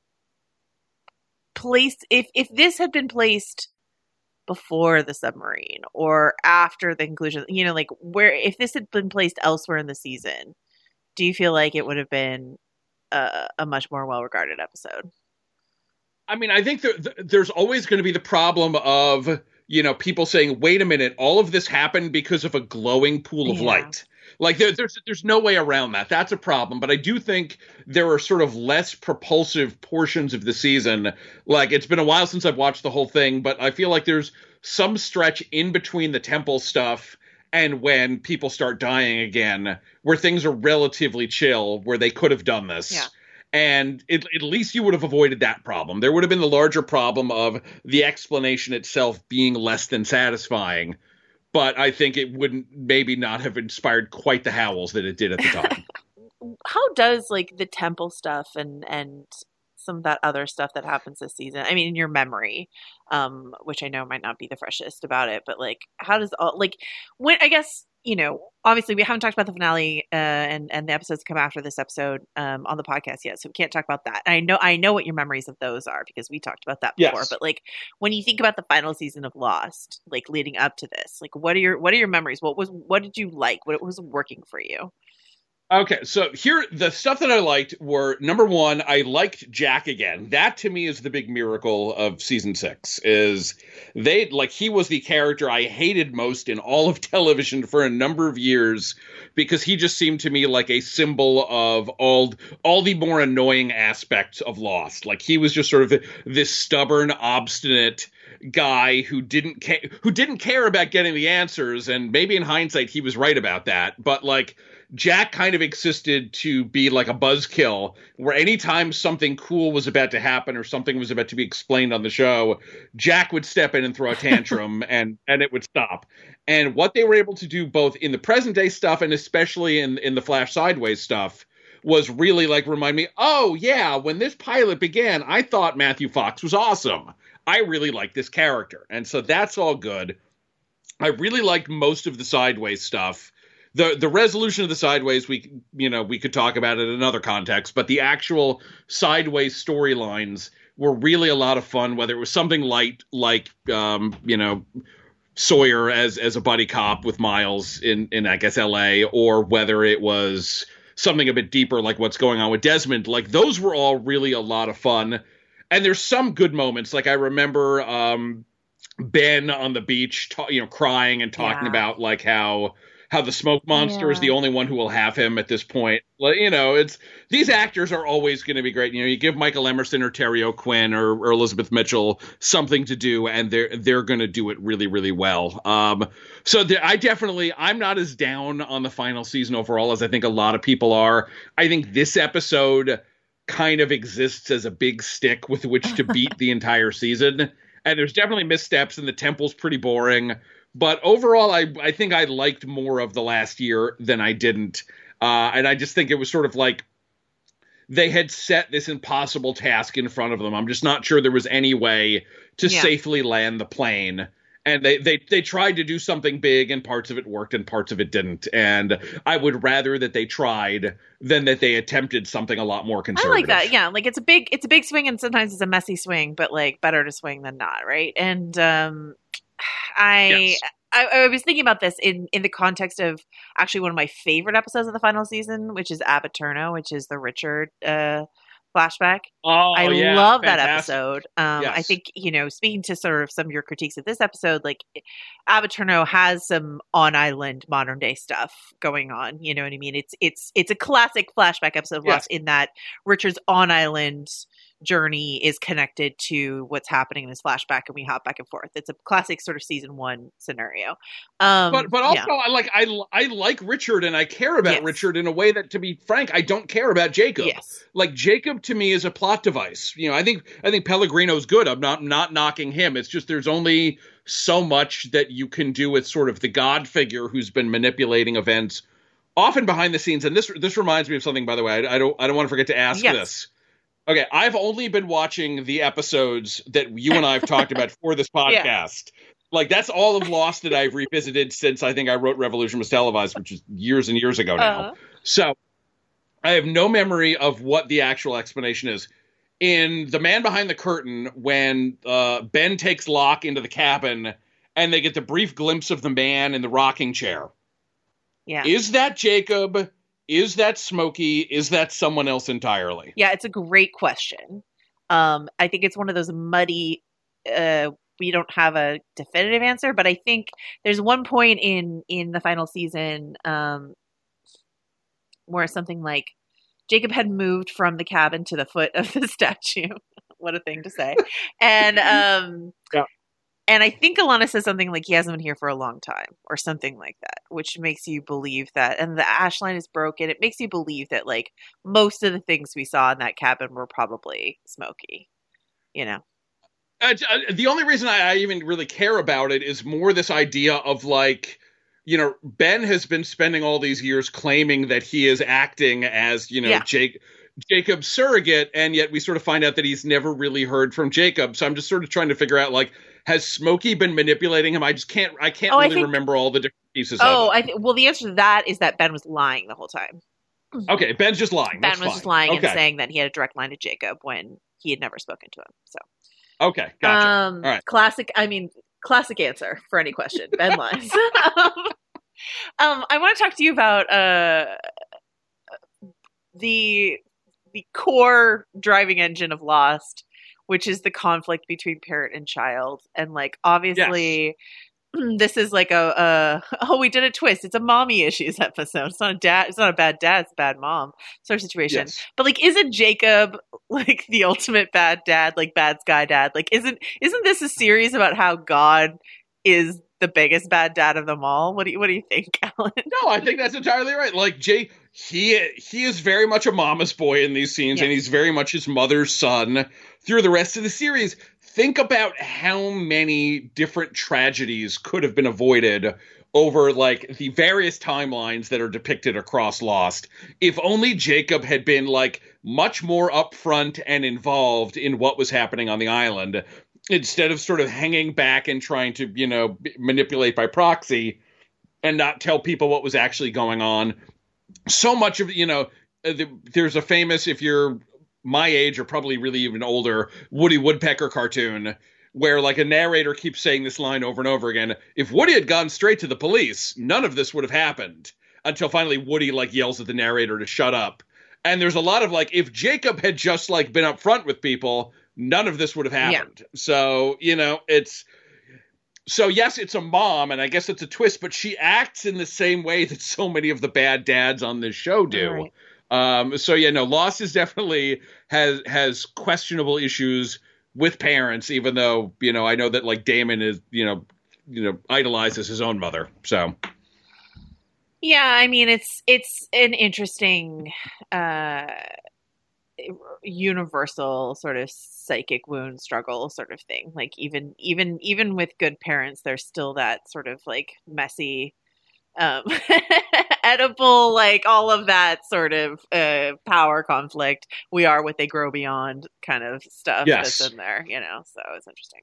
placed, if this had been placed before the submarine or after the conclusion, you know, like if this had been placed elsewhere in the season, do you feel like it would have been a much more well-regarded episode?
I mean, I think there's always going to be the problem of, you know, people saying, wait a minute, all of this happened because of a glowing pool of light. Like, there's no way around that. That's a problem. But I do think there are sort of less propulsive portions of the season. Like, it's been a while since I've watched the whole thing, but I feel like there's some stretch in between the temple stuff and when people start dying again, where things are relatively chill, where they could have done this. Yeah. And at least you would have avoided that problem. There would have been the larger problem of the explanation itself being less than satisfying. But I think it wouldn't maybe not have inspired quite the howls that it did at the time.
How does, like, the temple stuff and some of that other stuff that happens this season, I mean, in your memory, which I know might not be the freshest about it, but, like, how does when, I guess, you know, obviously we haven't talked about the finale and the episodes that come after this episode on the podcast yet, so we can't talk about that. And I know what your memories of those are because we talked about that before. Yes. But, like, when you think about the final season of Lost, like, leading up to this, like, what are your memories? What did you like? What was working for you?
Okay, so here, the stuff that I liked were, number one, I liked Jack again. That, to me, is the big miracle of season 6, is he was the character I hated most in all of television for a number of years, because he just seemed to me like a symbol of all the more annoying aspects of Lost. Like, he was just sort of this stubborn, obstinate guy who didn't care about getting the answers, and maybe in hindsight he was right about that, but, like, Jack kind of existed to be like a buzzkill, where anytime something cool was about to happen or something was about to be explained on the show, Jack would step in and throw a tantrum and it would stop. And what they were able to do both in the present day stuff and especially in the Flash Sideways stuff was really, like, remind me, oh yeah, when this pilot began, I thought Matthew Fox was awesome. I really like this character. And so that's all good. I really liked most of the Sideways stuff. The resolution of the Sideways, we could talk about it in another context, but the actual Sideways storylines were really a lot of fun, whether it was something light like, Sawyer as a buddy cop with Miles in I guess, L.A., or whether it was something a bit deeper like what's going on with Desmond. Like, those were all really a lot of fun. And there's some good moments. Like, I remember Ben on the beach, crying and talking about, like, how the smoke monster is the only one who will have him at this point. It's these actors are always going to be great. You give Michael Emerson or Terry O'Quinn or Elizabeth Mitchell something to do, and they're going to do it really, really well. I'm not as down on the final season overall as I think a lot of people are. I think this episode kind of exists as a big stick with which to beat the entire season. And there's definitely missteps, and the temple's pretty boring. But overall, I think I liked more of the last year than I didn't. And I just think it was sort of like they had set this impossible task in front of them. I'm just not sure there was any way to safely land the plane. And they tried to do something big, and parts of it worked and parts of it didn't. And I would rather that they tried than that they attempted something a lot more conservative.
I like that. Yeah, like it's a big swing, and sometimes it's a messy swing, but, like, better to swing than not, right? And I was thinking about this in the context of actually one of my favorite episodes of the final season, which is Ab Aeterno, which is the Richard flashback.
Oh,
I
yeah,
love that
fantastic.
episode.
Yes.
I think, speaking to sort of some of your critiques of this episode, like Abaturno has some on island modern day stuff going on. You know what I mean? It's a classic flashback episode of Lost in that Richard's on island journey is connected to what's happening in his flashback, and we hop back and forth. It's a classic sort of season 1 scenario.
But also I like Richard, and I care about Richard in a way that, to be frank, I don't care about Jacob.
Yes.
Like, Jacob to me is a plot device. I think Pellegrino's good. I'm not knocking him. It's just there's only so much that you can do with sort of the God figure who's been manipulating events, often behind the scenes. And this reminds me of something, by the way. I don't want to forget to ask this. Okay, I've only been watching the episodes that you and I have talked about for this podcast. Like, that's all of Lost that I've revisited since I think I wrote Revolution Was Televised, which is years and years ago now. So I have no memory of what the actual explanation is. In The Man Behind the Curtain, when Ben takes Locke into the cabin and they get the brief glimpse of the man in the rocking chair.
Yeah.
Is that Jacob? Is that Smokey? Is that someone else entirely?
Yeah, it's a great question. I think it's one of those muddy, we don't have a definitive answer, but I think there's one point in the final season where something like Jacob had moved from the cabin to the foot of the statue. What a thing to say. And and I think Alana says something like he hasn't been here for a long time or something like that, which makes you believe that. And the ash line is broken. It makes you believe that, like, most of the things we saw in that cabin were probably Smokey,
The only reason I even really care about it is more this idea of, like, Ben has been spending all these years claiming that he is acting as, Jacob's surrogate, and yet we sort of find out that he's never really heard from Jacob. So I'm just sort of trying to figure out, like, has Smokey been manipulating him? I can't really remember all the different pieces of it.
Well, the answer to that is that Ben was lying the whole time.
Okay, Ben's just lying.
Ben was just lying and saying that he had a direct line to Jacob when he had never spoken to him. So
okay, gotcha. All right.
Classic answer for any question. Ben lies. I want to talk to you about the core driving engine of Lost, which is the conflict between parent and child. And, like, obviously this is like we did a twist. It's a mommy issues episode. It's not a dad. It's not a bad dad. It's a bad mom sort of situation.
Yes.
But, like, isn't Jacob like the ultimate bad dad, like bad guy dad? Like, isn't this a series about how God is the biggest bad dad of them all? What do you think, Alan?
No, I think that's entirely right. Like, he is very much a mama's boy in these scenes, and he's very much his mother's son through the rest of the series. Think about how many different tragedies could have been avoided over, like, the various timelines that are depicted across Lost if only Jacob had been, like, much more upfront and involved in what was happening on the island, instead of sort of hanging back and trying to, manipulate by proxy and not tell people what was actually going on. So much of, there's a famous, if you're my age or probably really even older, Woody Woodpecker cartoon where, like, a narrator keeps saying this line over and over again. If Woody had gone straight to the police, none of this would have happened, until finally Woody, like, yells at the narrator to shut up. And there's a lot of, like, if Jacob had just, like, been upfront with people, none of this would have happened. Yeah. So, so yes, it's a mom, and I guess it's a twist, but she acts in the same way that so many of the bad dads on this show do. Right. Lost is definitely has questionable issues with parents, even though, I know that, like, Damon is, idolizes his own mother. So.
Yeah, I mean, it's an interesting, universal sort of psychic wound struggle sort of thing. Like, even with good parents, there's still that sort of, like, messy, edible, like, all of that sort of power conflict. We are what they grow beyond kind of stuff that's in there, so it's interesting.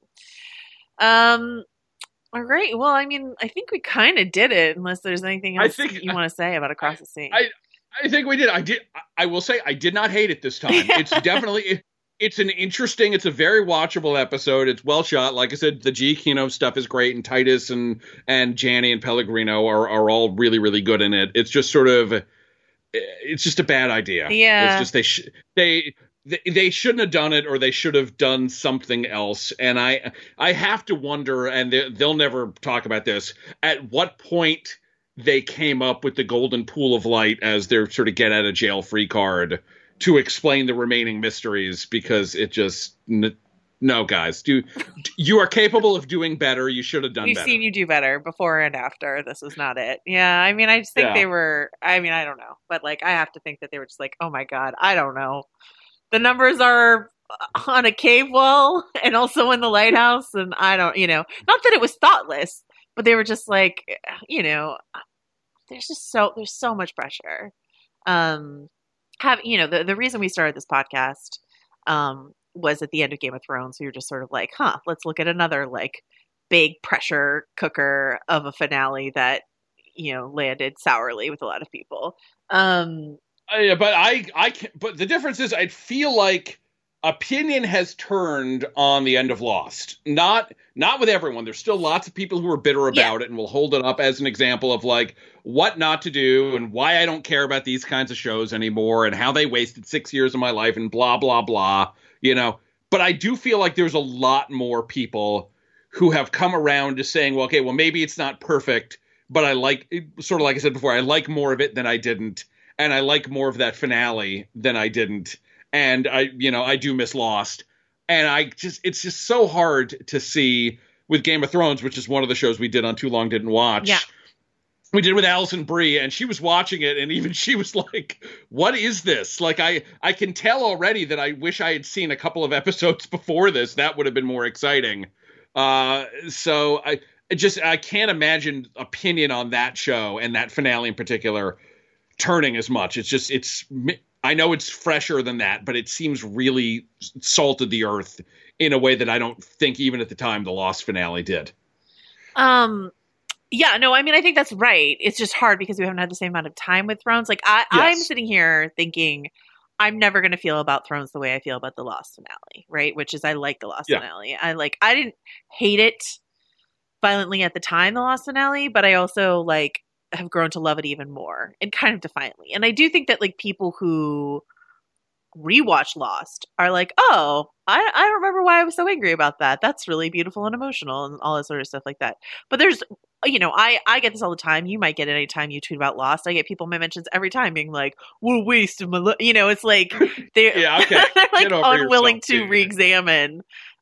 All right. Well, I mean, I think we kind of did it, unless there's anything else you want to say about Across the Sea.
I think we did. I will say I did not hate it this time. It's definitely, it's a very watchable episode. It's well shot. Like I said, the G Kino stuff is great, and Titus and Janny and Pellegrino are all really, really good in it. It's just sort of, it's just a bad idea.
Yeah.
It's just they shouldn't have done it, or they should have done something else. And I have to wonder, and they'll never talk about this, at what point they came up with the golden pool of light as their sort of get out of jail free card to explain the remaining mysteries, because it just no, guys, you are capable of doing better. You should have done
We've
better.
seen you do better before and after. This was not it. Yeah, I mean, I just think they were, I mean, I don't know. But, like, I have to think that they were just like, oh, my God, I don't know. The numbers are on a cave wall and also in the lighthouse. And I don't, not that it was thoughtless, but they were just like, there's so much pressure. The reason we started this podcast, was at the end of Game of Thrones. We were just sort of like, let's look at another like big pressure cooker of a finale that, landed sourly with a lot of people.
But the difference is I feel like opinion has turned on the end of Lost. Not with everyone. There's still lots of people who are bitter about it and will hold it up as an example of like what not to do and why I don't care about these kinds of shows anymore and how they wasted 6 years of my life and blah, blah, blah. But I do feel like there's a lot more people who have come around to saying, well, okay, well, maybe it's not perfect, but I like, sort of like I said before, I like more of it than I didn't. And I like more of that finale than I didn't. And I do miss Lost. And it's just so hard to see with Game of Thrones, which is one of the shows we did on Too Long Didn't Watch.
Yeah.
We did with Alison Brie, and she was watching it, and even she was like, what is this? Like, I can tell already that I wish I had seen a couple of episodes before this. That would have been more exciting. So I can't imagine opinion on that show and that finale in particular turning as much. I know it's fresher than that, but it seems really salted the earth in a way that I don't think even at the time the Lost finale did.
Yeah, no, I mean, I think that's right. It's just hard because we haven't had the same amount of time with Thrones. Like, I'm sitting here thinking I'm never going to feel about Thrones the way I feel about the Lost finale, right? Which is I like the Lost finale. I didn't hate it violently at the time, the Lost finale, but I also, have grown to love it even more and kind of defiantly. And I do think that, people who rewatch Lost are like, oh, I don't remember why I was so angry about that. That's really beautiful and emotional and all that sort of stuff like that. But there's, I get this all the time. You might get it anytime you tweet about Lost. I get people my mentions every time being like, what a waste of my it's like they're, they're unwilling to re-examine.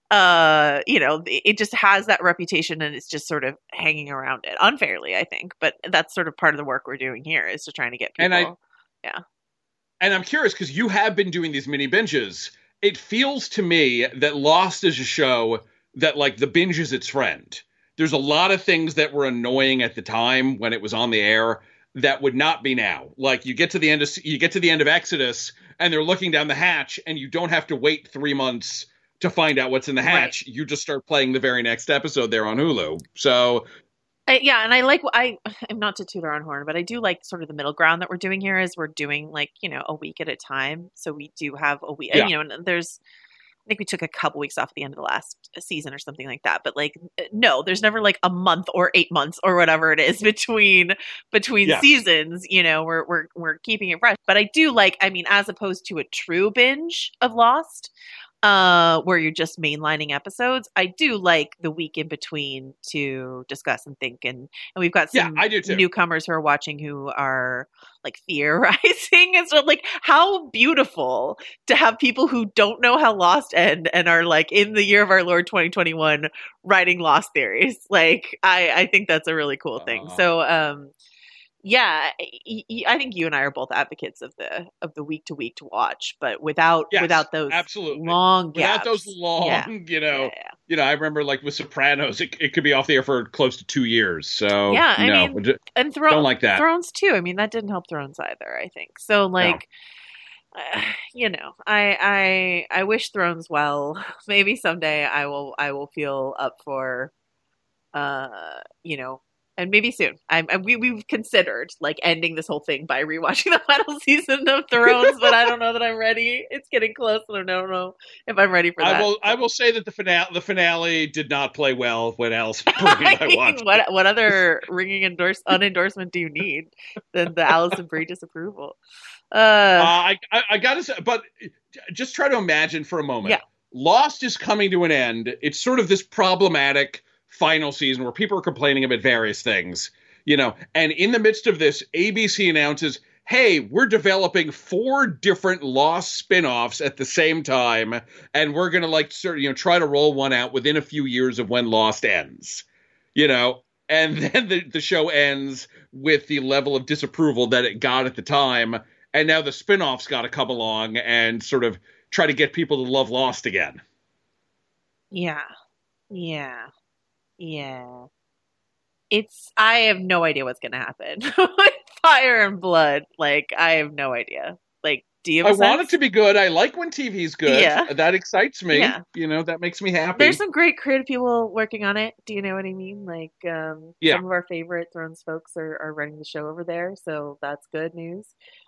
It just has that reputation and it's just sort of hanging around it unfairly, I think. But that's sort of part of the work we're doing here is to trying to get people.
And I'm curious because you have been doing these mini binges. It feels to me that Lost is a show that the binge is its friend. There's a lot of things that were annoying at the time when it was on the air that would not be now. Like you get to the end of Exodus and they're looking down the hatch and you don't have to wait 3 months to find out what's in the hatch. Right. You just start playing the very next episode there on Hulu. So
and I'm not to toot our own horn, but I do like sort of the middle ground that we're doing here is we're doing a week at a time. So we do have a week, and I think we took a couple weeks off at the end of the last season or something like that. But no, there's never a month or 8 months or whatever it is between seasons. We're keeping it fresh. But I do as opposed to a true binge of Lost, where you're just mainlining episodes, I do like the week in between to discuss and think. And we've got some newcomers who are watching who are theorizing and so how beautiful to have people who don't know how Lost end and are in the year of our Lord 2021 writing Lost theories. I think that's a really cool thing. So I think you and I are both advocates of the week to week to watch, but without those long gaps.
Without those long, I remember with Sopranos, it could be off the air for close to 2 years. So
and
don't like that.
Thrones too. I mean, that didn't help Thrones either. I think so. I wish Thrones well. Maybe someday I will feel up for, and maybe soon. We've considered ending this whole thing by rewatching the final season of Thrones, but I don't know that I'm ready. It's getting close, and I don't know if I'm ready for that.
I will say that the finale did not play well when Alison Brie and I watched.
What other ringing unendorsement do you need than the Alison Brie disapproval?
I gotta say, but just try to imagine for a moment.
Yeah.
Lost is coming to an end. It's sort of this problematic final season where people are complaining about various things, and in the midst of this, ABC announces, hey, we're developing 4 different Lost spin-offs at the same time, and we're going to try to roll one out within a few years of when Lost ends, and then the show ends with the level of disapproval that it got at the time, and now the spin-offs got to come along and sort of try to get people to love Lost again.
Yeah. I have no idea what's going to happen with Fire and Blood. I have no idea. Do you have a sense?
Want it to be good. I like when TV's good.
Yeah.
That excites me.
Yeah.
That makes me happy.
There's some great creative people working on it. Do you know what I mean? Some of our favorite Thrones folks are running the show over there, so that's good news.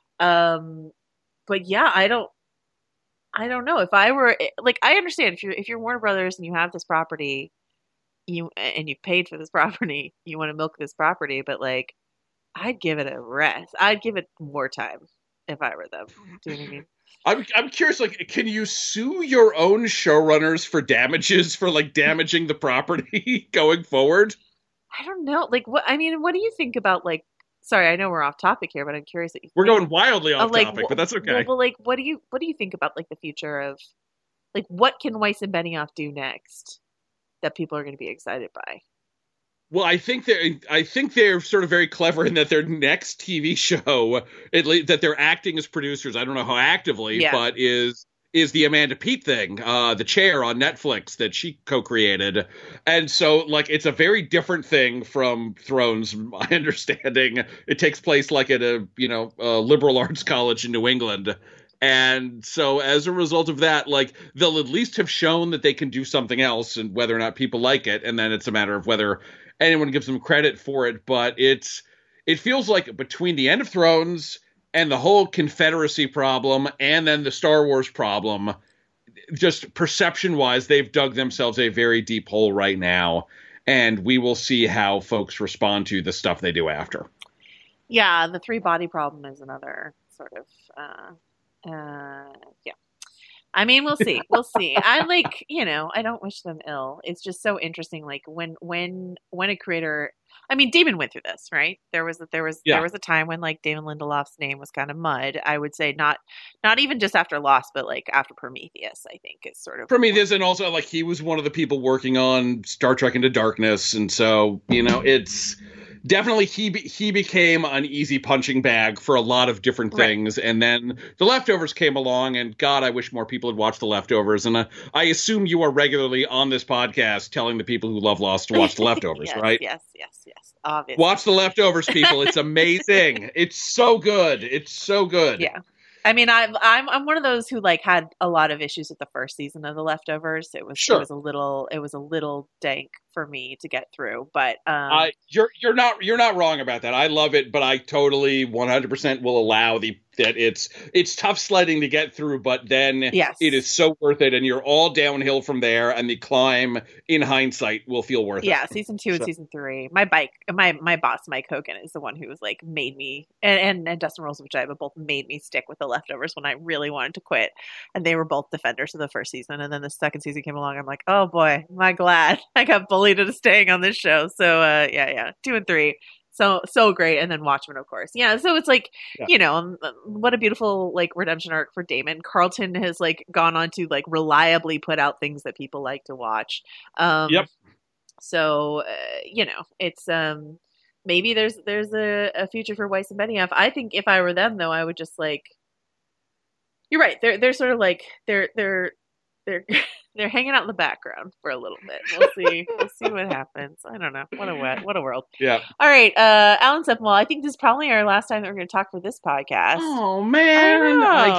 But yeah, I don't know. If I were I understand if you're Warner Brothers and you have this property, you've paid for this property, you want to milk this property, but I'd give it a rest. I'd give it more time if I were them. Do you know what I mean?
I'm curious, can you sue your own showrunners for damages for damaging the property going forward?
I don't know. What do you think about sorry, I know we're off topic here, but I'm curious that
we're going wildly off topic, but that's okay.
Well, what do you think about the future of what can Weiss and Benioff do next that people are going to be excited by?
Well, I think they're sort of very clever in that their next TV show, that they're acting as producers. I don't know how actively, but is the Amanda Peet thing, The Chair on Netflix that she co-created. And so it's a very different thing from Thrones, my understanding. It takes place at a liberal arts college in New England. And so as a result of that, they'll at least have shown that they can do something else, and whether or not people like it. And then it's a matter of whether anyone gives them credit for it. But it feels like between the end of Thrones and the whole Confederacy problem and then the Star Wars problem, just perception-wise, they've dug themselves a very deep hole right now. And we will see how folks respond to the stuff they do after.
Yeah, the 3-body problem is another sort of... yeah. I mean, we'll see. We'll see. I I don't wish them ill. It's just so interesting. When a creator, Damon went through this, right? There was a time when Damon Lindelof's name was kind of mud. I would say not even just after Lost, but after Prometheus, I think is sort of
Prometheus, and also he was one of the people working on Star Trek Into Darkness, and so it's definitely he became an easy punching bag for a lot of different things. Right. And then The Leftovers came along, and God, I wish more people had watched The Leftovers. And I assume you are regularly on this podcast telling the people who love Lost to watch The Leftovers,
yes,
right?
Yes, obviously.
Watch The Leftovers, people. It's amazing. It's so good. It's so good.
Yeah. I'm one of those who had a lot of issues with the first season of The Leftovers. It was a little dank for me to get through, but
you're not wrong about that. I love it, but I totally 100% will allow that it's tough sledding to get through, but then it is so worth it, and you're all downhill from there, and the climb in hindsight will feel worth it.
Yeah, season 2 and season 3. My boss Mike Hogan is the one who was made me, and Dustin Rosevich both made me stick with The Leftovers when I really wanted to quit, and they were both defenders of the first season, and then the second season came along. I'm like, oh boy, am I glad I got bullied into staying on this show. So 2 and 3. So great. And then Watchmen, of course. Yeah. So it's what a beautiful redemption arc for Damon. Carlton has gone on to reliably put out things that people like to watch.
Yep.
So, it's, maybe there's a future for Weiss and Benioff. I think if I were them though, I would just you're right. They're sort of they're hanging out in the background for a little bit. We'll see what happens. I don't know. What a world.
Yeah.
All right. Alan Sepinwall, I think this is probably our last time that we're going to talk for this podcast.
Oh man.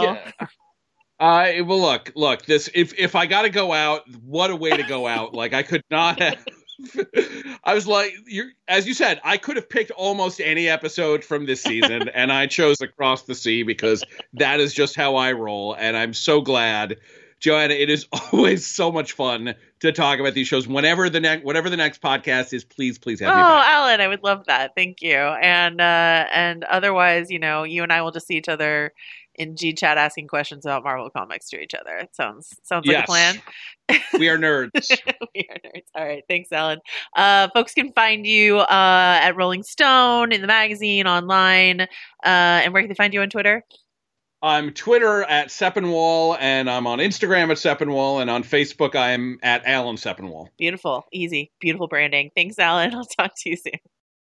Well, look, this, if I got to go out, what a way to go out. I could not have, I was as you said, I could have picked almost any episode from this season, and I chose Across the Sea because that is just how I roll. And I'm so glad Joanna, it is always so much fun to talk about these shows. Whatever the next podcast is, please have me back.
Alan, I would love that. Thank you. And otherwise, you and I will just see each other in G Chat asking questions about Marvel Comics to each other. It sounds like a plan.
We are nerds.
We are nerds. All right. Thanks, Alan. Folks can find you at Rolling Stone, in the magazine, online. And where can they find you on Twitter?
I'm Twitter at Seppenwall, and I'm on Instagram at Seppenwall, and on Facebook I'm at Alan Seppenwall.
Beautiful. Easy. Beautiful branding. Thanks, Alan. I'll talk to you soon.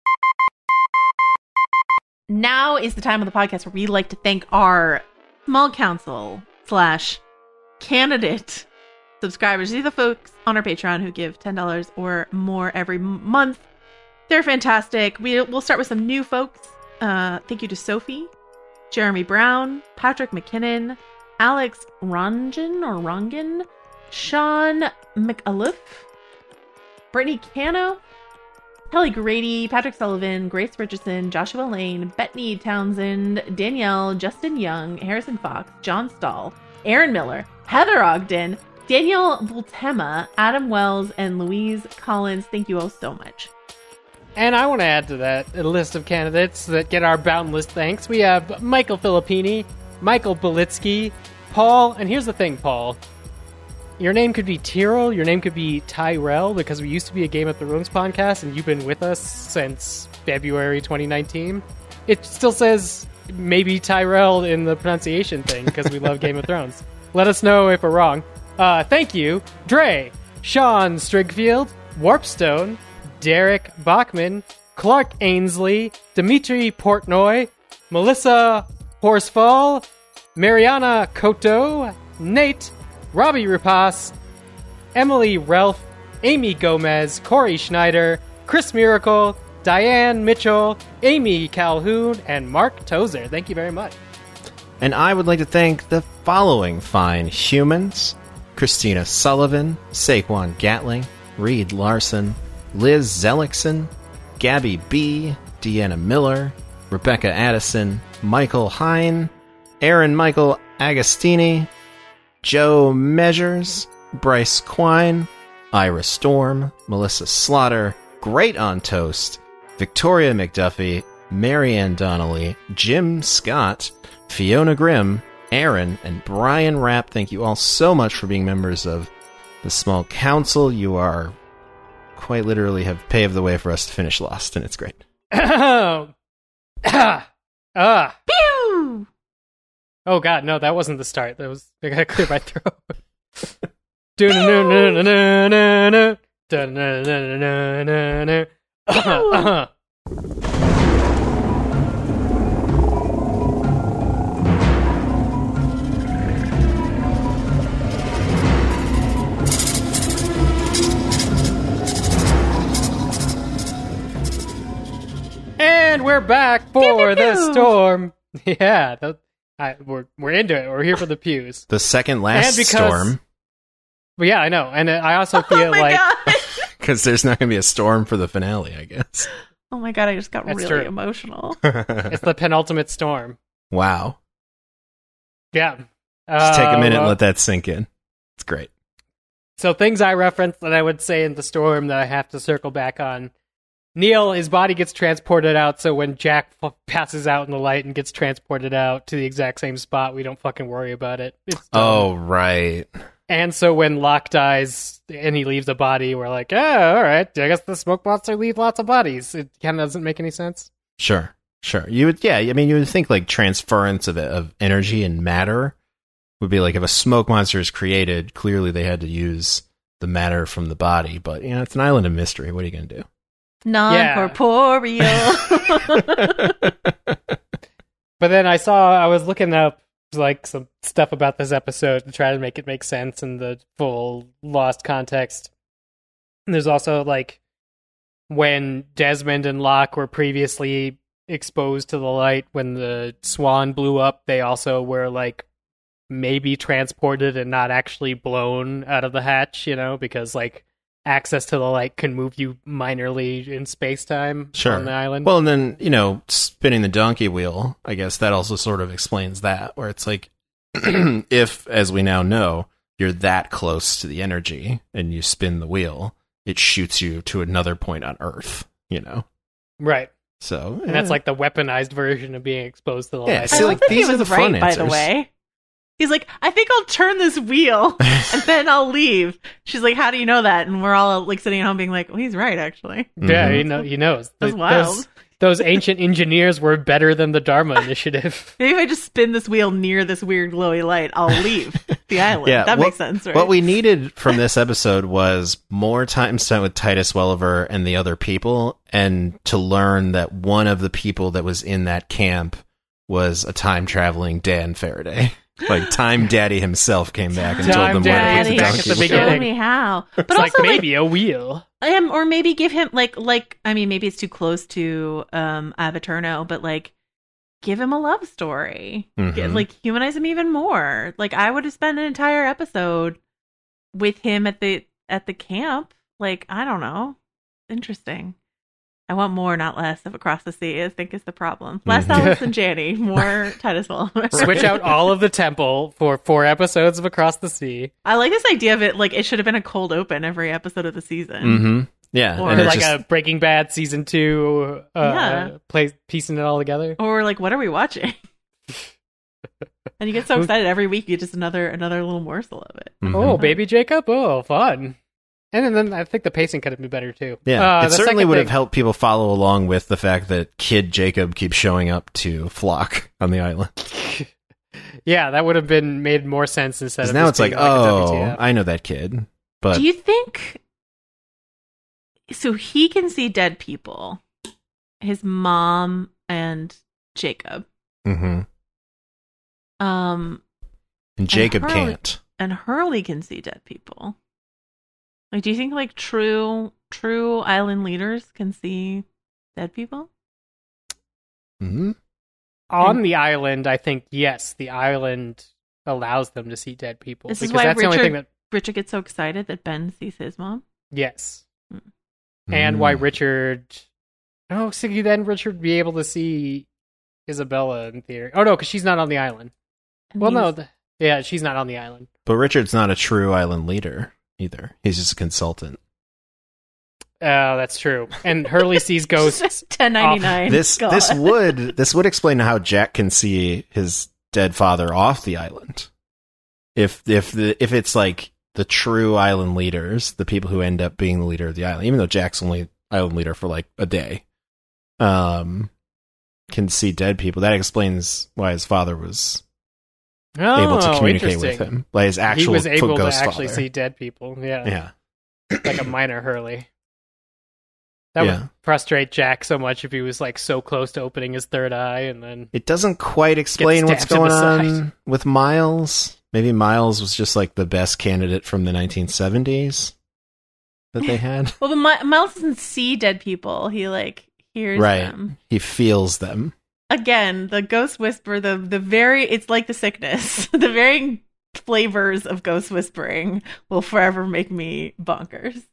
Now is the time of the podcast where we like to thank our small council / candidate subscribers. These are the folks on our Patreon who give $10 or more every month. They're fantastic. We'll start with some new folks. Thank you to Sophie, Jeremy Brown, Patrick McKinnon, Alex Rongin, Sean McAuliffe, Brittany Cano, Kelly Grady, Patrick Sullivan, Grace Richardson, Joshua Lane, Bethany Townsend, Danielle, Justin Young, Harrison Fox, John Stahl, Aaron Miller, Heather Ogden, Daniel Voltema, Adam Wells, and Louise Collins. Thank you all so much.
And I want to add to that a list of candidates that get our boundless thanks. We have Michael Filippini, Michael Belitsky, Paul, and here's the thing, Paul. Your name could be Tyrell, your name could be Tyrell, because we used to be a Game of Thrones podcast, and you've been with us since February 2019. It still says maybe Tyrell in the pronunciation thing, because we love Game of Thrones. Let us know if we're wrong. Thank you, Dre, Sean Strigfield, Warpstone, Derek Bachman, Clark Ainsley, Dimitri Portnoy, Melissa Horsfall, Mariana Cotto, Nate, Robbie Rupas, Emily Relf, Amy Gomez, Corey Schneider, Chris Miracle, Diane Mitchell, Amy Calhoun, and Mark Tozer. Thank you very much.
And I would like to thank the following fine humans: Christina Sullivan, Saquon Gatling, Reed Larson, Liz Zellickson, Gabby B., Deanna Miller, Rebecca Addison, Michael Hine, Aaron Michael Agostini, Joe Measures, Bryce Quine, Ira Storm, Melissa Slaughter, Great on Toast, Victoria McDuffie, Marianne Donnelly, Jim Scott, Fiona Grimm, Aaron, and Brian Rapp. Thank you all so much for being members of the small council. You are quite literally have paved the way for us to finish Lost, and it's great.
Pew!
Oh god, no, that wasn't the start. That was, I gotta clear my throat. Do-na-na-na-na-na-na. Da-na-na-na-na-na. And we're back for the storm. Yeah, we're into it. We're here for the pews.
The second last storm.
But yeah, I know. And I also feel like...
Because there's not going to be a storm for the finale, I guess.
Oh my god, I just got really emotional.
It's the penultimate storm.
Wow.
Yeah.
Just take a minute and let that sink in. It's great.
So things I referenced that I would say in the storm that I have to circle back on. Neil, his body gets transported out, so when Jack passes out in the light and gets transported out to the exact same spot, we don't fucking worry about it.
Oh, right.
And so when Locke dies and he leaves a body, we're like, oh, all right, I guess the smoke monster leaves lots of bodies. It kind of doesn't make any sense.
Sure. You would, I mean, you would think like transference of energy and matter would be like if a smoke monster is created, clearly they had to use the matter from the body, but it's an island of mystery. What are you going to do?
Non-corporeal.
But then I was looking up like some stuff about this episode to try to make it make sense in the full Lost context. And there's also like when Desmond and Locke were previously exposed to the light when the Swan blew up, they also were like maybe transported and not actually blown out of the hatch, because like access to the light can move you minorly in space-time on the island.
Well, and then, spinning the donkey wheel, I guess that also sort of explains that, where it's like, if, as we now know, you're that close to the energy and you spin the wheel, it shoots you to another point on Earth,
Right.
So,
and that's like the weaponized version of being exposed to the light.
See, like, these are the fun
by
answers.
the way. He's like, I think I'll turn this wheel and then I'll leave. She's like, how do you know that? And we're all like sitting at home being like, well, he's right, actually.
Yeah, he knows.
That's wild.
Those ancient engineers were better than the Dharma Initiative.
Maybe if I just spin this wheel near this weird glowy light, I'll leave the island.
Yeah,
that makes sense, right?
What we needed from this episode was more time spent with Titus Welliver and the other people, and to learn that one of the people that was in that camp was a time-traveling Dan Faraday. Like, Time Daddy himself came back and told them where to put the donkey.
Show me how. But
it's
also,
like maybe a wheel.
Or maybe give him maybe it's too close to Aviturno, but like give him a love story.
Mm-hmm.
Humanize him even more. Like, I would have spent an entire episode with him at the camp. Like, I don't know. Interesting. I want more, not less, of Across the Sea, I think is the problem. Less Alex and Janny, more Titus Welliver.
Switch out all of the temple for 4 episodes of Across the Sea.
I like this idea of it, like, it should have been a cold open every episode of the season.
Mm-hmm. Yeah.
Or
and
like a Breaking Bad season 2, piecing it all together.
Or like, what are we watching? And you get so excited every week, you get just another little morsel of it.
Mm-hmm.
Oh, baby Jacob? Oh, fun. And then I think the pacing could have been better, too.
Yeah, it certainly would have helped people follow along with the fact that Kid Jacob keeps showing up to flock on the island.
Yeah, that would have been made more sense instead of
now it's like,
a
oh,
WTF.
I know that kid. But
do you think... So he can see dead people. His mom and Jacob.
Mm-hmm. And Jacob
and Hurley,
can't.
And Hurley can see dead people. Like, do you think like true island leaders can see dead people?
Mm-hmm.
On the island, I think yes, the island allows them to see dead people.
This
because
is why
that's the only thing that
Richard gets so excited that Ben sees his mom.
Yes, and why Richard? Oh, so then Richard would be able to see Isabella in theory. Oh no, because she's not on the island.
And
Well, no, yeah, she's not on the island.
But Richard's not a true island leader either. He's just a consultant.
That's true. And Hurley sees ghosts.
1099.
This would explain how Jack can see his dead father off the island. If it's like the true island leaders, the people who end up being the leader of the island, even though Jack's only island leader for like a day, can see dead people. That explains why his father was able to communicate with him. Like his actual
he was able to
ghost
actually
father.
see dead people. Yeah.
Yeah.
Like a minor Hurley. That would frustrate Jack so much if he was like so close to opening his third eye and then
It doesn't quite explain what's going on with Miles. Maybe Miles was just like the best candidate from the 1970s that they had.
Well, but Miles doesn't see dead people. He like hears them.
He feels them.
Again, the ghost whisper, the very, it's like the sickness. The varying flavors of ghost whispering will forever make me bonkers.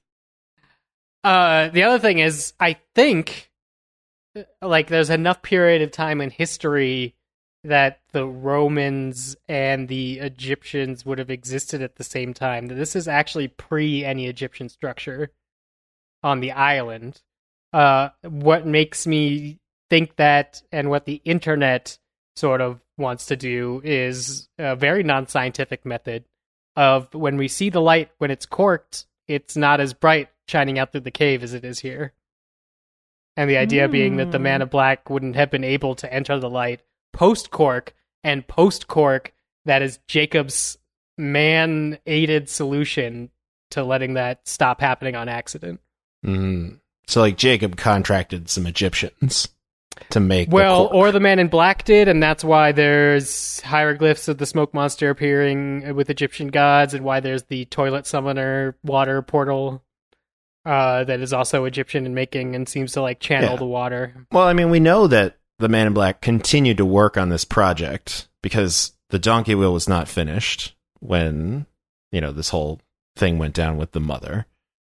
The other thing is, I think, like, there's enough period of time in history that the Romans and the Egyptians would have existed at the same time. This is actually pre any Egyptian structure on the island. What makes me think that, and what the internet sort of wants to do, is a very non-scientific method of when we see the light when it's corked, it's not as bright shining out through the cave as it is here. And the idea being that the Man of Black wouldn't have been able to enter the light post-cork, and post-cork, that is Jacob's man-aided solution to letting that stop happening on accident.
So, like, Jacob contracted some Egyptians to make
or the Man in Black did, and that's why there's hieroglyphs of the smoke monster appearing with Egyptian gods, and why there's the toilet summoner water portal that is also Egyptian in making and seems to like channel the water.
Well, I mean, we know that the Man in Black continued to work on this project because the donkey wheel was not finished when, this whole thing went down with the mother.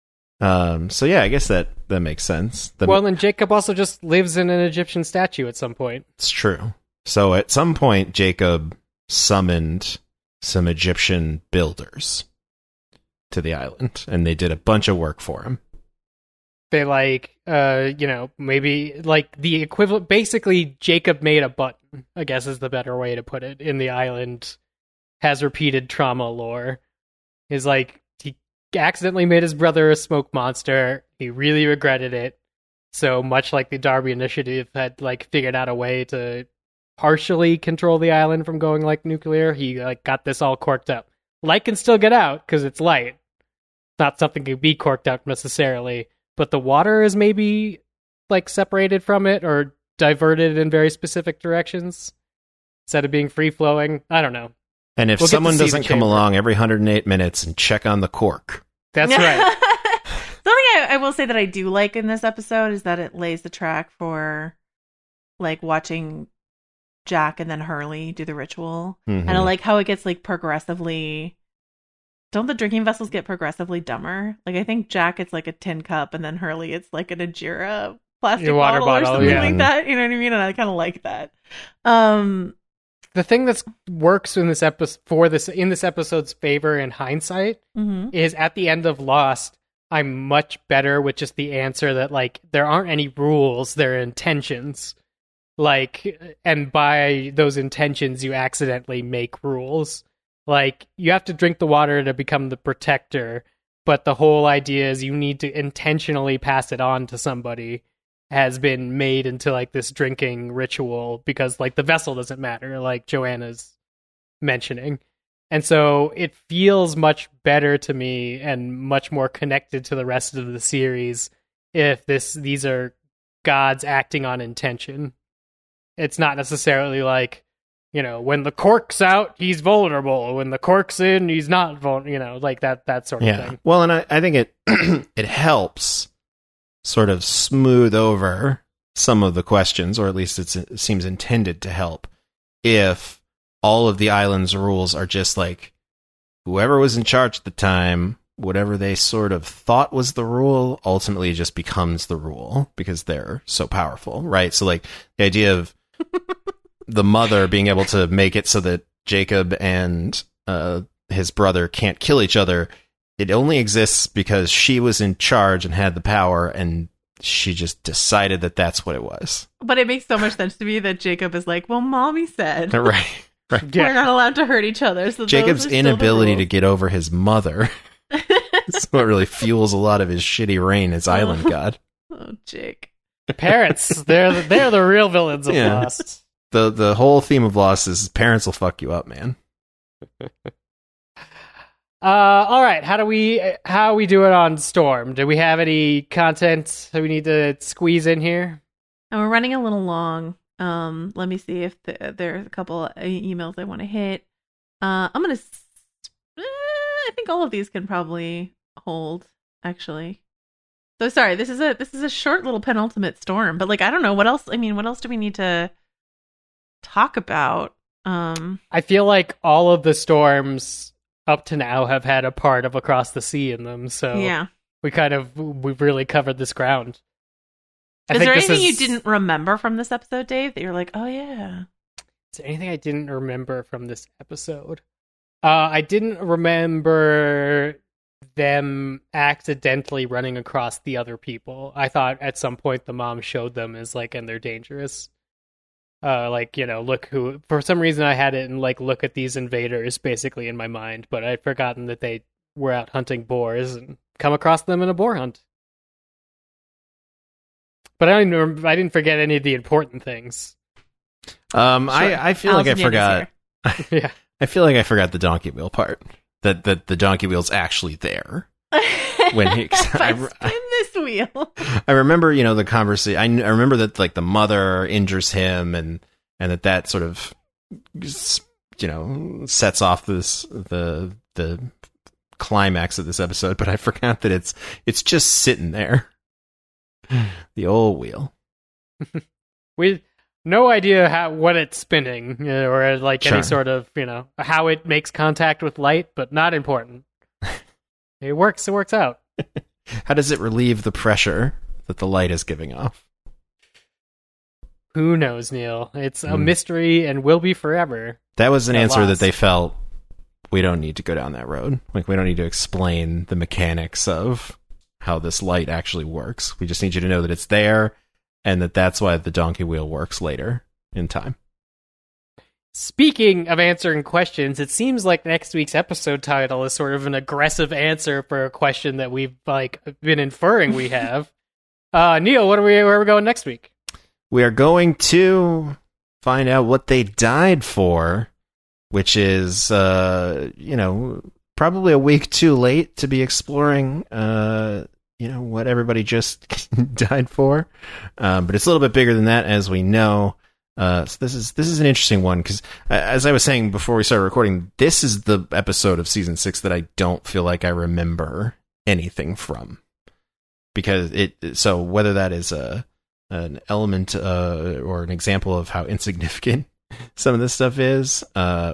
So yeah, I guess that makes sense.
And Jacob also just lives in an Egyptian statue at some point.
It's true. So at some point, Jacob summoned some Egyptian builders to the island, and they did a bunch of work for him.
They maybe like the equivalent. Basically, Jacob made a button, I guess is the better way to put it, in the island has repeated trauma lore. Is like he accidentally made his brother a smoke monster. He really regretted it. So much like the Darby Initiative had like figured out a way to partially control the island from going like nuclear, he like got this all corked up. Light can still get out because it's light. It's not something to be corked up necessarily, but the water is maybe like separated from it or diverted in very specific directions instead of being free flowing. I don't know.
And if someone doesn't come along every 108 minutes and check on the cork.
That's right.
Something I will say that I do like in this episode is that it lays the track for like watching Jack and then Hurley do the ritual.
Mm-hmm.
And I like how it gets like progressively. Don't the drinking vessels get progressively dumber? Like I think Jack it's like a tin cup and then Hurley it's like an Ajira plastic
water
bottle or something
yeah.
like that. You know what I mean? And I kind of like that.
The thing that works in this episode's favor in hindsight is at the end of Lost, I'm much better with just the answer that like there aren't any rules, there are intentions. Like, and by those intentions, you accidentally make rules. Like, you have to drink the water to become the protector, but the whole idea is you need to intentionally pass it on to somebody has been made into like this drinking ritual because like the vessel doesn't matter, like Joanna's mentioning. And so it feels much better to me and much more connected to the rest of the series if these are gods acting on intention. It's not necessarily like, when the cork's out, he's vulnerable. When the cork's in, he's not vulnerable. Like that sort of thing.
Well, and I think it it helps sort of smooth over some of the questions, or at least it seems intended to help, if all of the island's rules are just like whoever was in charge at the time, whatever they sort of thought was the rule, ultimately just becomes the rule because they're so powerful, right? So like the idea of the mother being able to make it so that Jacob and his brother can't kill each other, it only exists because she was in charge and had the power, and she just decided that that's what it was.
But it makes so much sense to me that Jacob is like, well, mommy said.
Right.
We're not allowed to hurt each other. So
Jacob's inability to get over his mother is what really fuels a lot of his shitty reign as island god.
Oh, Jake.
Parents, they're the real villains of Lost.
The whole theme of Lost is parents will fuck you up, man.
All right. How we do it on Storm? Do we have any content that we need to squeeze in here?
And we're running a little long. Let me see if there's a couple emails I want to hit. I think all of these can probably hold. Actually, so sorry. This is a short little penultimate Storm, but like I don't know what else. I mean, what else do we need to talk about?
I feel like all of the storms up to now have had a part of Across the Sea in them, so
yeah,
we've really covered this ground.
Is there anything you didn't remember from this episode, Dave, that you're like, oh yeah?
Is there anything I didn't remember from this episode? I didn't remember them accidentally running across the other people. I thought at some point the mom showed them as like, and they're dangerous. Look who, for some reason I had it in like, look at these invaders basically in my mind, but I'd forgotten that they were out hunting boars and come across them in a boar hunt. But I didn't forget any of the important things.
I feel like I forgot.
Yeah.
I feel like I forgot the donkey wheel part. That the donkey wheel's actually there. When he
spin this wheel.
I remember, the conversation. I remember that like the mother injures him, and that sort of sets off the climax of this episode. But I forgot that it's just sitting there. The old wheel.
We no idea what it's spinning or like any sort of how it makes contact with light, but not important. It works out.
How does it relieve the pressure that the light is giving off?
Who knows, Neil? It's a mystery and will be forever.
That was an answer that they felt we don't need to go down that road. Like, we don't need to explain the mechanics of how this light actually works. We just need you to know that it's there, and that's why the donkey wheel works later in time.
Speaking of answering questions, it seems like next week's episode title is sort of an aggressive answer for a question that we've been inferring we have. Neil, where are we going next week?
We are going to find out what they died for, which is, probably a week too late to be exploring, what everybody just died for. But it's a little bit bigger than that, as we know. So this is an interesting one, because as I was saying before we started recording, this is the episode of season 6 that I don't feel like I remember anything from, because so whether that is an element or an example of how insignificant some of this stuff is,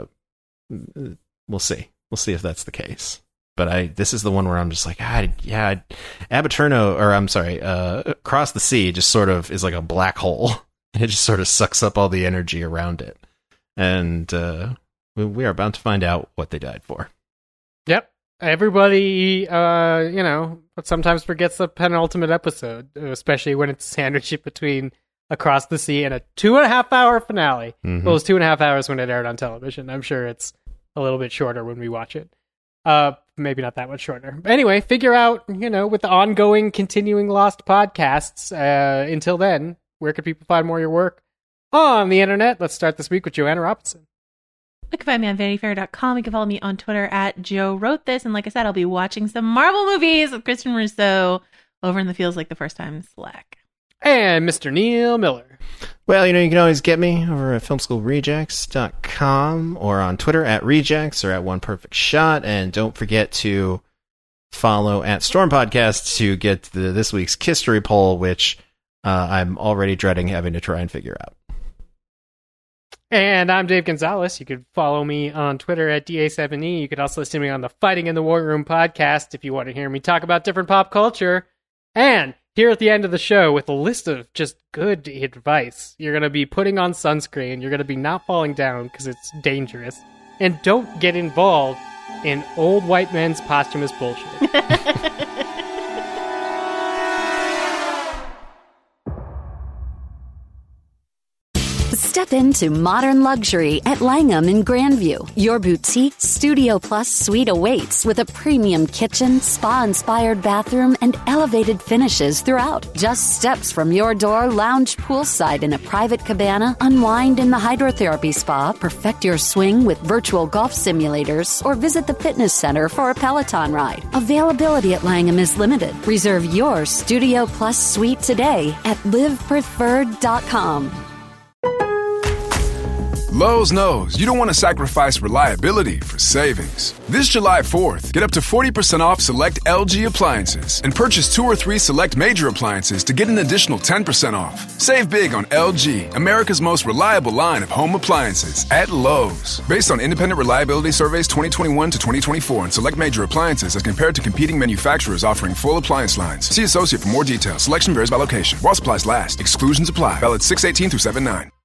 we'll see if that's the case. But this is the one where I'm just like, Abaturno, or I'm sorry, Across the Sea just sort of is like a black hole. It just sort of sucks up all the energy around it. And we are about to find out what they died for. Yep.
Everybody, sometimes forgets the penultimate episode, especially when it's sandwiched between Across the Sea and a 2.5-hour finale.
Mm-hmm.
Well, it was 2.5 hours when it aired on television. I'm sure it's a little bit shorter when we watch it. Maybe not that much shorter. But anyway, figure out, with the ongoing, continuing Lost podcasts, until then, where can people find more of your work on the internet? Let's start this week with Joanna Robinson.
You can find me on VanityFair.com. You can follow me on Twitter at Joe Wrote This. And like I said, I'll be watching some Marvel movies with Kristen Russo over in the Feels Like the First Time Slack.
And Mr. Neil Miller.
Well, you can always get me over at filmschoolrejects.com or on Twitter at Rejects or at One Perfect Shot. And don't forget to follow at Storm Podcast to get this week's History poll, which I'm already dreading having to try and figure out.
And I'm Dave Gonzalez. You can follow me on Twitter at DA7E. You can also listen to me on the Fighting in the War Room podcast if you want to hear me talk about different pop culture. And here at the end of the show with a list of just good advice. You're going to be putting on sunscreen. You're going to be not falling down because it's dangerous. And don't get involved in old white men's posthumous bullshit.
Step into modern luxury at Langham in Grandview. Your boutique Studio Plus suite awaits with a premium kitchen, spa-inspired bathroom, and elevated finishes throughout. Just steps from your door, lounge poolside in a private cabana, unwind in the hydrotherapy spa, perfect your swing with virtual golf simulators, or visit the fitness center for a Peloton ride. Availability at Langham is limited. Reserve your Studio Plus suite today at livepreferred.com.
Lowe's knows you don't want to sacrifice reliability for savings. This July 4th, get up to 40% off select LG appliances and purchase 2 or 3 select major appliances to get an additional 10% off. Save big on LG, America's most reliable line of home appliances at Lowe's. Based on independent reliability surveys 2021 to 2024 and select major appliances as compared to competing manufacturers offering full appliance lines. See associate for more details. Selection varies by location. While supplies last. Exclusions apply. Valid 6/18 through 7/9.